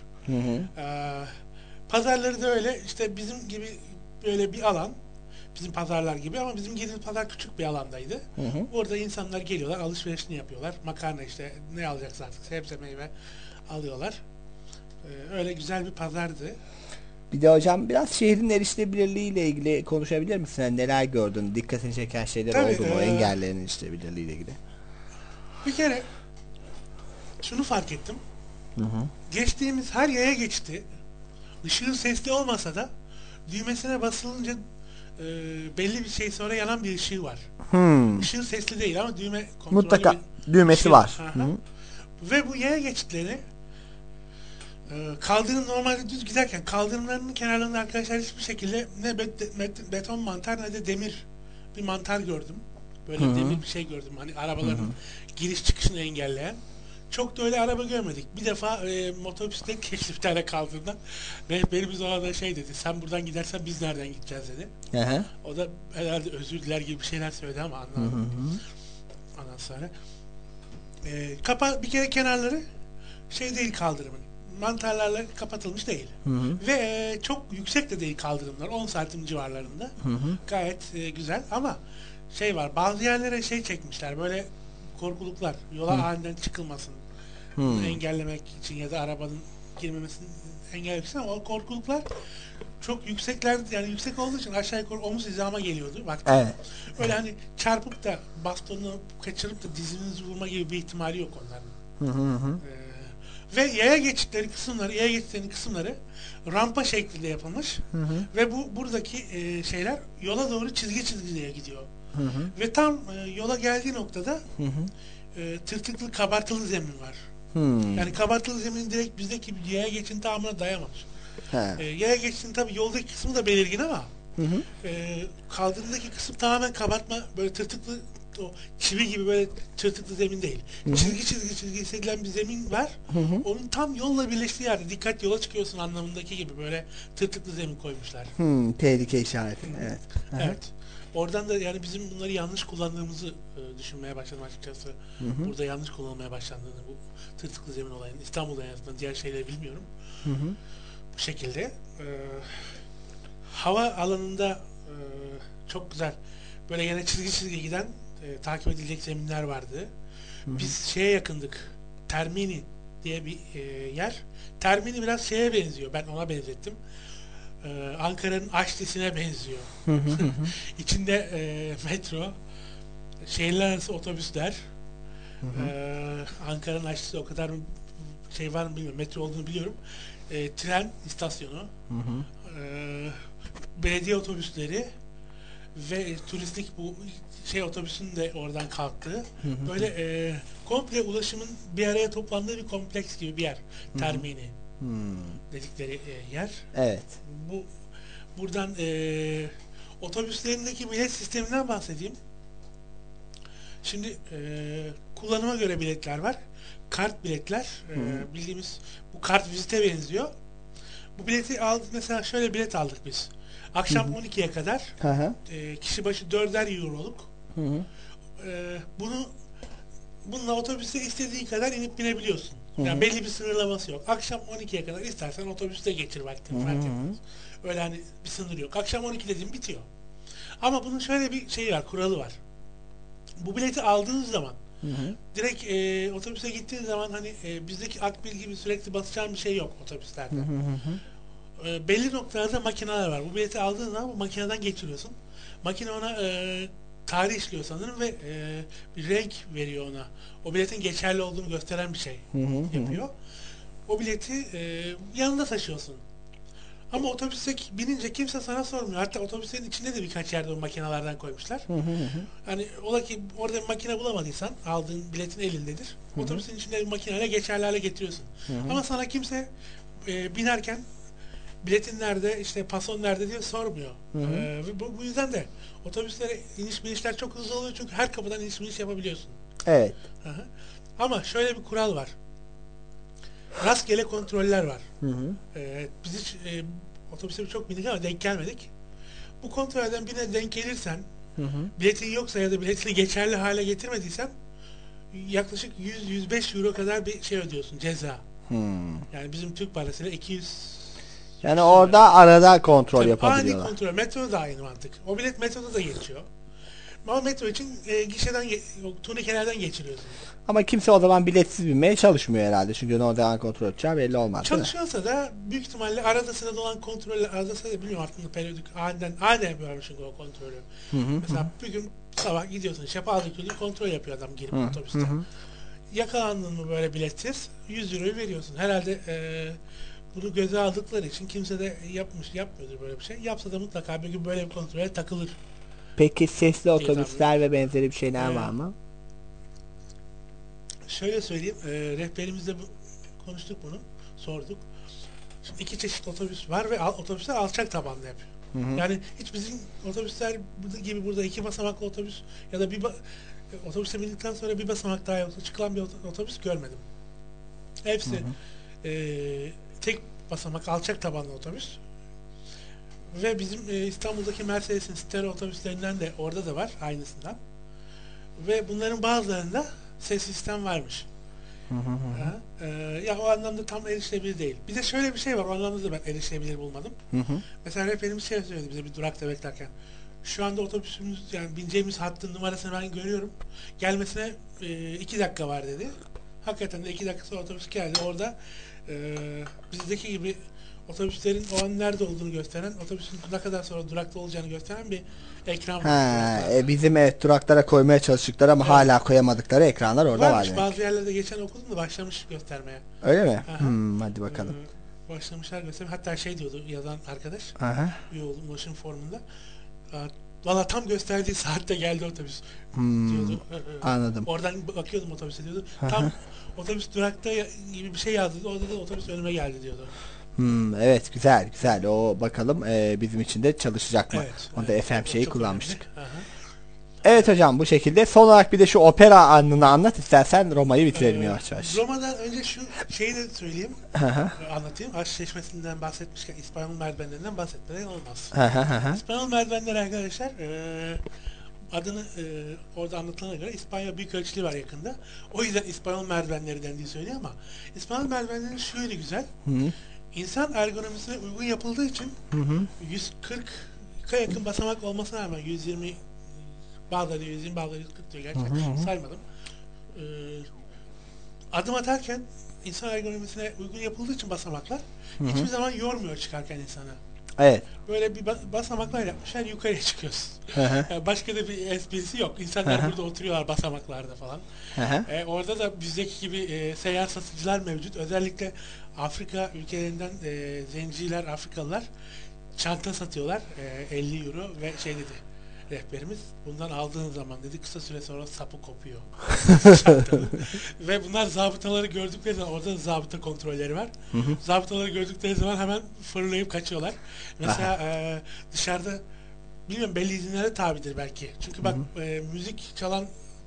Speaker 2: Pazarları da öyle işte bizim gibi böyle bir alan. Bizim pazarlar gibi ama bizim girdiğimiz pazar küçük bir alandaydı. Orada insanlar geliyorlar, alışverişini yapıyorlar. Makarna işte ne alacaksa artık, sebze meyve alıyorlar. Öyle güzel bir pazardı.
Speaker 6: Bir de hocam biraz şehrin erişilebilirliği ile ilgili konuşabilir misin? Yani neler gördün? Dikkatini çeken şeyler oldu mu? Engellerin erişilebilirliği ile ilgili.
Speaker 2: Bir kere şunu fark ettim. Geçtiğimiz her yaya geçti. Işığı sesli olmasa da düğmesine basılınca belli bir şey sonra yanan bir ışığı var. Işığı sesli değil ama düğme kontrolü
Speaker 6: mutlaka düğmesi var.
Speaker 2: Ve bu yaya geçitleri kaldırım, normalde düz giderken kaldırımlarının kenarlarında arkadaşlar hiçbir şekilde ne beton mantar ne de demir bir mantar gördüm. Böyle demir bir şey gördüm. Hani arabaların giriş çıkışını engelleyen. Çok da öyle araba görmedik. Bir defa motosiklet geçti bir tane kaldırımdan. Rehberimiz o arada şey dedi. Sen buradan gidersen biz nereden gideceğiz dedi. O da herhalde özür diler gibi bir şeyler söyledi ama anlamadım. Ondan sonra bir kere kenarları şey değil kaldırımın. Mantarlarla kapatılmış değil. Ve çok yüksek de değil kaldırımlar. 10 santim civarlarında. Gayet güzel ama şey var. Bazı yerlere şey çekmişler. Böyle korkuluklar. Yola aniden çıkılmasın. Engellemek için ya da arabanın girmemesini engellemek için ama o korkuluklar çok yüksekler, yani yüksek olduğu için aşağı yukarı omuz hizama geliyordu. Baktım. Öyle hani çarpıp da bastonunu kaçırıp da dizinizi vurma gibi bir ihtimali yok onların. Ve yaya geçitlerinin kısımları rampa şeklinde yapılmış. Ve buradaki şeyler yola doğru çizgiye gidiyor. Ve tam yola geldiği noktada tırtıklı, kabartılı zemin var. Yani kabartılı zemin direkt bizdeki yaya geçin tamamına dayamamış. Yaya geçin tabii yoldaki kısmı da belirgin ama kaldırımdaki kısım tamamen kabartma, böyle tırtıklı, o çivi gibi böyle tırtıklı zemin değil. Çizgi hissedilen bir zemin var. Onun tam yolla birleştiği yerde dikkat yola çıkıyorsun anlamındaki gibi böyle tırtıklı zemin koymuşlar.
Speaker 6: Tehlike işareti. Evet.
Speaker 2: Evet. Oradan da yani bizim bunları yanlış kullandığımızı düşünmeye başladım açıkçası. Burada yanlış kullanılmaya başlandığını, bu tırtıklı zemin olayının İstanbul'da en azından, diğer şeyleri bilmiyorum. Bu şekilde. Hava alanında çok güzel böyle yine çizgi giden takip edilecek zeminler vardı. Biz şeye yakındık. Termini diye bir yer. Termini biraz şeye benziyor. Ben ona benzettim. Ankara'nın Aşti'sine benziyor. İçinde metro, şehirler arası otobüsler. Ankara'nın Aşti'si o kadar şey var mı bilmiyorum. Metro olduğunu biliyorum. Tren istasyonu. Belediye otobüsleri ve turistik bu şey otobüsün de oradan kalktığı böyle komple ulaşımın bir araya toplandığı bir kompleks gibi bir yer. Termini dedikleri yer.
Speaker 6: Evet.
Speaker 2: Buradan otobüslerindeki bilet sisteminden bahsedeyim. Şimdi kullanıma göre biletler var. Kart biletler. Bildiğimiz bu kart vizite benziyor. Bu bileti aldık, mesela şöyle bilet aldık biz. Akşam 12'ye kadar kişi başı 4'er euroluk. Bununla otobüste istediğin kadar inip binebiliyorsun. Yani belli bir sınırlaması yok. Akşam 12'ye kadar istersen otobüste geçir vaktini. Öyle hani bir sınır yok. Akşam 12 dediğim bitiyor. Ama bunun şöyle bir şeyi var, kuralı var. Bu bileti aldığınız zaman direkt otobüse gittiğiniz zaman hani bizdeki akbil gibi sürekli basacağın bir şey yok otobüslerde. Belli noktalarda makineler var. Bu bileti aldığın zaman bu makineden geçiriyorsun. Makine ona tarih işliyor sanırım ve bir renk veriyor ona. O biletin geçerli olduğunu gösteren bir şey yapıyor. O bileti yanında taşıyorsun. Ama otobüse binince kimse sana sormuyor. Hatta otobüslerin içinde de birkaç yerde o makinelerden koymuşlar. Hani ola ki orada bir makine bulamadıysan aldığın biletin elindedir. Otobüsün içinde bir makineyle geçerli hale getiriyorsun. Ama sana kimse binerken biletin nerede, işte pason nerede diye sormuyor. Bu yüzden de otobüslere iniş binişler çok hızlı oluyor çünkü her kapıdan iniş biniş yapabiliyorsun.
Speaker 6: Evet.
Speaker 2: Ama şöyle bir kural var. Rastgele kontroller var. Biz hiç otobüse çok bindik ama denk gelmedik. Bu kontrollerden birine denk gelirsen, biletin yoksa ya da biletini geçerli hale getirmediysen yaklaşık 100-105 euro kadar bir şey ödüyorsun, ceza. Yani bizim Türk parasıyla 200.
Speaker 6: Yani orada arada kontrol yapabiliyorlar.
Speaker 2: Ani kontrol. Metroda da aynı mantık. O bilet metroda da geçiyor. Ama metro için gişeden, turnikelerden geçiriyorsun.
Speaker 6: Ama kimse o zaman biletsiz binmeye çalışmıyor herhalde. Çünkü orada kontrol edeceği belli olmaz.
Speaker 2: Çalışıyorsa da büyük ihtimalle arada sırada olan kontroller, arada sırada bilmiyorum artık periyodik aniden yapıyorlar çünkü o kontrolü. Mesela bir gün sabah gidiyorsun, şefaatli kontrol yapıyor adam girip otobüste. Yakalandın mı böyle biletsiz 100 euroyu veriyorsun. Herhalde bunu göze aldıkları için kimse de yapmıyordur böyle bir şey. Yapsa da mutlaka bir gün böyle bir kontrole takılır.
Speaker 6: Peki sesli otobüsler ve benzeri bir şeyler var mı?
Speaker 2: Şöyle söyleyeyim, rehberimizle konuştuk bunu, sorduk. Şimdi iki çeşit otobüs var ve otobüsler alçak tabanlı yapıyor. Yani hiç bizim otobüsler gibi burada 2 basamaklı otobüs ya da otobüse bindikten sonra bir basamak daha yoksa çıkılan bir otobüs görmedim. Hepsi tek basamak alçak tabanlı otobüs. Ve bizim İstanbul'daki Mercedes'in stereo otobüslerinden de orada da var aynısından. Ve bunların bazılarında ses sistem varmış. Ya o anlamda tam erişilebilir değil. Bir de şöyle bir şey var, o anlamda da ben erişilebilir bulmadım. Mesela rehberimiz şey söyledi bize bir durakta beklerken. Şu anda otobüsümüz, yani bineceğimiz hattın numarasını ben görüyorum. Gelmesine 2 dakika var dedi. Hakikaten de 2 dakika sonra otobüs geldi. Orada bizdeki gibi otobüslerin o an nerede olduğunu gösteren, otobüsün ne kadar sonra durakta olacağını gösteren bir ekran var.
Speaker 6: Bizim duraklara koymaya çalıştıkları ama hala koyamadıkları ekranlar orada var.
Speaker 2: Bazı yerlerde geçen okudum da başlamış göstermeye.
Speaker 6: Öyle mi? Hadi bakalım.
Speaker 2: Başlamışlar göstermeye. Hatta şey diyordu yazan arkadaş. Üye oldum ulaşım forumunda. Valla tam gösterdiği saatte geldi otobüs diyordu.
Speaker 6: Anladım.
Speaker 2: Oradan bakıyordum otobüse diyordu. Tam otobüs durakta gibi bir şey yazdı. Orada da otobüs önüme geldi diyordu.
Speaker 6: Evet, güzel. O bakalım bizim için de çalışacak mı?
Speaker 2: Evet,
Speaker 6: Onda FM şeyi kullanmıştık. Evet hocam bu şekilde. Son olarak bir de şu opera anını anlat istersen Roma'yı bitirelim yavaş yavaş.
Speaker 2: Roma'dan önce şu şeyi de söyleyeyim. Anlatayım. Aşk Çeşmesi'nden bahsetmişken İspanyol merdivenlerinden bahsetmeden olmaz. İspanyol merdivenleri arkadaşlar adını orada anlatılana göre İspanya Büyükelçiliği var yakında. O yüzden İspanyol merdivenleri dendiği söylüyor ama İspanyol merdivenleri şöyle güzel. İnsan ergonomisine uygun yapıldığı için 140'a yakın basamak olmasına rağmen 120 bazıları 120 bazıları 140 diyor gerçekten saymadım. Adım atarken insan ergonomisine uygun yapıldığı için basamaklar hiçbir zaman yormuyor çıkarken insanı.
Speaker 6: Evet.
Speaker 2: Böyle bir basamaklar yapmışlar yukarıya çıkıyorsun. Yani başka da bir esprisi yok. İnsanlar burada oturuyorlar basamaklarda falan. Orada da bizdeki gibi seyyar satıcılar mevcut. Özellikle Afrika ülkelerinden zenciler, Afrikalılar çanta satıyorlar. 50 euro ve şey dedi rehberimiz, bundan aldığın zaman dedi kısa süre sonra sapı kopuyor. Ve bunlar zabıtaları gördükleri zaman, orada da zabıta kontrolleri var. Zabıtaları gördükleri zaman hemen fırlayıp kaçıyorlar. Mesela dışarıda bilmiyorum belli izinlere tabidir belki. Çünkü bak müzik çalan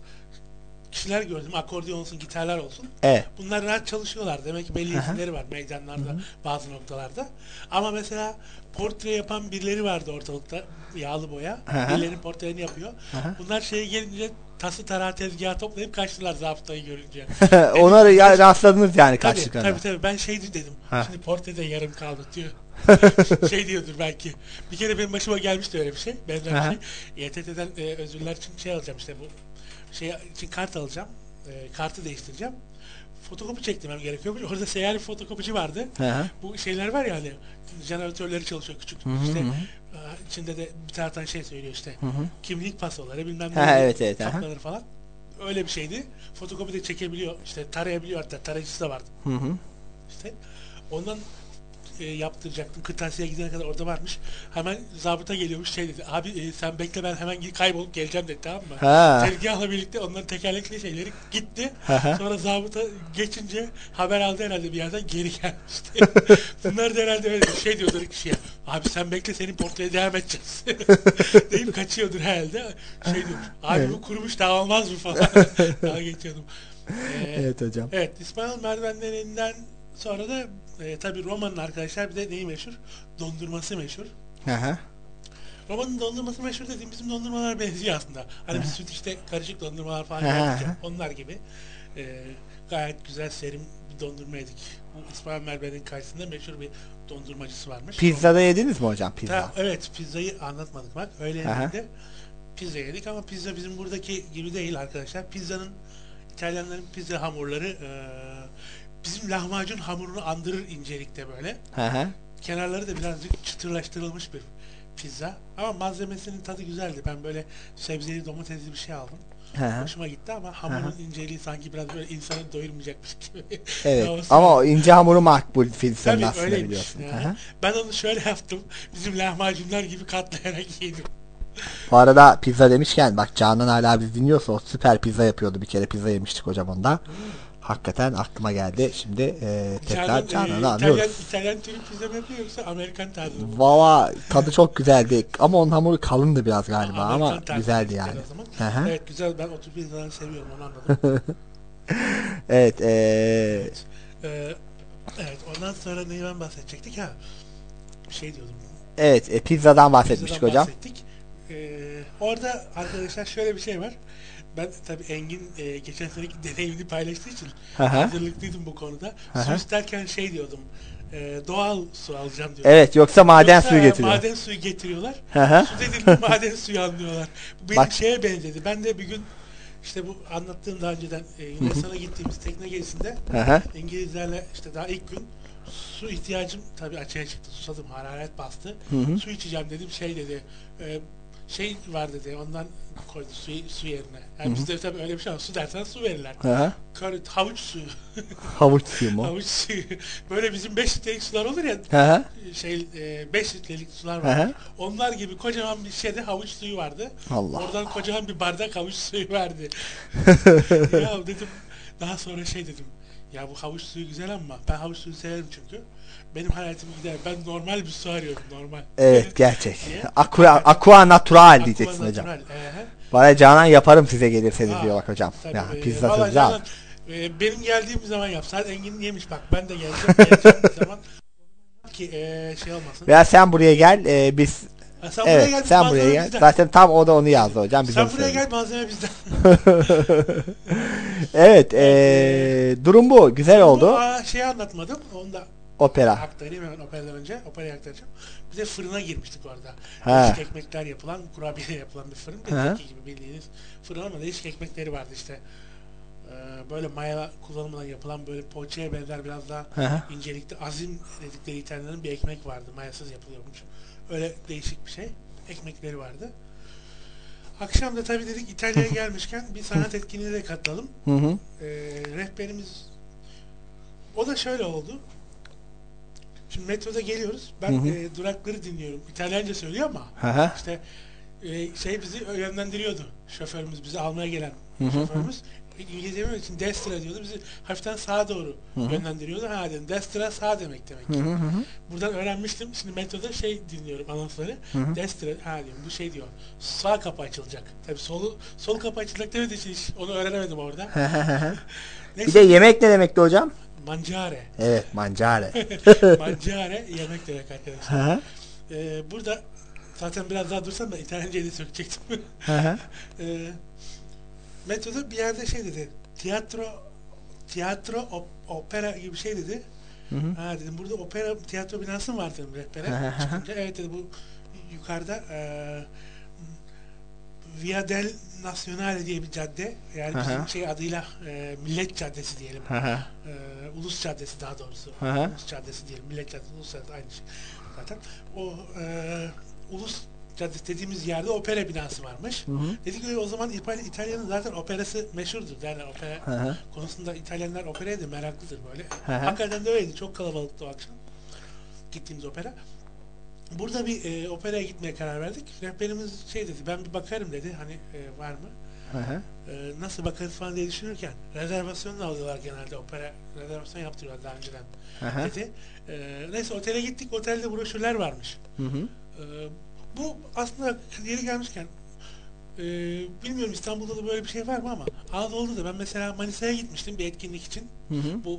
Speaker 2: kişiler gördüm. Akordeon olsun, gitarlar olsun. Bunlar rahat çalışıyorlar. Demek ki belli izinleri var meydanlarda, bazı noktalarda. Ama mesela portre yapan birileri vardı ortalıkta. Yağlı boya. Birilerinin portrelerini yapıyor. Bunlar şeye gelince tası tarağı tezgahı toplayıp kaçtılar zabıtayı görünce.
Speaker 6: Ona rastladınız yani kaçtıklarına.
Speaker 2: Tabii. Ben şey dedim. Şimdi portrede yarım kaldı diyor. Şey diyordur belki. Bir kere benim başıma gelmişti öyle bir şey. Benzer bir şey. İETT'den özürler için şey alacağım işte bu. Şey için kart alacağım. Kartı değiştireceğim. Fotokopi çektirmem gerekiyormuş. Orada seyyar bir fotokopici vardı. Bu şeyler var ya hani jeneratörleri çalışıyor küçük. İşte içinde de bir taraftan şey söylüyor işte. Kimlik pasoları bilmem ne toplanır falan. Öyle bir şeydi. Fotokopi de çekebiliyor. İşte tarayabiliyor hatta. Tarayıcısı da vardı. İşte ondan yaptıracaktım. Kırtasiye'ye gidene kadar orada varmış. Hemen zabıta geliyormuş şey dedi. Abi sen bekle ben hemen kaybolup geleceğim dedi tamam mı? Tezgahla birlikte onların tekerlekli şeyleri gitti. Sonra zabıta geçince haber aldı herhalde bir yerden geri gelmişti. Bunlar da herhalde öyle bir şey diyordur kişiye. Abi sen bekle senin portreye devam edeceğiz. deyip kaçıyordur herhalde. Şey diyormuş. Abi bu kurumuş daha olmaz mı falan. Daha geçiyordum.
Speaker 6: Evet hocam.
Speaker 2: Evet İspanyol merdivenlerinden sonra da tabii Roma'nın arkadaşlar bir de neyi meşhur? Dondurması meşhur. Roma'nın dondurması meşhur dediğim bizim dondurmalar benziyor aslında. Hani bir süt işte karışık dondurmalar falan yaptık. Onlar gibi. Gayet güzel serin bir dondurma yedik. Bu İspanyol merdiveninin karşısında meşhur bir dondurmacısı varmış.
Speaker 6: Pizzada yediniz mi hocam pizza?
Speaker 2: Evet pizzayı anlatmadık bak. Öyle yerinde pizza yedik ama pizza bizim buradaki gibi değil arkadaşlar. İtalyanların pizza hamurları bizim lahmacun hamurunu andırır incelikte böyle. Kenarları da birazcık çıtırlaştırılmış bir pizza. Ama malzemesinin tadı güzeldi. Ben böyle sebzeli domatesli bir şey aldım. Hoşuma gitti ama hamurun inceliği sanki biraz böyle insanı doyurmayacakmış gibi.
Speaker 6: Evet ama o ince hamuru makbul pizzanın aslında
Speaker 2: öyleymiş
Speaker 6: biliyorsun.
Speaker 2: Ben onu şöyle yaptım. Bizim lahmacunlar gibi katlayarak yedim.
Speaker 6: Bu arada pizza demişken bak Canan hala bizi dinliyorsa o süper pizza yapıyordu. Bir kere pizza yemiştik hocam onda. Hakikaten aklıma geldi. Şimdi tekrar Canan'ı anlıyoruz.
Speaker 2: İtalyan türü pizza mı yapıyor yoksa Amerikan tarzı mı?
Speaker 6: Valla tadı çok güzeldi. Ama onun hamuru kalındı biraz galiba ama güzeldi yani.
Speaker 2: Evet güzel. Ben o tür pizzaları seviyorum onu anladım.
Speaker 6: Evet.
Speaker 2: Evet ondan sonra neyden bahsedecektik ha? Bir şey diyordum.
Speaker 6: Evet pizzadan bahsetmiştik hocam.
Speaker 2: Orada arkadaşlar şöyle bir şey var. Ben tabii Engin geçen seneki deneyimini paylaştığı için hazırlıklıydım bu konuda. Su isterken şey diyordum. Doğal su alacağım diyordum.
Speaker 6: Evet yoksa maden suyu getiriyor.
Speaker 2: Maden suyu getiriyorlar. Su dediğimde maden suyu anlıyorlar. Bu benim şeye benzedi. Ben de bir gün işte bu anlattığım daha önceden Yunanistan'a gittiğimiz tekne gezisinde İngilizlerle işte daha ilk gün su ihtiyacım tabii açığa çıktı. Susadım, hararet bastı. Su içeceğim dedim. Şey dedi şey var dedi ondan koydu su yerine. Yani bizde tabii öyle bir şey var. Su dersen su verirler. Havuç suyu.
Speaker 6: Havuç suyu mu?
Speaker 2: Havuç suyu. Böyle bizim 5 litrelik sular olur ya. 5 litrelik sular var. Onlar gibi kocaman bir şeyde havuç suyu vardı. Oradan kocaman bir bardak havuç suyu verdi. Ya dedim daha sonra şey dedim. Ya bu havuç suyu güzel ama ben havuç suyu severim çünkü. benim hayatımı gider. Ben normal bir su arıyorum, normal.
Speaker 6: Evet, gerçek.
Speaker 2: Diye.
Speaker 6: Aqua natural diyeceksin hocam.
Speaker 2: Natural.
Speaker 6: Bana Canan yaparım size gelirseniz diyor bak hocam.
Speaker 2: Tabii,
Speaker 6: Ya
Speaker 2: vallahi
Speaker 6: pizzasız
Speaker 2: Canan,
Speaker 6: al.
Speaker 2: benim geldiğim zaman yap. Saat Engin yemiş bak. Ben de geleceğim bir zaman ki şey olmasın.
Speaker 6: Veya sen buraya gel biz
Speaker 2: Sen buraya gel,
Speaker 6: sen buraya gel.
Speaker 2: bizden.
Speaker 6: Zaten tam o da onu yazdı hocam.
Speaker 2: Sen buraya gel, malzeme bizden.
Speaker 6: Evet, durum bu. Güzel oldu.
Speaker 2: Şeyi anlatmadım. Onu da
Speaker 6: Opera.
Speaker 2: aktarayım hemen operadan önce. Operayı aktaracağım. Bir de fırına girmiştik orada.
Speaker 6: Ha.
Speaker 2: Değişik ekmekler yapılan, kurabiye yapılan bir fırın.
Speaker 6: Ha.
Speaker 2: Bizdeki gibi bildiğiniz fırın ama değişik ekmekleri vardı işte. Böyle maya kullanımından yapılan böyle poğaçaya benzer biraz daha
Speaker 6: Aha.
Speaker 2: incelikte azim dedikleri İtalyanların bir ekmek vardı. Mayasız yapılıyormuş. Öyle değişik bir şey. Ekmekleri vardı. Akşam da tabii dedik İtalya'ya gelmişken bir sanat etkinliğine de katılalım.
Speaker 6: Hı hı.
Speaker 2: Rehberimiz o da şöyle oldu. Şimdi metroda geliyoruz. Ben
Speaker 6: Hı hı.
Speaker 2: durakları dinliyorum. İtalyanca söylüyor ama
Speaker 6: Aha.
Speaker 2: işte şey bizi yönlendiriyordu. Şoförümüz, bizi almaya gelen
Speaker 6: Hı hı.
Speaker 2: şoförümüz. İngilizce bilmek için destra diyordu. Bizi hafiften sağa doğru yönlendiriyordu. Ha dedim, destra sağ demek ki.
Speaker 6: Hı hı hı.
Speaker 2: Buradan öğrenmiştim. Şimdi metroda şey dinliyorum anonsları. Destra, ha diyorum, bu şey diyor. Sağ kapı açılacak. Tabii sol kapı açılacak demediği için hiç onu öğrenemedim orada.
Speaker 6: Bir de yemek ne demekti hocam?
Speaker 2: Mangiare.
Speaker 6: Evet, mangiare.
Speaker 2: Mangiare yemek demek arkadaşlar. Burada zaten biraz daha dursam da İtalyancayı da sökecektim. Metroda bir yerde şey dedi. Tiyatro opera gibi bir şey dedi. Ha dedim, burada opera tiyatro binası mı var dedim rehbere. Çıkınca evet dedi, bu yukarıda Via del Nazionale diye bir cadde. Yani bizim şey adıyla Millet Caddesi diyelim. Ulus Caddesi daha doğrusu. Ulus Caddesi diyelim. Millet Caddesi, Ulus Caddesi aynı şey zaten. O Ulus Caddesi dediğimiz yerde opera binası varmış. Dedik ki o zaman İtalya'nın zaten operası meşhurdur derler. Opera konusunda İtalyanlar operaya da meraklıdır böyle. Hakikaten de öyleydi. Çok kalabalıktı o akşam. Gittiğimiz opera. Burada bir operaya gitmeye karar verdik. Rehberimiz şey dedi, ben bir bakarım dedi. Hani var mı? Nasıl bakarız falan diye düşünürken rezervasyonla alıyorlar genelde, opera rezervasyon yaptırıyorlar daha önceden dedi. Neyse otele gittik. Otelde broşürler varmış. Bu aslında yeri gelmişken bilmiyorum İstanbul'da da böyle bir şey var mı ama Anadolu'da da ben mesela Manisa'ya gitmiştim bir etkinlik için. Bu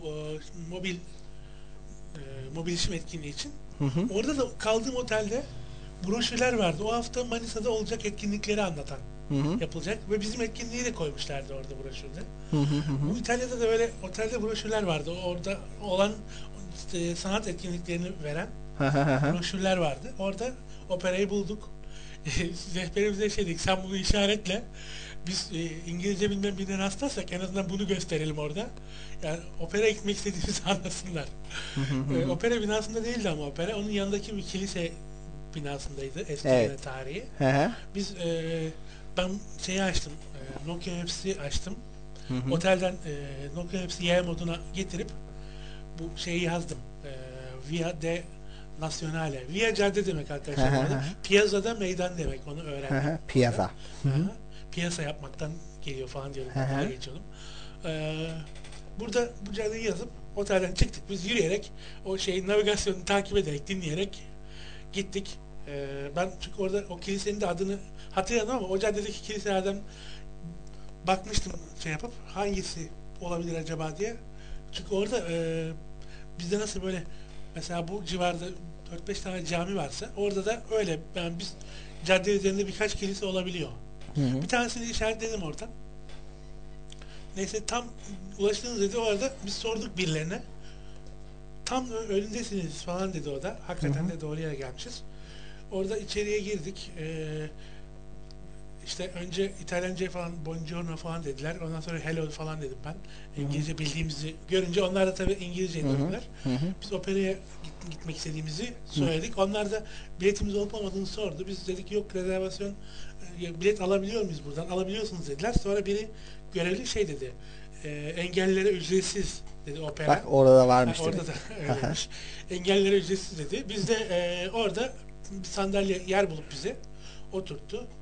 Speaker 2: mobil işim etkinliği için. Orada da kaldığım otelde broşürler vardı. O hafta Manisa'da olacak etkinlikleri anlatan yapılacak ve bizim etkinliği de koymuşlardı orada broşürde. Bu İtalya'da da böyle otelde broşürler vardı. Orada olan sanat etkinliklerini veren broşürler vardı. Orada operayı bulduk. Rehberimize şey dedik, sen bunu işaretle. Biz İngilizce bilmem birine rastlarsak en azından bunu gösterelim orada. Yani operaya gitmek istediğimizi anlasınlar. Opera binasında değildi ama opera. Onun yanındaki bir kilise binasındaydı. Eski tarihi. Biz ben şeyi açtım. Nokia Apps'i açtım. Otelden Nokia Apps'i Y moduna getirip bu şeyi yazdım. Via de Nazionale. Via cadde demek arkadaşlar. Piazza'da meydan demek. Onu öğrendim.
Speaker 6: Piazza.
Speaker 2: Piyasa yapmaktan geliyor falan diyorum. Geçiyordum. Burada bu caddeyi yazıp otelden çıktık. Biz yürüyerek o şeyin navigasyonunu takip ederek, dinleyerek gittik. Ben çünkü orada o kilisenin de adını hatırladım ama o caddedeki kiliselerden bakmıştım şey yapıp hangisi olabilir acaba diye. Çünkü orada bizde nasıl böyle mesela bu civarda 4-5 tane cami varsa orada da öyle. Yani biz cadde üzerinde birkaç kilise olabiliyor. Bir tanesini işaretledim oradan. Neyse tam ulaştığınız dedi, orada biz sorduk birilerine. Tam önündesiniz falan dedi o da. Hakikaten de doğru yere gelmişiz. Orada içeriye girdik. İşte önce İtalyanca falan buongiorno falan dediler. Ondan sonra hello falan dedim ben. İngilizce bildiğimizi görünce onlar da tabii İngilizce dediler. Biz operaya gitmek istediğimizi söyledik. Onlar da biletimiz olup olmadığını sordu. Biz dedik yok rezervasyon bilet alabiliyor muyuz buradan? Alabiliyorsunuz dediler. Sonra biri görevli şey dedi. Engellilere ücretsiz dedi opera.
Speaker 6: Bak orada varmış.
Speaker 2: Orada da öyleymiş. Engellilere ücretsiz dedi. Biz de orada bir sandalye yer bulup bize oturttu.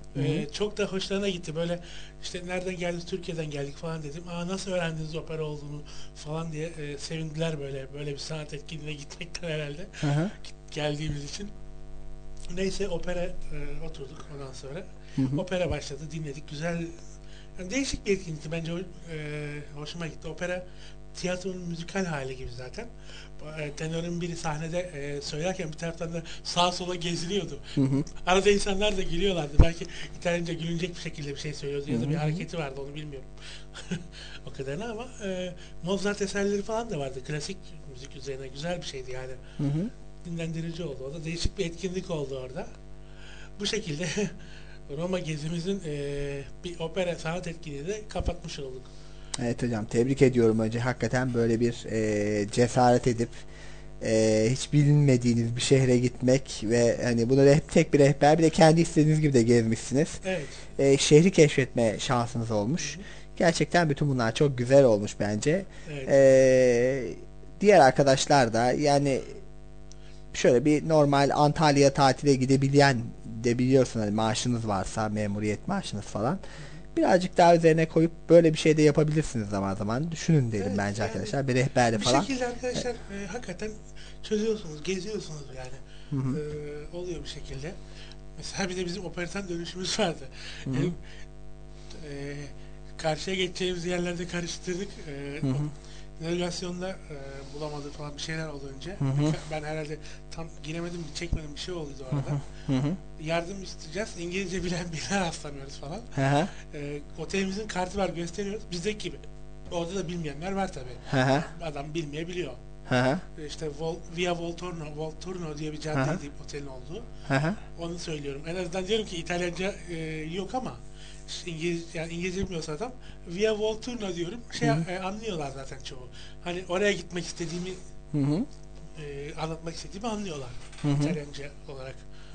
Speaker 2: Çok da hoşlarına gitti. Böyle işte nereden geldiniz? Türkiye'den geldik falan dedim. Nasıl öğrendiniz opera olduğunu falan diye sevindiler böyle bir sanat etkinliğine gitmekten herhalde. Geldiğimiz için. Neyse opera oturduk ondan sonra. Opera başladı, dinledik. Güzel, yani değişik bir etkinlikti. Bence hoşuma gitti. Opera tiyatronun müzikal hali gibi zaten. Tenörün biri sahnede söylerken bir taraftan da sağa sola geziliyordu. Arada insanlar da gülüyorlardı. Belki İtalyanca gülünecek bir şekilde bir şey söylüyordu ya da bir hareketi vardı, onu bilmiyorum. O kadarına ama Mozart eserleri falan da vardı. Klasik müzik üzerine güzel bir şeydi yani. Dinlendirici oldu. O da değişik bir etkinlik oldu orada. Bu şekilde Roma gezimizin bir opera sanat etkinliğini de kapatmış olduk.
Speaker 6: Evet hocam, tebrik ediyorum önce. Hakikaten böyle bir cesaret edip hiç bilinmediğiniz bir şehre gitmek ve hani bunu tek bir rehber, bir de kendi istediğiniz gibi de gezmişsiniz.
Speaker 2: Evet.
Speaker 6: Şehri keşfetme şansınız olmuş. Gerçekten bütün bunlar çok güzel olmuş bence.
Speaker 2: Evet.
Speaker 6: Diğer arkadaşlar da yani şöyle bir normal Antalya tatile gidebilen de biliyorsun, hani maaşınız varsa, memuriyet maaşınız falan, birazcık daha üzerine koyup böyle bir şey de yapabilirsiniz zaman zaman. Düşünün derim bence yani, arkadaşlar. Bir rehberle falan.
Speaker 2: Bir şekilde arkadaşlar hakikaten çözüyorsunuz, geziyorsunuz yani. Oluyor bir şekilde. Mesela bir de bizim operasyon dönüşümüz vardı. Yani, karşıya geçeceğimiz yerlerde karıştırdık. Navigasyonda bulamadık falan bir şeyler olunca ben herhalde tam giremedim, çekmedim, bir şey oldu orada. Yardım isteyeceğiz. İngilizce bilen birine rastlamıyoruz falan. Otelimizin kartı var, gösteriyoruz. Bizdeki gibi. Orada da bilmeyenler var tabii. Adam bilmeyebiliyor. İşte Via Volturno diye bir caddeydi otelin olduğu. Onu söylüyorum. En azından diyorum ki İtalyanca yok ama İngilizce bilmiyorsa adam Via Volturno diyorum. Anlıyorlar zaten çoğu. Hani oraya gitmek istediğimi anlatmak istediğimi anlıyorlar. İtalyanca olarak.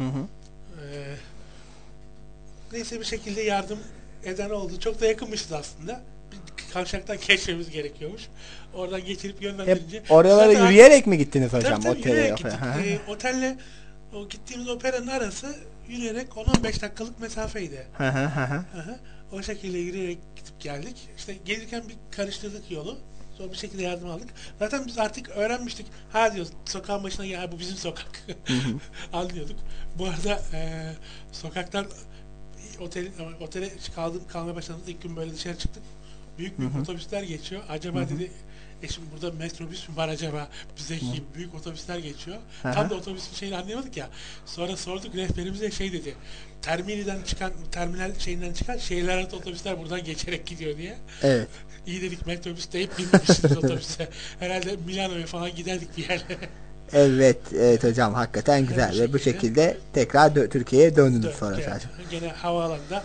Speaker 2: Neyse bir şekilde yardım eden oldu. Çok da yakınmışız aslında. Bir kavşaktan geçmemiz gerekiyormuş. Oradan geçirip yönlendirince.
Speaker 6: Oralara yürüyerek mi gittiniz hocam?
Speaker 2: Tabii yürüyerek gittik. Otelle o gittiğimiz operanın arası yürüyerek 10-15 dakikalık mesafeydi. O şekilde yürüyerek gidip geldik. İşte gelirken bir karıştırdık yolu. Sonra bir şekilde yardım aldık. Zaten biz artık öğrenmiştik. Diyoruz, sokağın başına gel, bu bizim sokak. Anlıyorduk. Bu arada sokaktan otele kalmaya başladığımız ilk gün böyle dışarı çıktık. Büyük otobüsler geçiyor. Acaba dedi eşim, burada metrobüs mü var acaba? Bizdeki gibi büyük otobüsler geçiyor. Tam da otobüsün şeyini anlayamadık ya. Sonra sorduk, rehberimize dedi. Terminal şeyinden çıkan şehirler arası otobüsler buradan geçerek gidiyor diye.
Speaker 6: Evet.
Speaker 2: İyi dedik, metrobüs deyip binmişiz otobüse. Herhalde Milano'ya falan giderdik bir yerlere.
Speaker 6: Evet hocam, hakikaten güzel ve bu şekilde tekrar Türkiye'ye döndünüz sonra.
Speaker 2: Gene havaalanında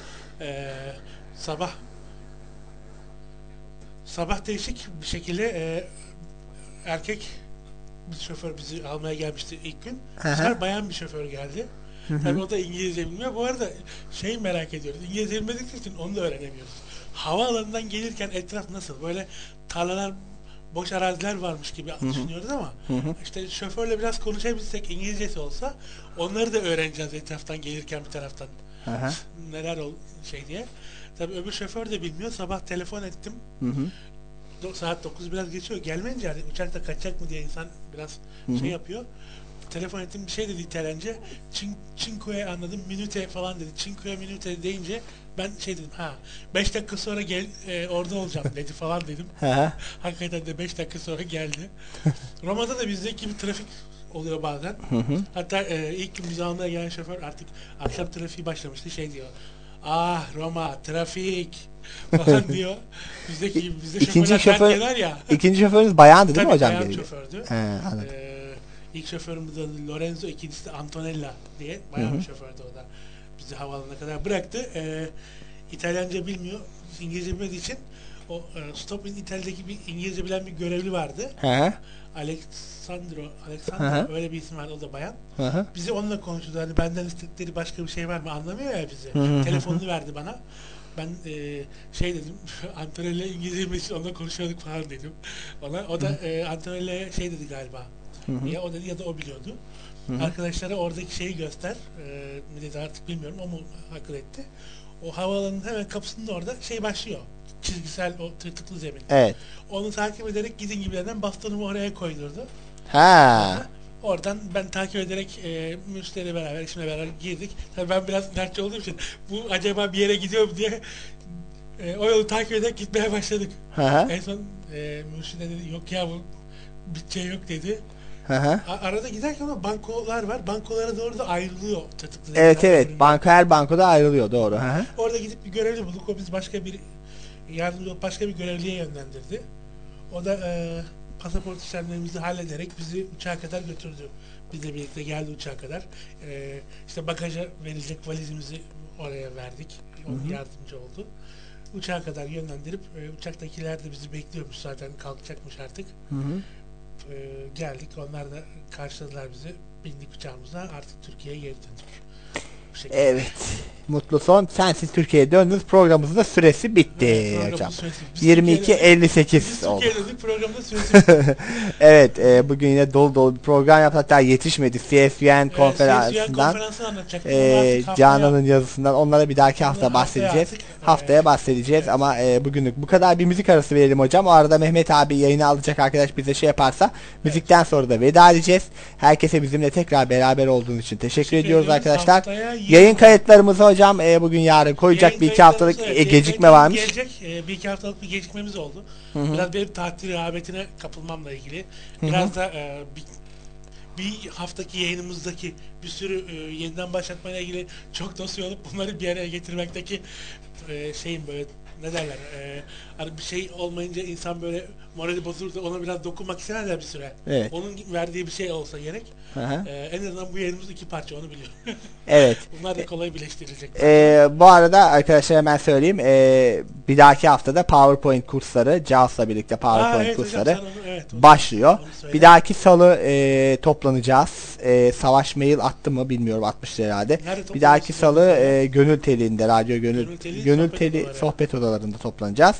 Speaker 2: sabah değişik bir şekilde erkek bir şoför bizi almaya gelmişti ilk gün. Sonra bayan bir şoför geldi. Tabii o da İngilizce bilmiyor. Bu arada merak ediyoruz. İngilizce bilmedikleri için onu da öğrenemiyoruz. Havaalanından gelirken etraf nasıl? Böyle tarlalar, boş araziler varmış gibi düşünüyoruz ama işte şoförle biraz konuşabilsek, İngilizcesi olsa onları da öğreneceğiz etraftan gelirken bir taraftan. Neler diye. Tabii öbür şoför de bilmiyor. Sabah telefon ettim. Saat 9 biraz geçiyor. Gelmeyince yani uçakta kaçacak mı diye insan biraz yapıyor. Telefon ettim, bir şey dedi İtalyanca. Cinque anladım. Minute falan dedi. Cinque minute deyince ben dedim, 5 dakika sonra gel, orada olacağım dedi falan dedim. Hakikaten de 5 dakika sonra geldi. Roma'da da bizdeki gibi trafik oluyor bazen. Hatta ilk gün bizi almaya gelen şoför artık akşam trafiği başlamıştı, diyor. Roma trafik falan diyor. Bizdeki gibi, bizde şoförler ya.
Speaker 6: İkinci şoförünüz bayandı değil mi hocam?
Speaker 2: Bayan şofördü.
Speaker 6: Anladım.
Speaker 2: İlk şoförümüz de Lorenzo, ikincisi de Antonella diye bayağı bir şofördü o da. Bizi havaalanına kadar bıraktı. İtalyanca bilmiyor, İngilizce bilmediği için o Stop in Italya'daki bir İngilizce bilen bir görevli vardı. Alexandro öyle bir isim vardı, o da bayan. Bizi onunla konuştu. Hani benden istedikleri başka bir şey var mı? Anlamıyor ya bizi. Telefonunu verdi bana. Ben dedim, Antonella İngilizce bilmediği için onunla konuşuyorduk falan dedim. O da Antonella'ya dedi galiba. Ya o dedi ya da o biliyordu. Arkadaşlara oradaki şeyi göster. Mi dedi artık bilmiyorum, o mu akıl etti. O havaalanının hemen kapısında orada şey başlıyor. Çizgisel o tırtıklı zemin.
Speaker 6: Evet.
Speaker 2: Onu takip ederek gidin gibilerinden bastonumu oraya koydurdu.
Speaker 6: Ha.
Speaker 2: Oradan ben takip ederek müşteriyle beraber, eşimle beraber girdik. Tabii ben biraz inatçı olduğum için bu acaba bir yere gidiyor mu diye o yolu takip ederek gitmeye başladık. En son müşteri dedi yok ya bu bütçe yok dedi. Arada giderken ama bankolar var. Bankolara doğru da ayrılıyor.
Speaker 6: Evet. Her bankoda ayrılıyor, doğru.
Speaker 2: Orada gidip bir görevli bulduk. O biz başka bir yardımcı olup başka bir görevliye yönlendirdi. O da pasaport işlemlerimizi hallederek bizi uçağa kadar götürdü. Bizle birlikte geldi uçağa kadar. İşte bagaja verilecek valizimizi oraya verdik. O yardımcı oldu. Uçağa kadar yönlendirip uçaktakiler de bizi bekliyormuş zaten, kalkacakmış artık. Geldik, onlar da karşıladılar bizi, bindik uçağımıza, artık Türkiye'ye geri döndük.
Speaker 6: Evet, mutlu son. Sensiz Türkiye'ye döndünüz. Programımızın da süresi bitti,
Speaker 2: evet,
Speaker 6: hocam.
Speaker 2: 22:58
Speaker 6: oldu.
Speaker 2: Türkiye'ye döndük, programda süresi bitti.
Speaker 6: Evet, bugün yine dolu bir program yaptık. Hatta yetişmedi. CSUN konferansından. Canan'ın yazısından. Onlara bir dahaki hafta bahsedeceğiz. Haftaya bahsedeceğiz ama bugünlük bu kadar. Bir müzik arası verelim hocam. O arada Mehmet abi yayını alacak arkadaş bize şey yaparsa müzikten sonra da veda edeceğiz. Herkese bizimle tekrar beraber olduğunuz için teşekkür ediyoruz arkadaşlar. Yayın kayıtlarımızı hocam bugün yarın koyacak, bir iki haftalık gecikme varmış.
Speaker 2: Gelecek, bir iki haftalık bir gecikmemiz oldu. Biraz benim tatil rehavetine kapılmamla ilgili. Biraz da bir haftaki yayınımızdaki bir sürü yeniden başlatmayla ilgili çok dosya olup bunları bir araya getirmekteki şeyin böyle ne derler, hani bir şey olmayınca insan böyle morali bozulur da ona biraz dokunmak ister ya bir süre.
Speaker 6: Evet.
Speaker 2: Onun verdiği bir şey olsa gerek. En azından bu yayınımız 2 parça, onu biliyorum.
Speaker 6: Evet.
Speaker 2: Bunlar da kolay birleştirilecek.
Speaker 6: Bu arada arkadaşlar hemen söyleyeyim. Bir dahaki haftada PowerPoint kursları, JAWS'la birlikte PowerPoint kursları hocam, başlıyor. Bir dahaki salı toplanacağız. Savaş mail attı mı bilmiyorum, atmıştır herhalde. Bir dahaki salı Gönül Teli'nde, Radyo Gönül Teli sohbet odalarında toplanacağız.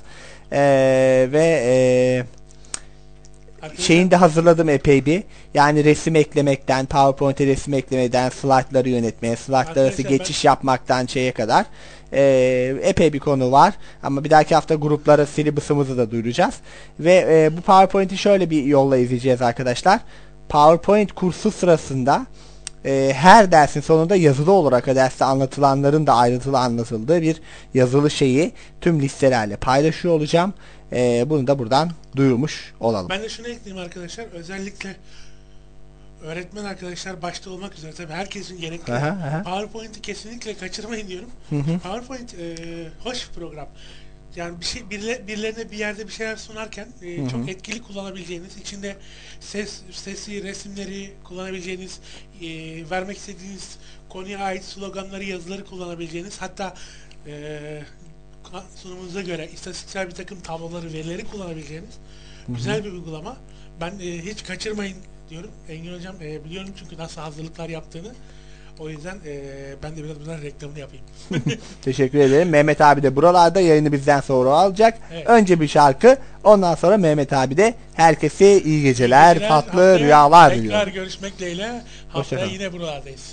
Speaker 6: Şeyini de hazırladım epey bir. Yani resim eklemekten, PowerPoint'e resim eklemeden, slaytları yönetmeye, slaytlar arası geçiş yapmaktan şeye kadar epey bir konu var. Ama bir dahaki hafta gruplara syllabus'ımızı da duyuracağız. Ve bu PowerPoint'i şöyle bir yolla izleyeceğiz arkadaşlar. PowerPoint kursu sırasında her dersin sonunda yazılı olarak derste anlatılanların da ayrıntılı anlatıldığı bir yazılı şeyi tüm listelerle paylaşıyor olacağım. Bunu da buradan duyurmuş olalım.
Speaker 2: Ben de şunu ekleyeyim arkadaşlar. Özellikle öğretmen arkadaşlar başta olmak üzere tabii herkesin gerekli. PowerPoint'i kesinlikle kaçırmayın diyorum. PowerPoint hoş bir program. Yani bir şey birilerine bir yerde bir şeyler sunarken çok etkili kullanabileceğiniz, içinde sesi, resimleri kullanabileceğiniz, vermek istediğiniz konuya ait sloganları, yazıları kullanabileceğiniz, hatta sunumunuza göre istatistiksel bir takım tabloları, verileri kullanabileceğiniz güzel bir uygulama. Ben hiç kaçırmayın diyorum. Engin hocam biliyorum çünkü nasıl hazırlıklar yaptığını. O yüzden ben de biraz bunların reklamını yapayım.
Speaker 6: Teşekkür ederim. Mehmet abi de buralarda, yayını bizden sonra alacak. Evet. Önce bir şarkı, ondan sonra Mehmet abi de herkese iyi geceler, tatlı rüyalar diliyor.
Speaker 2: Tekrar görüşmek dileğiyle. Haftaya yine buralardayız.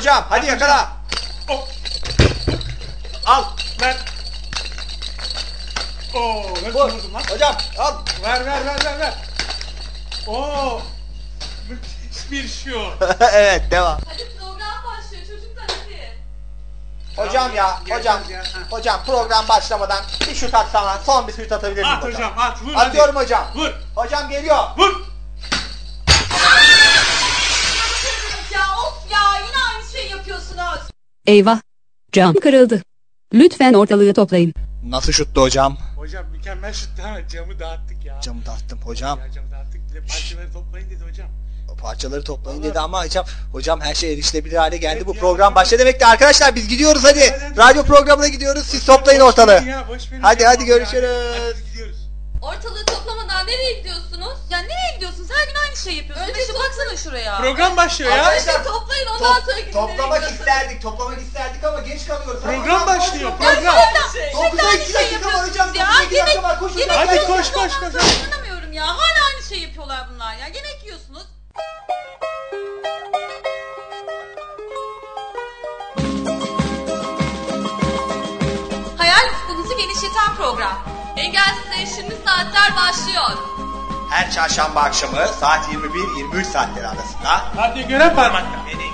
Speaker 6: hocam. Hadi yakala.
Speaker 2: Oh.
Speaker 6: Al.
Speaker 2: Ver. Oo, nasıl vurdun lan?
Speaker 6: Hocam al.
Speaker 2: Ver. Oo. Müthiş bir show.
Speaker 6: Evet devam.
Speaker 3: Hadi program başlıyor çocuklar hadi.
Speaker 6: Hocam ya. Hocam program başlamadan bir şut atsana. Son bir şut atabilir miyim
Speaker 2: At hocam at. Vur
Speaker 6: Atıyorum
Speaker 2: hadi.
Speaker 6: hocam.
Speaker 2: Vur.
Speaker 6: Hocam geliyor.
Speaker 2: Vur.
Speaker 3: Ya of ya yine aynı şeyi yapıyorsunuz.
Speaker 4: Eyvah. Cam kırıldı. Lütfen ortalığı toplayın.
Speaker 6: Nasıl şuttu hocam?
Speaker 2: Hocam mükemmel şuttu ama camı dağıttık ya.
Speaker 6: Camı dağıttım hocam.
Speaker 2: Ya camı dağıttık. Bir de parçaları toplayın dedi hocam.
Speaker 6: Parçaları toplayın
Speaker 2: Vallahi.
Speaker 6: dedi ama hocam her şey erişilebilir hale geldi.
Speaker 2: Evet
Speaker 6: Bu
Speaker 2: ya,
Speaker 6: program
Speaker 2: hocam.
Speaker 6: başladı demekti. Arkadaşlar biz gidiyoruz hadi.
Speaker 2: Hadi.
Speaker 6: Radyo programına gidiyoruz. Siz toplayın
Speaker 2: Boş
Speaker 6: ortalığı.
Speaker 2: verin ya, boş verin
Speaker 6: Hadi
Speaker 2: ya.
Speaker 6: hadi görüşürüz.
Speaker 2: Hadi biz gidiyoruz.
Speaker 3: Ortalığı toplamadan nereye gidiyorsunuz? Ya nereye gidiyorsunuz? Her gün aynı şeyi yapıyorsunuz. Önce baksana şuraya.
Speaker 2: Program başlıyor ya.
Speaker 6: Arkadaşlar,
Speaker 3: Önce toplayın ondan sonra gidin.
Speaker 6: toplamak isterdik ama geç kalıyoruz.
Speaker 2: Program başlıyor.
Speaker 3: Ya
Speaker 2: Program.
Speaker 6: Dokuzda
Speaker 3: aynı
Speaker 6: iki
Speaker 3: şey
Speaker 6: dakika var hocam.
Speaker 3: yapıyorsunuz ya.
Speaker 6: Dokuzda iki
Speaker 3: Yemek,
Speaker 6: dakika var. Koşun.
Speaker 3: yemek
Speaker 2: Hadi
Speaker 3: yiyorsunuz,
Speaker 2: koş.
Speaker 3: ondan sonra inanamıyorum ya. Hala aynı şey yapıyorlar bunlar ya. Yemek yiyorsunuz. Hayal ufkunuzu genişleten program. Engelsiz Değişimli Saatler başlıyor.
Speaker 6: Her çarşamba akşamı saat 21-23 saatleri arasında
Speaker 2: Radyo gören parmakta.
Speaker 6: beni